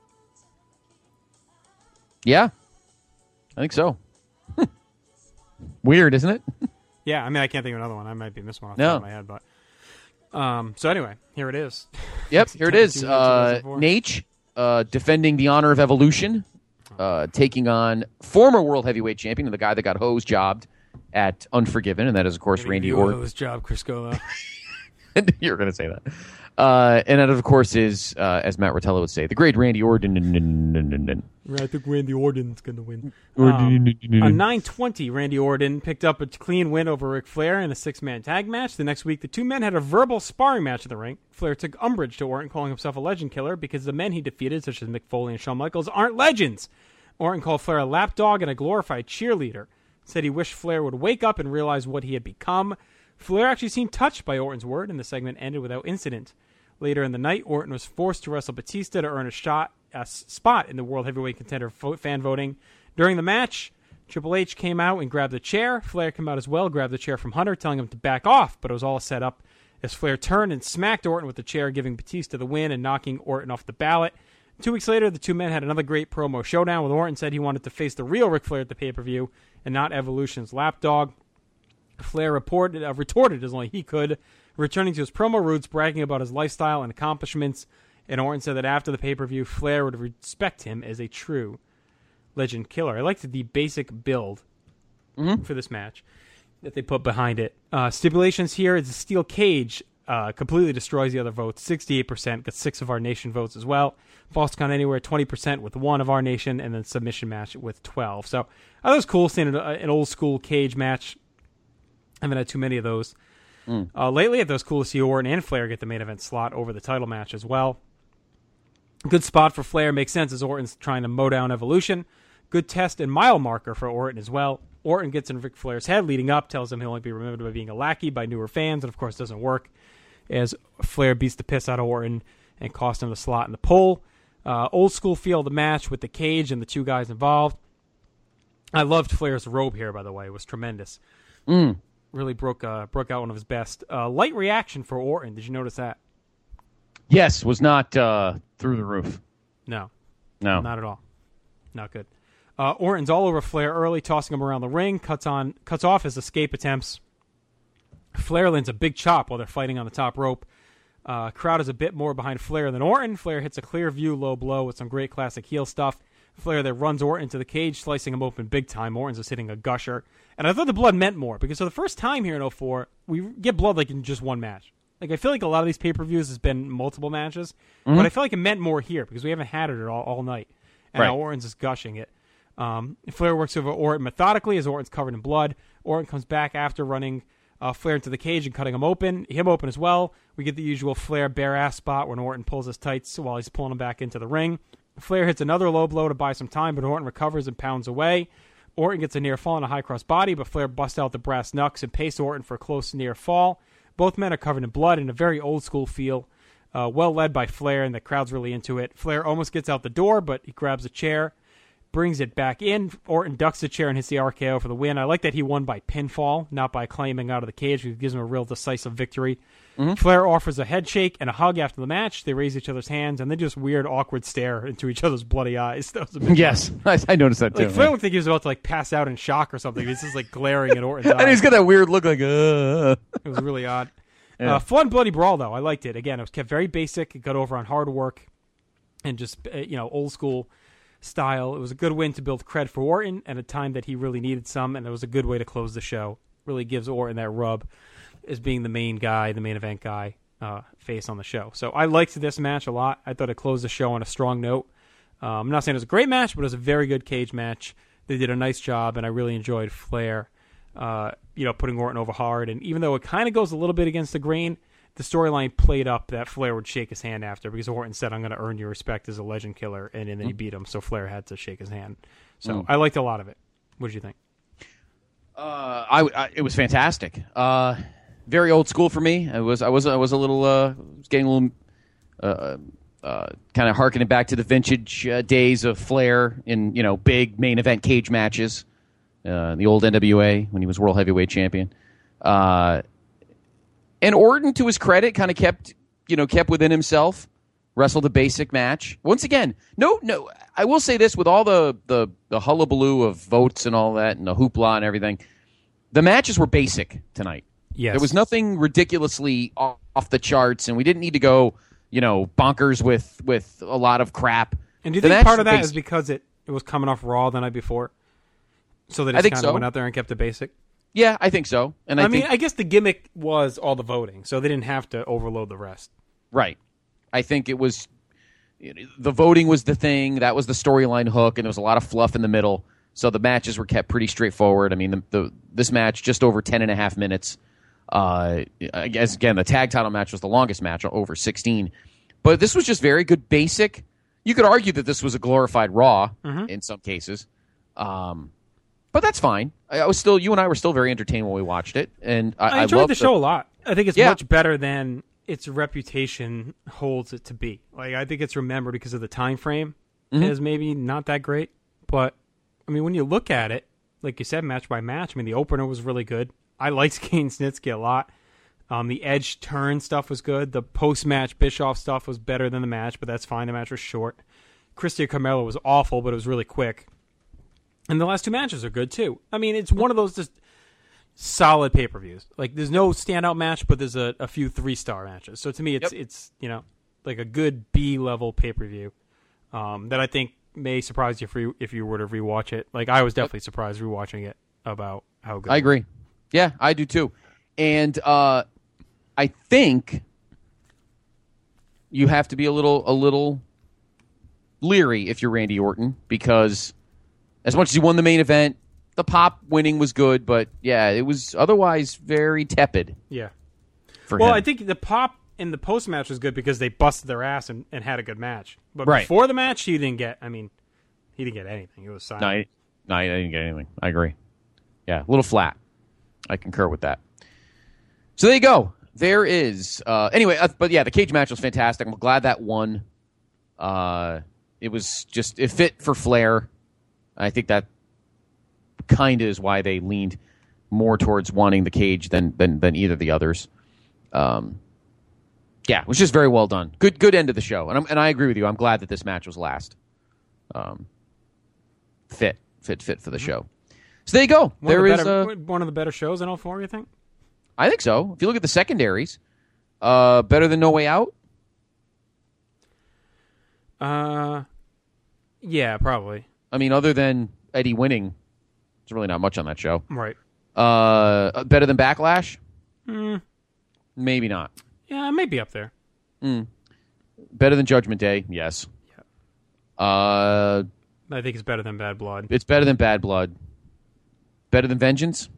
S2: Yeah, I think so. Weird, isn't it?
S1: Yeah, I mean, I can't think of another one. I might be missing one off
S2: No.
S1: the top of my head, but um. So anyway, here it is.
S2: Yep, here it is.
S1: two
S2: Uh,
S1: thousand four.
S2: Nate uh, defending the honor of Evolution, uh, taking on former World Heavyweight Champion and the guy that got hose jobbed at Unforgiven, and that is, of course, Randy Orton.
S1: His job, Chris Golo.
S2: You're going to say that. Uh, and that, of course, is, uh, as Matt Rotella would say, the great Randy Orton.
S1: I think Randy Orton's going to win.
S2: Orton.
S1: Um, on nine twenty, Randy Orton picked up a clean win over Ric Flair in a six-man tag match. The next week, the two men had a verbal sparring match in the ring. Flair took umbrage to Orton calling himself a legend killer because the men he defeated, such as Mick Foley and Shawn Michaels, aren't legends. Orton called Flair a lapdog and a glorified cheerleader. Said he wished Flair would wake up and realize what he had become. Flair actually seemed touched by Orton's word, and the segment ended without incident. Later in the night, Orton was forced to wrestle Batista to earn a shot uh, spot in the World Heavyweight Contender fo- fan voting. During the match, Triple H came out and grabbed a chair. Flair came out as well, grabbed the chair from Hunter, telling him to back off, but it was all set up as Flair turned and smacked Orton with the chair, giving Batista the win and knocking Orton off the ballot. Two weeks later, the two men had another great promo showdown with Orton said he wanted to face the real Ric Flair at the pay-per-view and not Evolution's lapdog. Flair reported, uh, retorted as only he could, returning to his promo roots, bragging about his lifestyle and accomplishments, and Orton said that after the pay-per-view, Flair would respect him as a true legend killer. I liked the basic build
S2: mm-hmm.
S1: for this match that they put behind it. Uh, stipulations here is a steel cage uh, completely destroys the other votes. sixty-eight percent, got six of our nation votes as well. False count anywhere, twenty percent with one of our nation, and then submission match with twelve. So I thought it was cool seeing an, an old school cage match. I haven't had too many of those. Mm. Uh, lately, I thought it was cool to see Orton and Flair get the main event slot over the title match as well. Good spot for Flair. Makes sense as Orton's trying to mow down Evolution. Good test and mile marker for Orton as well. Orton gets in Ric Flair's head leading up, tells him he'll only be remembered by being a lackey by newer fans, and of course doesn't work as Flair beats the piss out of Orton and costs him the slot in the poll. Uh, old school feel of the match with the cage and the two guys involved. I loved Flair's robe here, by the way. It was tremendous.
S2: Mm.
S1: Really broke uh, broke out one of his best. Uh, light reaction for Orton. Did you notice that?
S2: Yes, was not uh, through the roof.
S1: No.
S2: No.
S1: Not at all. Not good. Uh, Orton's all over Flair early, tossing him around the ring, cuts on, cuts off his escape attempts. Flair lands a big chop while they're fighting on the top rope. Uh, crowd is a bit more behind Flair than Orton. Flair hits a clear view low blow with some great classic heel stuff. Flair then runs Orton into the cage, slicing him open big time. Orton's just hitting a gusher. And I thought the blood meant more, because for the first time here in oh four, we get blood like in just one match. Like I feel like a lot of these pay-per-views has been multiple matches, mm-hmm. but I feel like it meant more here, because we haven't had it all, all night. And
S2: right.
S1: now Orton's just gushing it. Um, Flair works over Orton methodically as Orton's covered in blood. Orton comes back after running uh, Flair into the cage and cutting him open. Him open as well. We get the usual Flair bare ass spot when Orton pulls his tights while he's pulling him back into the ring. Flair hits another low blow to buy some time, but Orton recovers and pounds away. Orton gets a near fall on a high cross body, but Flair busts out the brass knucks and pastes Orton for a close near fall. Both men are covered in blood in a very old school feel. Uh, well led by Flair, and the crowd's really into it. Flair almost gets out the door, but he grabs a chair, brings it back in. Orton ducks the chair and hits the R K O for the win. I like that he won by pinfall, not by claiming out of the cage, which gives him a real decisive victory. Mm-hmm. Flair offers a head shake and a hug after the match. They raise each other's hands, and then just weird, awkward stare into each other's bloody eyes. That was a bit
S2: yes, I, I noticed that too.
S1: Like, Flair looked like he was about to like pass out in shock or something. He's just like glaring at Orton's eyes.
S2: And he's got that weird look like, uh.
S1: It was really odd.
S2: Yeah.
S1: Uh, fun, bloody brawl, though. I liked it. Again, it was kept very basic. It got over on hard work and just, uh, you know, old school style. It was a good win to build cred for Orton at a time that he really needed some, and it was a good way to close the show. Really gives Orton that rub as being the main guy, the main event guy, uh, face on the show. So I liked this match a lot. I thought it closed the show on a strong note. Um, I'm not saying it was a great match, but it was a very good cage match. They did a nice job, and I really enjoyed Flair, uh, you know, putting Orton over hard. And even though it kind of goes a little bit against the grain, the storyline played up that Flair would shake his hand after, because Orton said, I'm going to earn your respect as a legend killer, and, and then he beat him, so Flair had to shake his hand. So
S2: Mm.
S1: I liked a lot of it. What did you think?
S2: Uh, I, I it was fantastic. Uh, very old school for me. I was I was I was a little uh, was getting a little uh, uh, kind of harkening back to the vintage uh, days of Flair in, you know, big main event cage matches. Uh, the old N W A when he was World Heavyweight Champion. Uh, and Orton, to his credit, kind of kept you know kept within himself. Wrestled a basic match. Once again, no, no. I will say this: with all the, the, the hullabaloo of votes and all that, and the hoopla and everything, the matches were basic tonight.
S1: Yes.
S2: There was nothing ridiculously off, off the charts, and we didn't need to go, you know, bonkers with, with a lot of crap.
S1: And do you
S2: The
S1: think
S2: matches
S1: part of
S2: were
S1: that
S2: basic.
S1: is because it, it was coming off Raw the night before? So they
S2: I
S1: just
S2: think
S1: kind of
S2: so.
S1: went out there and kept it basic?
S2: Yeah, I think so. And I,
S1: I mean,
S2: think,
S1: I guess the gimmick was all the voting, so they didn't have to overload the rest.
S2: right. I think it was the voting was the thing. That was the storyline hook, and there was a lot of fluff in the middle. So the matches were kept pretty straightforward. I mean, the, the this match just over ten and a half minutes. Uh, I guess again, the tag title match was the longest match, over sixteen. But this was just very good, basic. You could argue that this was a glorified Raw
S1: Mhm.
S2: in some cases, um, but that's fine. I, I was still, you and I were still very entertained when we watched it, and I,
S1: I enjoyed
S2: loved
S1: the show a lot. I think it's
S2: Yeah.
S1: much better than its reputation holds it to be. Like, I think it's remembered because of the time frame
S2: Mhm.
S1: as maybe not that great. But, I mean, when you look at it, like you said, match by match, I mean, the opener was really good. I liked Kane Snitsky a lot. Um, the Edge turn stuff was good. The post-match Bischoff stuff was better than the match, but that's fine. The match was short. Christian Carmelo was awful, but it was really quick. And the last two matches are good, too. I mean, it's one of those just solid pay-per-views. Like, there's no standout match, but there's a, a few three-star matches. So to me, it's, yep. it's you know, like a good B-level pay-per-view um, that I think may surprise you if you, if you were to rewatch it. Like, I was definitely surprised rewatching it about how good
S2: I agree. Yeah, I do, too. And uh, I think you have to be a little a little leery if you're Randy Orton, because as much as he won the main event, the pop winning was good, but yeah, it was otherwise very tepid.
S1: Yeah.
S2: For
S1: well,
S2: him.
S1: I think the pop in the post match was good because they busted their ass and, and had a good match. But
S2: right.
S1: before the match, he didn't get. I mean, he didn't get anything. It was silent.
S2: No, I, no, I didn't get anything. I agree. Yeah, a little flat. I concur with that. So there you go. There is. Uh, anyway, uh, but yeah, the cage match was fantastic. I'm glad that won. Uh, it was just it fit for Flair. I think that kind of is why they leaned more towards wanting the cage than than, than either of the others. Um, yeah, it was just very well done. Good good end of the show, and I'm, and I agree with you. I'm glad that this match was last. Um, fit fit fit for the show. So there you go.
S1: One
S2: there
S1: of the
S2: is
S1: better,
S2: uh,
S1: one of the better shows in all four, you think?
S2: I think so. If you look at the secondaries, uh, better than No Way Out.
S1: Uh, yeah, probably.
S2: I mean, other than Eddie winning, there's really not much on that show.
S1: Right.
S2: Uh, better than Backlash?
S1: Mm.
S2: Maybe not.
S1: Yeah, maybe up there.
S2: Mm. Better than Judgment Day? Yes.
S1: Yeah.
S2: Uh,
S1: I think it's better than Bad Blood.
S2: It's better than Bad Blood. Better than Vengeance?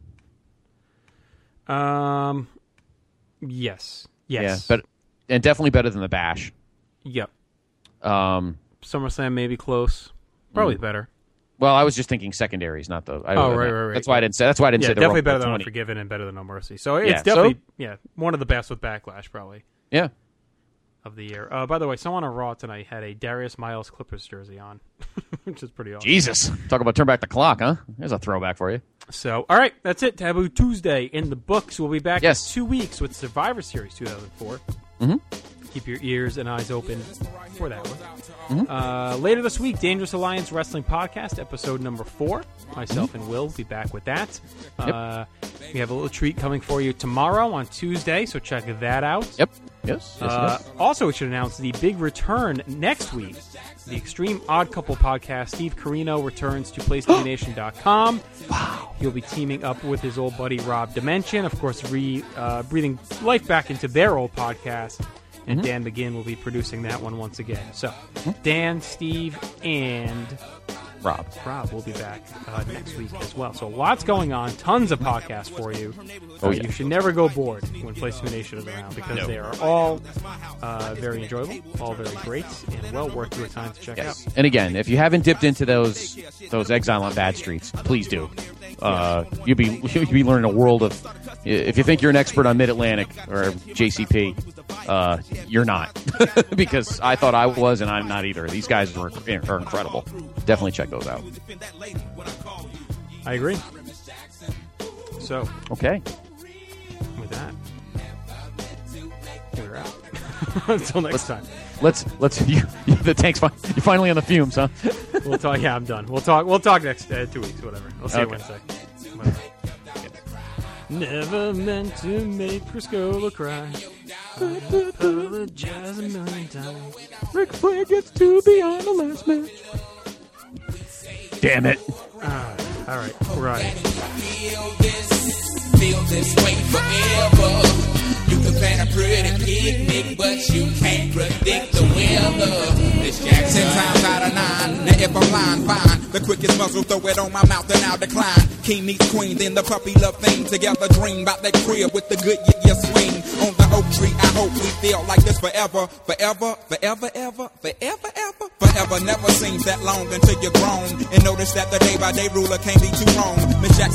S1: Um, yes. Yes.
S2: Yeah, but, and definitely better than The Bash.
S1: Yep.
S2: Um,
S1: SummerSlam maybe close. Probably mm. better.
S2: Well, I was just thinking secondaries, not the. I,
S1: oh, right, right, right.
S2: That's why I didn't say. That's why I didn't
S1: yeah,
S2: say. The
S1: definitely better than
S2: twenty.
S1: Unforgiven and better than No Mercy. So it's
S2: yeah,
S1: definitely
S2: so,
S1: yeah one of the best with Backlash probably.
S2: Yeah.
S1: Of the year. Uh, by the way, someone on Raw tonight had a Darius Miles Clippers jersey on, which is pretty awesome.
S2: Jesus, talk about turn back the clock, huh? There's a throwback for you.
S1: So, all right, that's it. Taboo Tuesday in the books. We'll be back
S2: yes.
S1: in two weeks with Survivor Series two thousand four.
S2: Mm-hmm.
S1: Keep your ears and eyes open for that one.
S2: Mm-hmm.
S1: Uh, later this week, Dangerous Alliance Wrestling Podcast, episode number four. Myself
S2: mm-hmm.
S1: and Will will be back with that.
S2: Yep.
S1: Uh, we have a little treat coming for you tomorrow on Tuesday, so check that out.
S2: Yep. Yes. yes,
S1: uh,
S2: yes.
S1: Also, we should announce the big return next week. The Extreme Odd Couple podcast. Steve Carino returns to place to be nation dot com.
S2: Wow.
S1: He'll be teaming up with his old buddy Rob Dimension, of course, re, uh, breathing life back into their old podcast. And mm-hmm. Dan McGinn will be producing that one once again. So, mm-hmm. Dan, Steve, and
S2: Rob.
S1: Rob will be back uh, next week as well. So lots going on. Tons of podcasts for you.
S2: Oh,
S1: uh,
S2: yeah.
S1: You should never go bored when Place to be Nation is around because no. they are all uh, very enjoyable, all very great, and well worth your time to check
S2: yes.
S1: out.
S2: And again, if you haven't dipped into those those Exile on Bad Streets, please do. Uh, you'll be you'll be learning a world of. If you think you're an expert on Mid Atlantic or J C P, uh, you're not, because I thought I was, and I'm not either. These guys are, are incredible. Definitely check those out.
S1: I agree. So
S2: okay,
S1: with that, we're out. Until next time.
S2: Let's let's you, you, the tank's fine. You're finally on the fumes, huh?
S1: We'll talk. Yeah, I'm done. We'll talk. We'll talk next uh, two weeks, whatever. We'll see
S2: okay.
S1: you Wednesday. Whatever. Never meant to make Criscola cry. I apologize a million times.
S2: Ric Flair gets to be on the last match. Damn it.
S1: Uh, all right, we're on it.
S14: Feel this, feel this way forever. You can plan a pretty picnic, but you can't predict the weather. This Jackson. Ten times out of nine. Now if I'm lying, fine. The quickest muzzle, throw it on my mouth and I'll decline. King meets queen, then the puppy love thing. Together dream about that crib with the good yeah, yeah swing. On the oak tree, I hope we feel like this forever. Forever, forever, ever, forever, ever. Forever never seems that long until you're grown. And notice that the day by day ruler can't be too wrong. Miss Jackson, my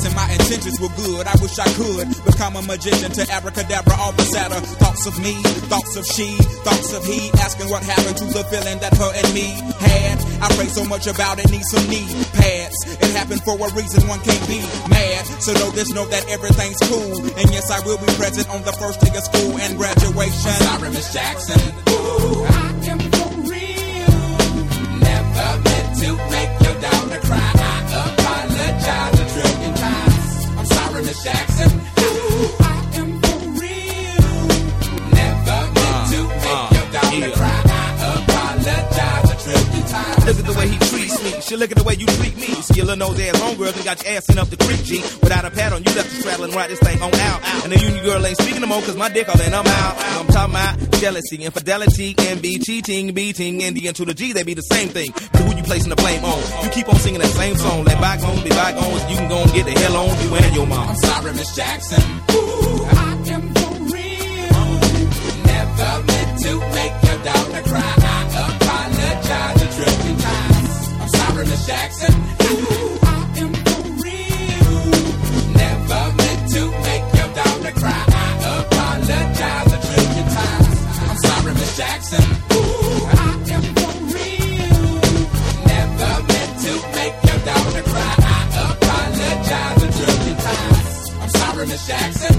S14: intentions were good. I wish I could become a magician to abracadabra all the sadder thoughts of me, thoughts of she, thoughts of he, asking what happened to the feeling that her and me had. I pray so much about it, need some knee pads. It happened for a reason, one can't be mad. So know this, know that everything's cool. And yes, I will be present on the first day of school and graduation. I'm sorry, Miss Jackson. Ooh, I am for real. Never meant to make your daughter cry. I apologize a trillion times. I'm sorry, Miss Jackson. Ooh, I am for real. Never meant to make your daughter cry. I apologize a trillion times.
S15: Look at the way he treats me. She look at the way you treat me. See your little nose ass homegirl and got your ass sent up the creek, G. Without a pad on, you left the straddle and ride this thing on out. And the union girl ain't speaking no more cause my dick all in, I'm out. I'm talking about jealousy, infidelity, envy, cheating, beating, and the N to the G, they be the same thing. But who you placing the blame on? You keep on singing that same song. Let bygones be bygones. You can go and get the hell on you and your mom.
S14: I'm sorry, Miss Jackson. Ooh, I am for real. Never meant to make your daughter cry. I apologize a trillion times. I'm sorry, Miss Jackson. Ooh, I am for real. Never meant to make your daughter cry. I apologize a trillion times. I'm sorry, Miss Jackson. Ooh, I am for real. Never meant to make your daughter cry. I apologize a trillion times. I'm sorry, Miss Jackson.